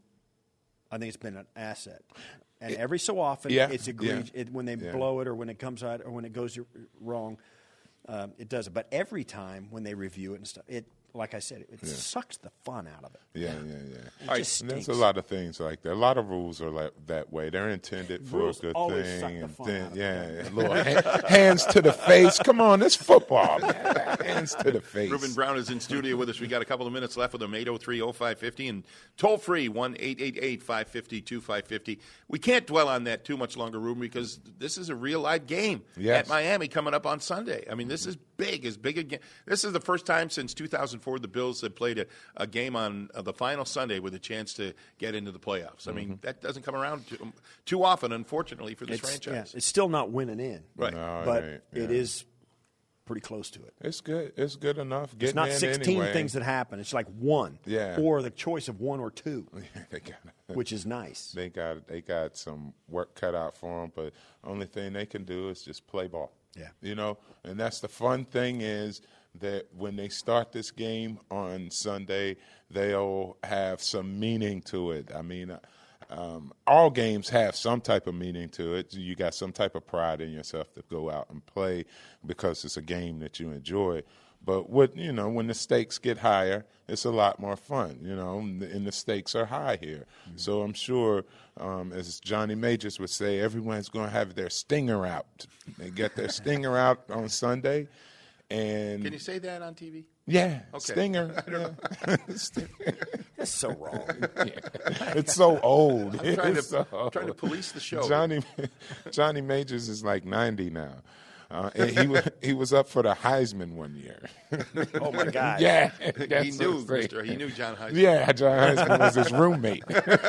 an asset. And every so often, it's egregious. When they blow it or when it comes out or when it goes wrong, it does it. But every time when they review it and stuff, like I said, it sucks the fun out of it. Yeah. It just stinks. There's a lot of things like that. A lot of rules are that way. They're intended for Rules a good always thing. suck the fun out of it. Little hands to the face. Come on, it's football, man. Hands to the face. Reuben Brown is in studio with us. We got a couple of minutes left with him, 803-0550, and toll-free, 1-888-550-2550. We can't dwell on that too much longer, Reuben, because this is a real live game at Miami coming up on Sunday. I mean, this is big, as big a game. This is the first time since 2004 the Bills have played a game on the final Sunday with a chance to get into the playoffs. I mean, that doesn't come around too often, unfortunately, for this franchise. Yeah, it's still not winning in. Right. No, but it is pretty close to it. It's good. It's good enough. It's not 16 anyway. things that happen. It's like one. Yeah. Or the choice of one or two. They got which is nice. They got some work cut out for them, but only thing they can do is just play ball. Yeah. You know, and that's the fun thing is that when they start this game on Sunday, they'll have some meaning to it. I mean, all games have some type of meaning to it. You got some type of pride in yourself to go out and play because it's a game that you enjoy. But when the stakes get higher, it's a lot more fun, and the stakes are high here. Mm-hmm. So I'm sure, as Johnny Majors would say, everyone's going to have their stinger out. They get their stinger out on Sunday. And can you say that on TV? Yeah, okay. Stinger. I don't know. That's so wrong. It's so old. I'm trying to police the show. Johnny Majors is like 90 now. And he was up for the Heisman one year. Oh my God! Yeah, he knew John Heisman. Yeah, John Heisman was his roommate.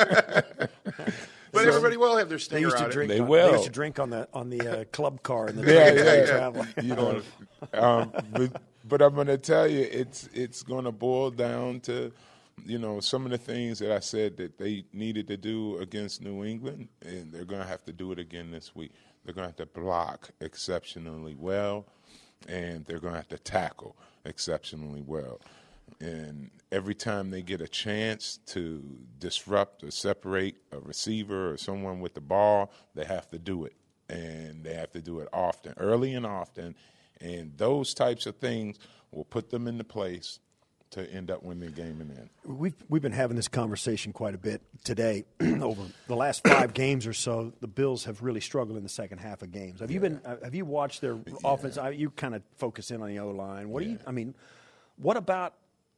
But everybody will have their stinger they used to out. Drink they on, will. They used to drink on the club car in the travel. But I'm going to tell you, it's going to boil down to, some of the things that I said that they needed to do against New England, and they're going to have to do it again this week. They're going to have to block exceptionally well, and they're going to have to tackle exceptionally well. And every time they get a chance to disrupt or separate a receiver or someone with the ball, they have to do it. And they have to do it often, early and often. And those types of things will put them into place to end up winning the game in the end. We've been having this conversation quite a bit today. Over the last 5 games or so, the Bills have really struggled in the second half of games. Have you watched their offense? You kind of focus in on the O-line. What about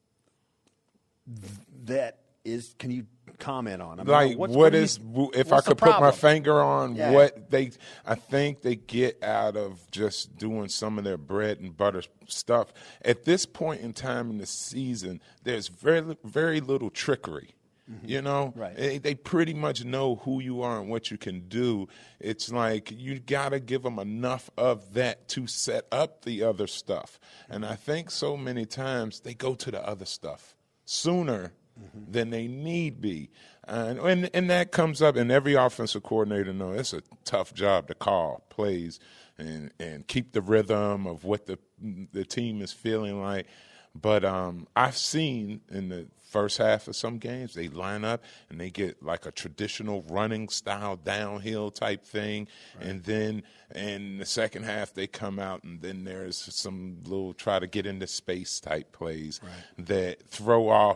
that is? Can you comment on? If I could put my finger on what I think they get out of just doing some of their bread and butter stuff. At this point in time in the season, there's very, very little trickery. Mm-hmm. Right. They pretty much know who you are and what you can do. It's like you got to give them enough of that to set up the other stuff. And I think so many times they go to the other stuff sooner than they need be. And that comes up, and every offensive coordinator knows it's a tough job to call plays and keep the rhythm of what the team is feeling like. But I've seen in the first half of some games, they line up and they get like a traditional running style downhill type thing. Right. And then in the second half, they come out and then there's some little try to get into space type plays that throw off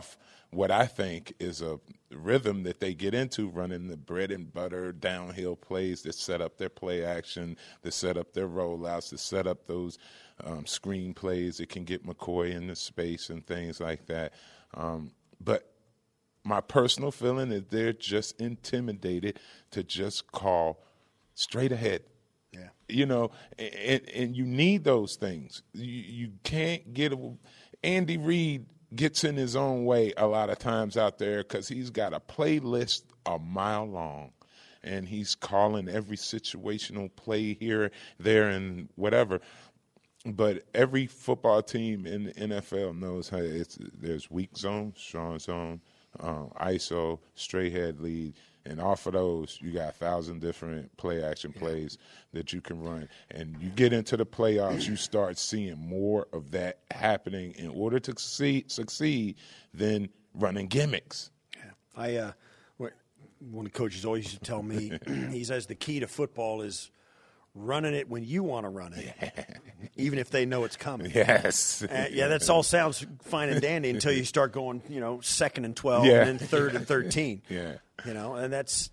what I think is a rhythm that they get into, running the bread and butter downhill plays that set up their play action, that set up their rollouts, that set up those screen plays that can get McCoy into space and things like that. But my personal feeling is they're just intimidated to just call straight ahead. Yeah. You know, and you need those things. You can't get Andy Reid gets in his own way a lot of times out there because he's got a playlist a mile long, and he's calling every situational play here, there, and whatever. But every football team in the NFL knows how there's weak zone, strong zone, ISO, straight head lead. And off of those, you got 1,000 different play-action plays that you can run. And you get into the playoffs, you start seeing more of that happening in order to succeed than running gimmicks. Yeah. One of the coaches always used to tell me, he says the key to football is running it when you want to run it, even if they know it's coming. Yes. That all sounds fine and dandy until you start going, 2nd and 12 and then 3rd and 13. Yeah. And that's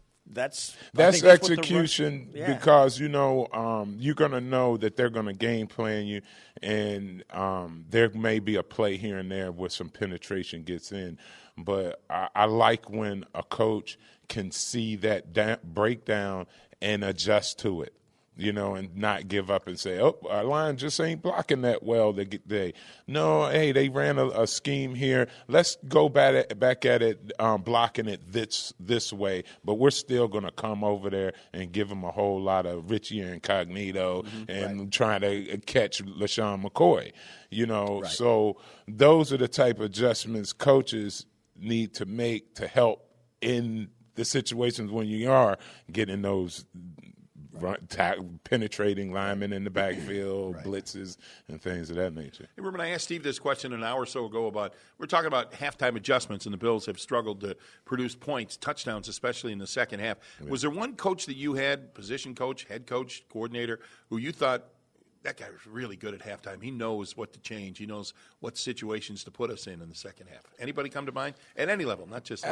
execution because, you're going to know that they're going to game plan you, and there may be a play here and there where some penetration gets in. But I like when a coach can see that breakdown and adjust to it. And not give up and say, oh, our line just ain't blocking that well today. No, hey, they ran a scheme here. Let's go back at it, blocking it this way. But we're still going to come over there and give them a whole lot of Richie Incognito and trying to catch LaShawn McCoy. So those are the type of adjustments coaches need to make to help in the situations when you are getting those penetrating linemen in the backfield, blitzes, and things of that nature. Hey, Ruben, I asked Steve this question an hour or so ago we're talking about halftime adjustments, and the Bills have struggled to produce points, touchdowns, especially in the second half. Yeah. Was there one coach that you had, position coach, head coach, coordinator, who you thought, that guy was really good at halftime. He knows what to change. He knows what situations to put us in the second half. Anybody come to mind? At any level, not just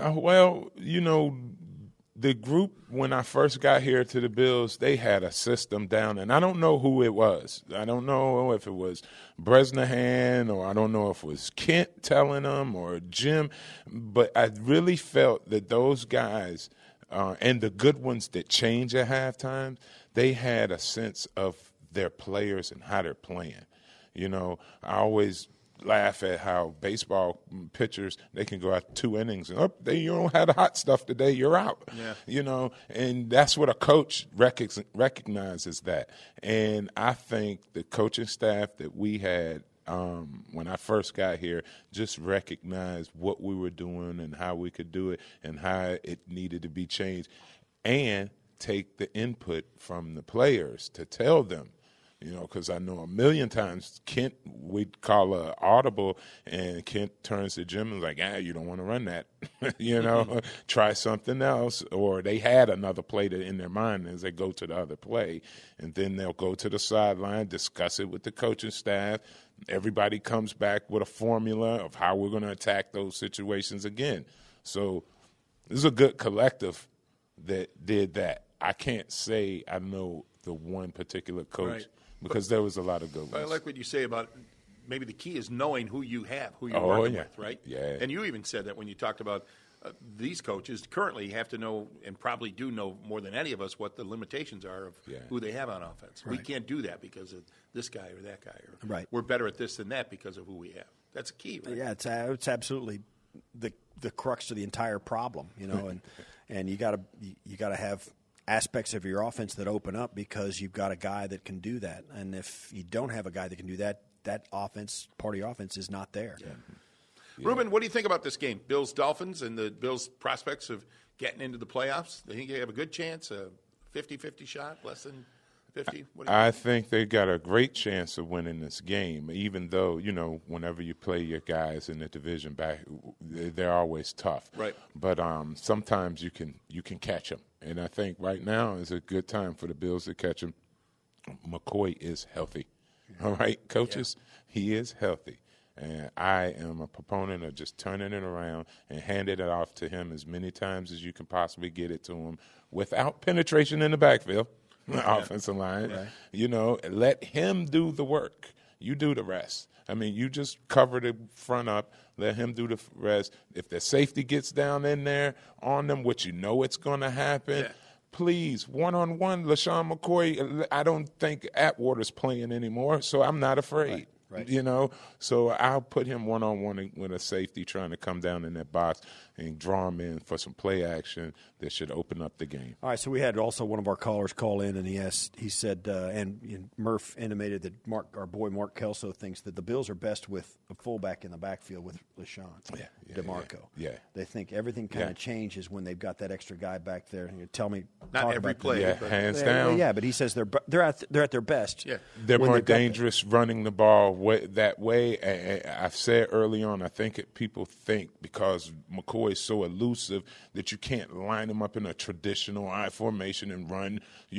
the group, when I first got here to the Bills, they had a system down, and I don't know who it was. I don't know if it was Bresnahan, or I don't know if it was Kent telling them, or Jim, but I really felt that those guys and the good ones that change at halftime, they had a sense of their players and how they're playing. I always laugh at how baseball pitchers, they can go out 2 innings and you don't have the hot stuff today, you're out. Yeah. And that's what a coach recognizes that. And I think the coaching staff that we had when I first got here just recognized what we were doing and how we could do it and how it needed to be changed, and take the input from the players to tell them. Because I know a million times Kent, we'd call an audible, and Kent turns to Jim and is like, you don't want to run that. Try something else. Or they had another play in their mind as they go to the other play. And then they'll go to the sideline, discuss it with the coaching staff. Everybody comes back with a formula of how we're going to attack those situations again. So this is a good collective that did that. I can't say I know the one particular coach. Right. Because there was a lot of good ones. I like what you say about maybe the key is knowing who you have, who you're working with, right? Yeah. And you even said that when you talked about these coaches currently have to know, and probably do know more than any of us, what the limitations are of who they have on offense. Right. We can't do that because of this guy or that guy. Or we're better at this than that because of who we have. That's a key, right? Yeah, it's absolutely the crux of the entire problem, and you got to have aspects of your offense that open up because you've got a guy that can do that. And if you don't have a guy that can do that, that offense, part of your offense, is not there. Yeah. Ruben, what do you think about this game? Bills-Dolphins and the Bills' prospects of getting into the playoffs? Do you think they have a good chance, a 50-50 shot, less than 50? I think they got a great chance of winning this game, even though, whenever you play your guys in the division back, they're always tough. Right. But sometimes you can catch them. And I think right now is a good time for the Bills to catch him. McCoy is healthy. All right, coaches? Yeah. He is healthy. And I am a proponent of just turning it around and handing it off to him as many times as you can possibly get it to him without penetration in the backfield, offensive line. Right. You know, let him do the work. You do the rest. I mean, you just cover the front up, let him do the rest. If the safety gets down in there on them, which you know it's going to happen, please, one-on-one, LaShawn McCoy, I don't think Atwater's playing anymore, so I'm not afraid. Right. You know, so I'll put him one-on-one with a safety trying to come down in that box and draw him in for some play action that should open up the game. All right, so we had also one of our callers call in, and he said, and Murph intimated that our boy Mark Kelso thinks that the Bills are best with a fullback in the backfield with LaShawn DeMarco. Yeah. They think everything kind of changes when they've got that extra guy back there. And you tell me, not every play, hands down. Yeah, but he says they're at their best. Yeah, they're more dangerous running the ball that way. I've said early on, I think people think because McCoy is so elusive that you can't line him up in a traditional I formation and run,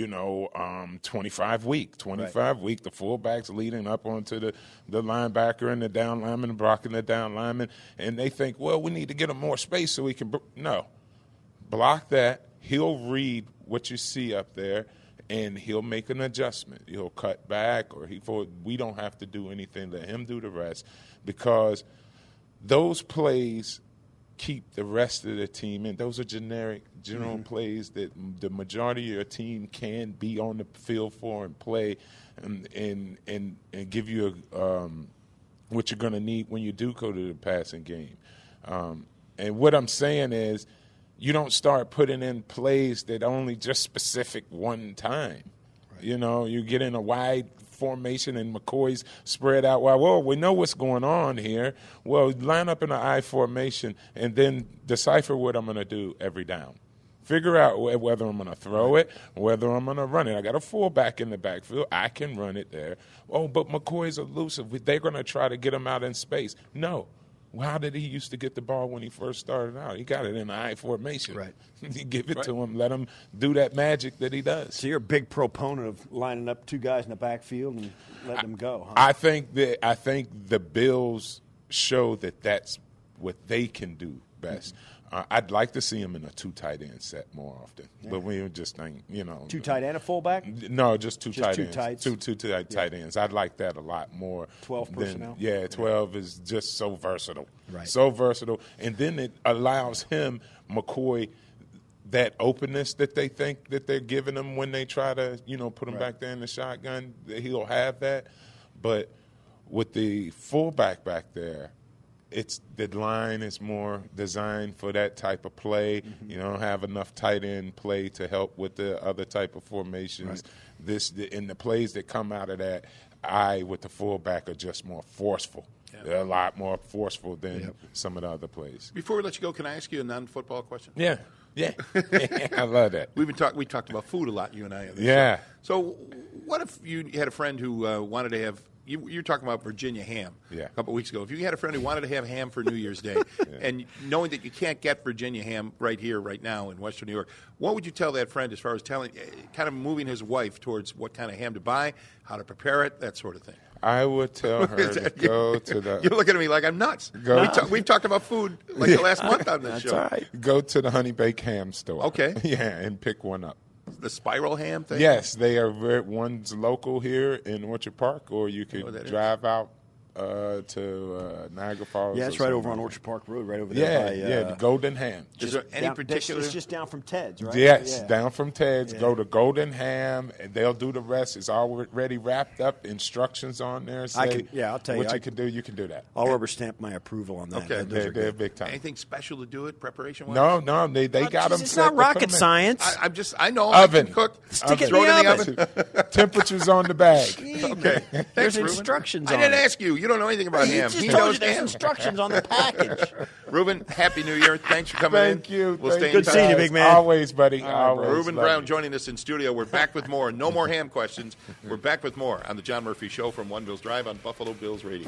25 week. The fullback's leading up onto the linebacker and the down lineman blocking the down lineman. And they think, well, we need to get him more space so he can no. Block that. He'll read what you see up there, and he'll make an adjustment. He'll cut back, we don't have to do anything. Let him do the rest, because those plays keep the rest of the team in. Those are general plays that the majority of your team can be on the field for and play and give you what you're going to need when you do go to the passing game. And what I'm saying is, you don't start putting in plays that only just specific one time. Right. You get in a wide formation and McCoy's spread out. Well, we know what's going on here. Well, line up in an I formation and then decipher what I'm going to do every down. Figure out whether I'm going to throw it or whether I'm going to run it. I got a fullback in the backfield. I can run it there. Oh, but McCoy's elusive. They're going to try to get him out in space. No. How did he used to get the ball when he first started out? He got it in the I formation. Right. You give it to him, let him do that magic that he does. So you're a big proponent of lining up two guys in the backfield and letting them go, huh? I think the Bills show that that's what they can do best. Mm-hmm. I'd like to see him in a two tight end set more often, but we just think, two tight end, a fullback? No, just two tight ends. Tights? Two tight ends. I'd like that a lot more. 12 personnel? Yeah, 12 is just so versatile. Right. So versatile. And then it allows him, McCoy, that openness that they think that they're giving him when they try to, put him back there in the shotgun. He'll have that. But with the fullback back there, the line is more designed for that type of play. Mm-hmm. You don't have enough tight end play to help with the other type of formations. Right. And the plays that come out of that, with the fullback are just more forceful. Yeah. They're a lot more forceful than some of the other plays. Before we let you go, can I ask you a non-football question? Yeah. I love that. We talked about food a lot, you and I. Yeah. So what if you had a friend who wanted to have – you were talking about Virginia ham a couple of weeks ago. If you had a friend who wanted to have ham for New Year's Day, and knowing that you can't get Virginia ham right here, right now in Western New York, what would you tell that friend as far as kind of moving his wife towards what kind of ham to buy, how to prepare it, that sort of thing? I would tell her to go to the... You're looking at me like I'm nuts. We've talked about food like the last month on this show. That's right. Go to the Honey Baked Ham store. Okay. Yeah, and pick one up. The spiral ham thing? Yes, they are. One's local here in Orchard Park, or you could drive out to Niagara Falls. Yeah, it's right over on Orchard Park Road, right over there. The Golden Ham. Is there any particular? It's just down from Ted's, right? Yes, down from Ted's. Yeah. Go to Golden Ham, and they'll do the rest. It's already wrapped up. Instructions on there. I'll tell you what you can do. You can do that. I'll rubber stamp my approval on that. Okay, they're big time. Anything special to do it preparation-wise? No, they got them. It's not rocket science. I know. Oven. I can cook. Stick it in the oven. Temperature's on the bag. Okay. There's instructions. I didn't ask you. You don't know anything about ham. He told you there's instructions on the package. Ruben, Happy New Year. Thanks for coming in. Thank you. We'll stay in Good touch. seeing you, big man. Always, buddy. Always. Ruben Brown joining us in studio. We're back with more. No more ham questions. We're back with more on the John Murphy Show from One Bills Drive on Buffalo Bills Radio.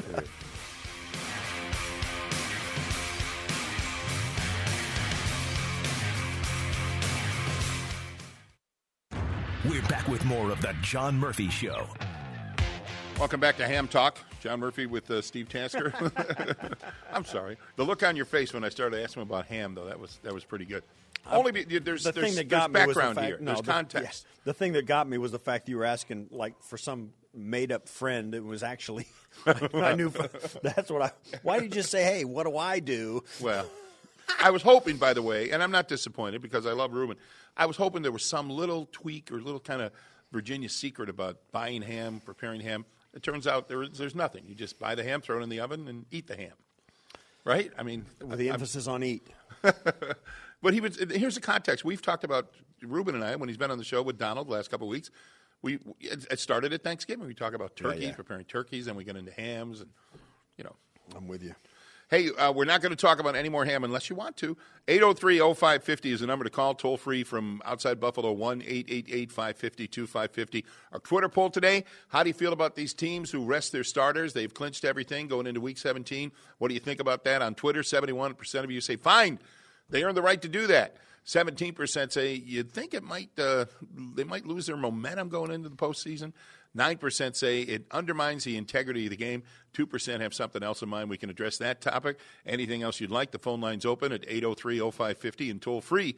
We're back with more of the John Murphy Show. Welcome back to Ham Talk. John Murphy with Steve Tasker. I'm sorry. The look on your face when I started asking about ham, though, that was pretty good. There's background here. There's context. Yeah, the thing that got me was the fact that you were asking, like, for some made-up friend. It was actually, I knew, that's what why did you just say, hey, what do I do? Well, I was hoping, by the way, and I'm not disappointed because I love Ruben, I was hoping there was some little tweak or little kind of Virginia secret about buying ham, preparing ham. It turns out there's nothing. You just buy the ham, throw it in the oven, and eat the ham. Right? I mean, with the emphasis on eat. But here's the context. We've talked about Ruben and I when he's been on the show with Donald the last couple of weeks. It started at Thanksgiving. We talk about turkey, preparing turkeys, and we get into hams, and I'm with you. Hey, we're not going to talk about any more ham unless you want to. 803-0550 is the number to call, toll free from outside Buffalo, 1-888-550-2550. Our Twitter poll today, how do you feel about these teams who rest their starters? They've clinched everything going into Week 17. What do you think about that? On Twitter, 71% of you say, fine, they earned the right to do that. 17% say you'd think they might lose their momentum going into the postseason. 9% say it undermines the integrity of the game. 2% have something else in mind. We can address that topic. Anything else you'd like, the phone line's open at 803-0550 and toll free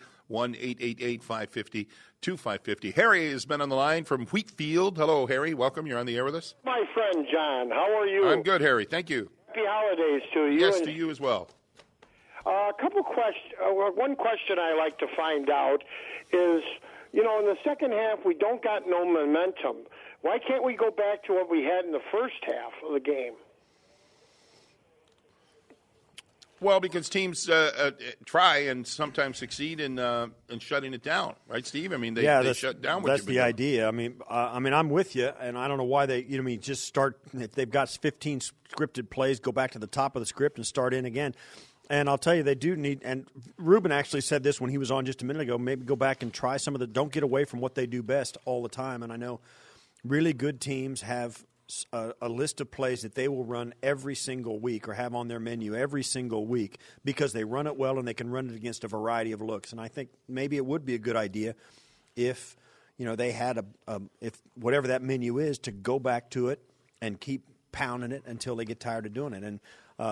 1-888-550-2550. Harry has been on the line from Wheatfield. Hello, Harry. Welcome. You're on the air with us. My friend John, how are you? I'm good, Harry. Thank you. Happy holidays to you. Yes, to you as well. A couple questions. One question I like to find out is, in the second half we don't got no momentum. Why can't we go back to what we had in the first half of the game? Well, because teams try and sometimes succeed in shutting it down, right, Steve? I mean, they shut down. That's the idea. I mean, I'm with you, and I don't know why they. Just start if they've got 15 scripted plays, go back to the top of the script and start in again. And I'll tell you, they do need. And Ruben actually said this when he was on just a minute ago. Maybe go back and try some of the. Don't get away from what they do best all the time. And I know really good teams have a list of plays that they will run every single week or have on their menu every single week because they run it well and they can run it against a variety of looks. And I think maybe it would be a good idea if they had if whatever that menu is to go back to it and keep pounding it until they get tired of doing it. And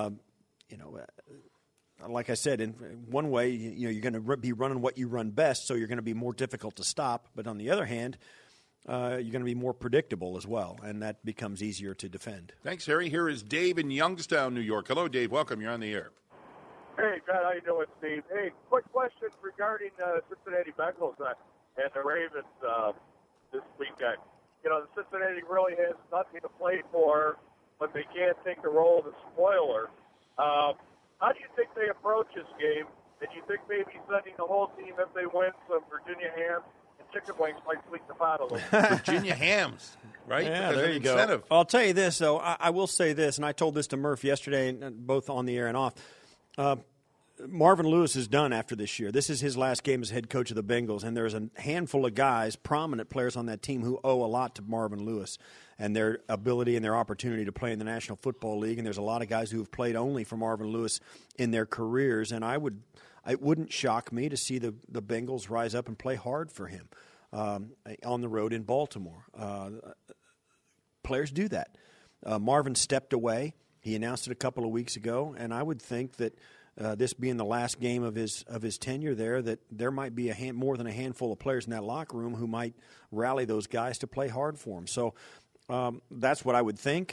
like I said, in one way, you're going to be running what you run best, so you're going to be more difficult to stop. But on the other hand, you're going to be more predictable as well, and that becomes easier to defend. Thanks, Harry. Here is Dave in Youngstown, New York. Hello, Dave. Welcome. You're on the air. Hey, John. How you doing, Steve? Hey, quick question regarding Cincinnati Bengals and the Ravens this weekend. The Cincinnati really has nothing to play for, but they can't take the role of the spoiler. How do you think they approach this game? And you think maybe sending the whole team, if they win, some Virginia ham and chicken wings might sweeten the pot a little? Virginia hams, right? Yeah, as there an you incentive. go. I'll tell you this, though. I will say this, and I told this to Murph yesterday, both on the air and off. Marvin Lewis is done after this year. This is his last game as head coach of the Bengals, and there's a handful of guys, prominent players on that team, who owe a lot to Marvin Lewis and their ability and their opportunity to play in the National Football League. And there's a lot of guys who have played only for Marvin Lewis in their careers, and it wouldn't shock me to see the Bengals rise up and play hard for him on the road in Baltimore. Players do that. Marvin stepped away. He announced it a couple of weeks ago, and I would think that this being the last game of his tenure there, that there might be more than a handful of players in that locker room who might rally those guys to play hard for him. So that's what I would think.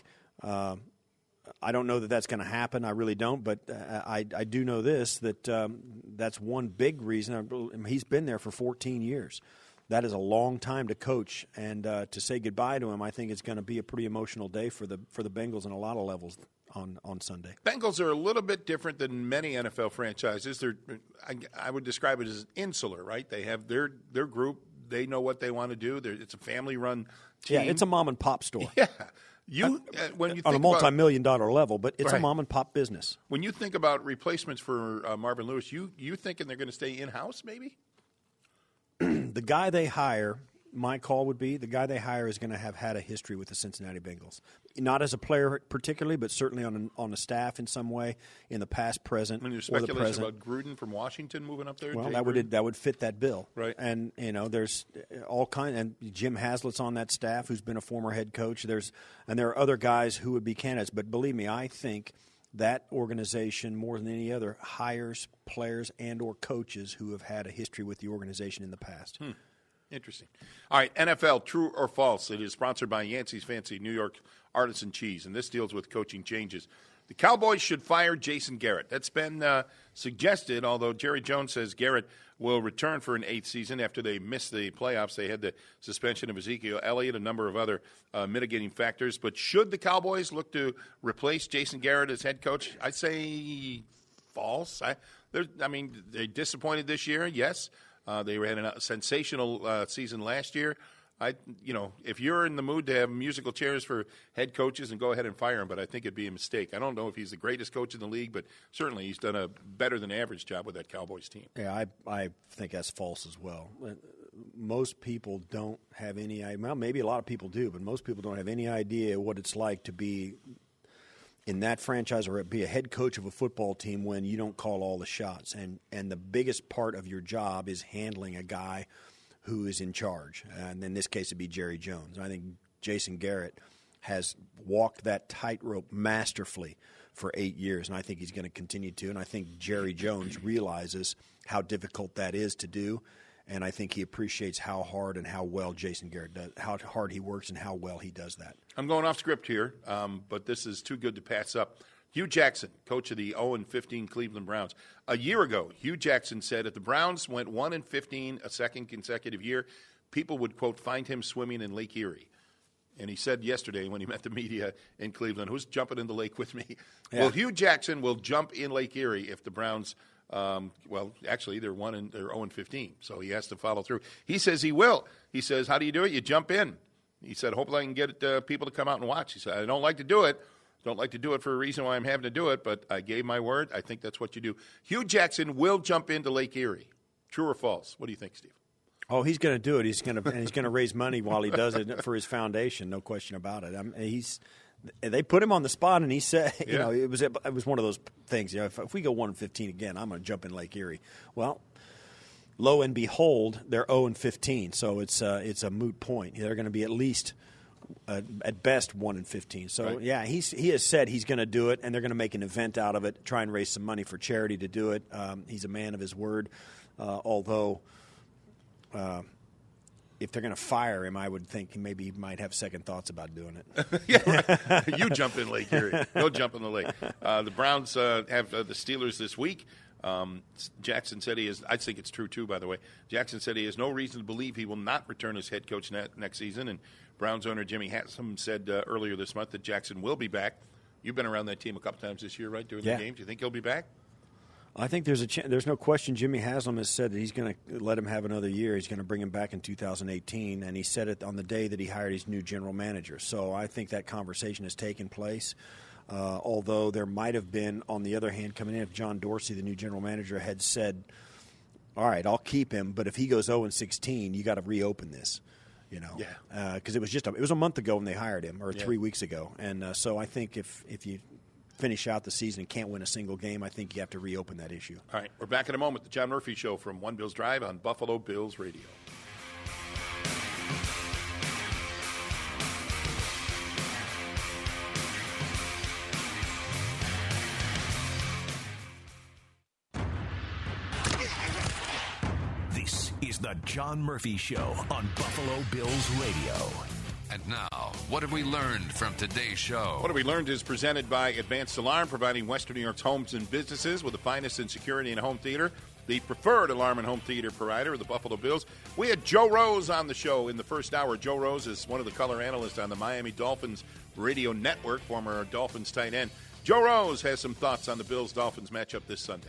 I don't know that that's going to happen. I really don't. But I do know this, that that's one big reason. He's been there for 14 years. That is a long time to coach. And to say goodbye to him, I think it's going to be a pretty emotional day for the Bengals on a lot of levels on Sunday. Bengals are a little bit different than many NFL franchises. I would describe it as insular, right? They have their group. They know what they want to do. It's a family-run team. Yeah, it's a mom-and-pop store. Yeah. When you think on a multi-million-dollar level, but it's a mom-and-pop business. When you think about replacements for Marvin Lewis, you thinking they're going to stay in-house maybe? The guy they hire, my call would be, the guy they hire is going to have had a history with the Cincinnati Bengals. not as a player particularly, but certainly on a staff in some way, in the past, present, I mean, there's or the speculation present. about Gruden from Washington moving up there. Well, Jay that would fit that bill, right? And there's all kind. And Jim Haslett's on that staff, who's been a former head coach. There are other guys who would be candidates. But believe me, I think that organization, more than any other, hires players and or coaches who have had a history with the organization in the past. Interesting. All right, NFL, true or false? It is sponsored by Yancey's Fancy New York Artisan Cheese, and this deals with coaching changes. The Cowboys should fire Jason Garrett. That's been suggested, although Jerry Jones says Garrett will return for an 8th season after they missed the playoffs. They had the suspension of Ezekiel Elliott, a number of other mitigating factors. But should the Cowboys look to replace Jason Garrett as head coach? I say false. They disappointed this year, yes. They had a sensational season last year. If you're in the mood to have musical chairs for head coaches, and go ahead and fire him, but I think it'd be a mistake. I don't know if he's the greatest coach in the league, but certainly he's done a better than average job with that Cowboys team. Yeah, I think that's false as well. Most people don't have any idea. Well, maybe a lot of people do, but most people don't have any idea what it's like to be in that franchise or be a head coach of a football team when you don't call all the shots. And the biggest part of your job is handling a guy who is in charge. And in this case, it'd be Jerry Jones. I think Jason Garrett has walked that tightrope masterfully for 8 years, and I think he's going to continue to. And I think Jerry Jones realizes how difficult that is to do, and I think he appreciates how hard and how well Jason Garrett does, how hard he works and how well he does that. I'm going off script here, but this is too good to pass up. Hugh Jackson, coach of the 0-15 Cleveland Browns. A year ago, Hugh Jackson said if the Browns went 1-15 a second consecutive year, people would, quote, find him swimming in Lake Erie. And he said yesterday when he met the media in Cleveland, who's jumping in the lake with me? Yeah. Well, Hugh Jackson will jump in Lake Erie if the Browns, actually, they're 0-15, so he has to follow through. He says he will. He says, how do you do it? You jump in. He said, hopefully I can get people to come out and watch. He said, I don't like to do it. Don't like to do it for a reason why I'm having to do it, but I gave my word. I think that's what you do. Hugh Jackson will jump into Lake Erie. True or false? What do you think, Steve? Oh, he's going to do it. He's going to raise money while he does it for his foundation. No question about it. They put him on the spot, and he said, it was one of those things. If we go 1-15 again, I'm going to jump in Lake Erie. Well, lo and behold, they're 0-15, so it's a moot point. They're going to be at least. At best 1-15. So right. Yeah, he has said he's going to do it, and they're going to make an event out of it, try and raise some money for charity to do it. He's a man of his word. Although, if they're going to fire him, I would think maybe he might have second thoughts about doing it. Yeah, right. You jump in Lake Erie. Go jump in the lake. The Browns have the Steelers this week. Jackson said he is. I think it's true too. By the way, Jackson said he has no reason to believe he will not return as head coach next season. And Browns owner Jimmy Haslam said earlier this month that Jackson will be back. You've been around that team a couple times this year, right? During the games, you think he'll be back? I think there's no question. Jimmy Haslam has said that he's going to let him have another year. He's going to bring him back in 2018, and he said it on the day that he hired his new general manager. So I think that conversation has taken place. Although there might have been, on the other hand, coming in, if John Dorsey, the new general manager, had said, all right, I'll keep him, but if he goes 0-16, you got to reopen this, because it was a month ago when they hired him, or 3 weeks ago. And so I think if you finish out the season and can't win a single game, I think you have to reopen that issue. All right, we're back in a moment. The John Murphy Show from One Bills Drive on Buffalo Bills Radio. The John Murphy Show on Buffalo Bills Radio. And now, what have we learned from today's show? What have we learned is presented by Advanced Alarm, providing Western New York's homes and businesses with the finest in security and home theater, the preferred alarm and home theater provider of the Buffalo Bills. We had Joe Rose on the show in the first hour. Joe Rose is one of the color analysts on the Miami Dolphins radio network, former Dolphins tight end. Joe Rose has some thoughts on the Bills-Dolphins matchup this Sunday.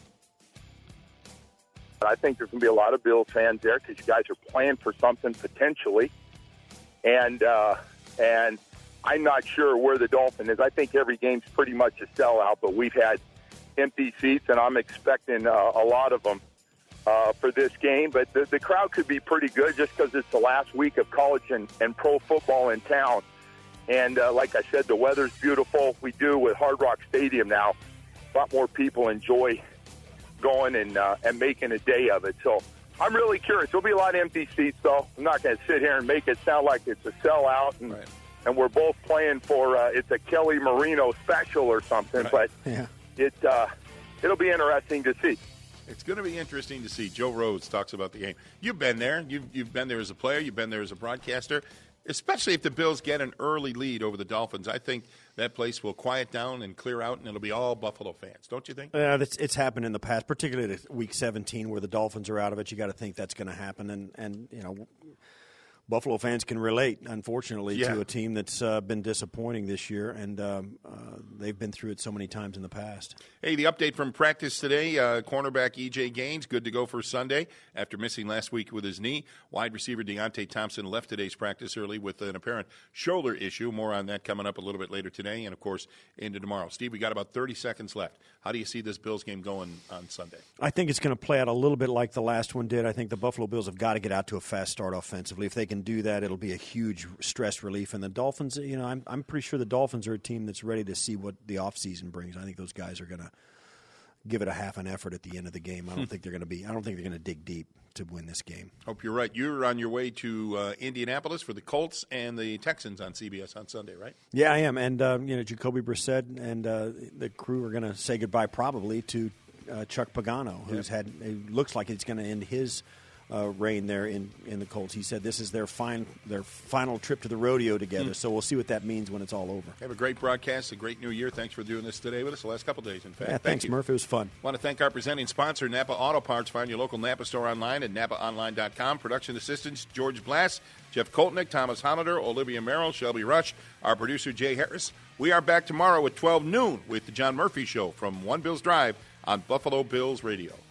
I think there's going to be a lot of Bills fans there because you guys are playing for something potentially. And I'm not sure where the Dolphin is. I think every game's pretty much a sellout, but we've had empty seats, and I'm expecting a lot of them for this game. But the crowd could be pretty good just because it's the last week of college and pro football in town. And like I said, the weather's beautiful. We do with Hard Rock Stadium now. A lot more people enjoy going and making a day of it. So I'm really curious. There'll be a lot of empty seats, though. I'm not going to sit here and make it sound like it's a sellout, and we're both playing for it's a Kelly Marino special or something. But it'll be interesting to see. It's going to be interesting to see. Joe Rhodes talks about the game. You've been there. You've been there as a player. You've been there as a broadcaster. Especially if the Bills get an early lead over the Dolphins, I think that place will quiet down and clear out, and it'll be all Buffalo fans. Don't you think? It's happened in the past, particularly Week 17 where the Dolphins are out of it. You got to think that's going to happen, and you know, Buffalo fans can relate, unfortunately, to a team that's been disappointing this year, and they've been through it so many times in the past. Hey, the update from practice today, cornerback E.J. Gaines, good to go for Sunday after missing last week with his knee. Wide receiver Deontay Thompson left today's practice early with an apparent shoulder issue. More on that coming up a little bit later today and, of course, into tomorrow. Steve, we got about 30 seconds left. How do you see this Bills game going on Sunday? I think it's going to play out a little bit like the last one did. I think the Buffalo Bills have got to get out to a fast start offensively. If they can do that, it'll be a huge stress relief. And the Dolphins, you know, I'm pretty sure the Dolphins are a team that's ready to see what the offseason brings. I think those guys are going to give it a half an effort at the end of the game. I don't think they're going to dig deep to win this game. Hope you're right. You're on your way to Indianapolis for the Colts and the Texans on CBS on Sunday, right? Yeah, I am. And you know, Jacoby Brissett and the crew are going to say goodbye probably to Chuck Pagano, who's had. It looks like it's going to end his reign there in the Colts. He said this is their final trip to the rodeo together, so we'll see what that means when it's all over. Have a great broadcast, a great new year. Thanks for doing this today with us, the last couple of days, in fact. Yeah, thanks, Murph. It was fun. I want to thank our presenting sponsor, Napa Auto Parts. Find your local Napa store online at NapaOnline.com. Production assistants, George Blass, Jeff Koltnick, Thomas Hollander, Olivia Merrill, Shelby Rush, our producer, Jay Harris. We are back tomorrow at 12 noon with the John Murphy Show from One Bills Drive on Buffalo Bills Radio.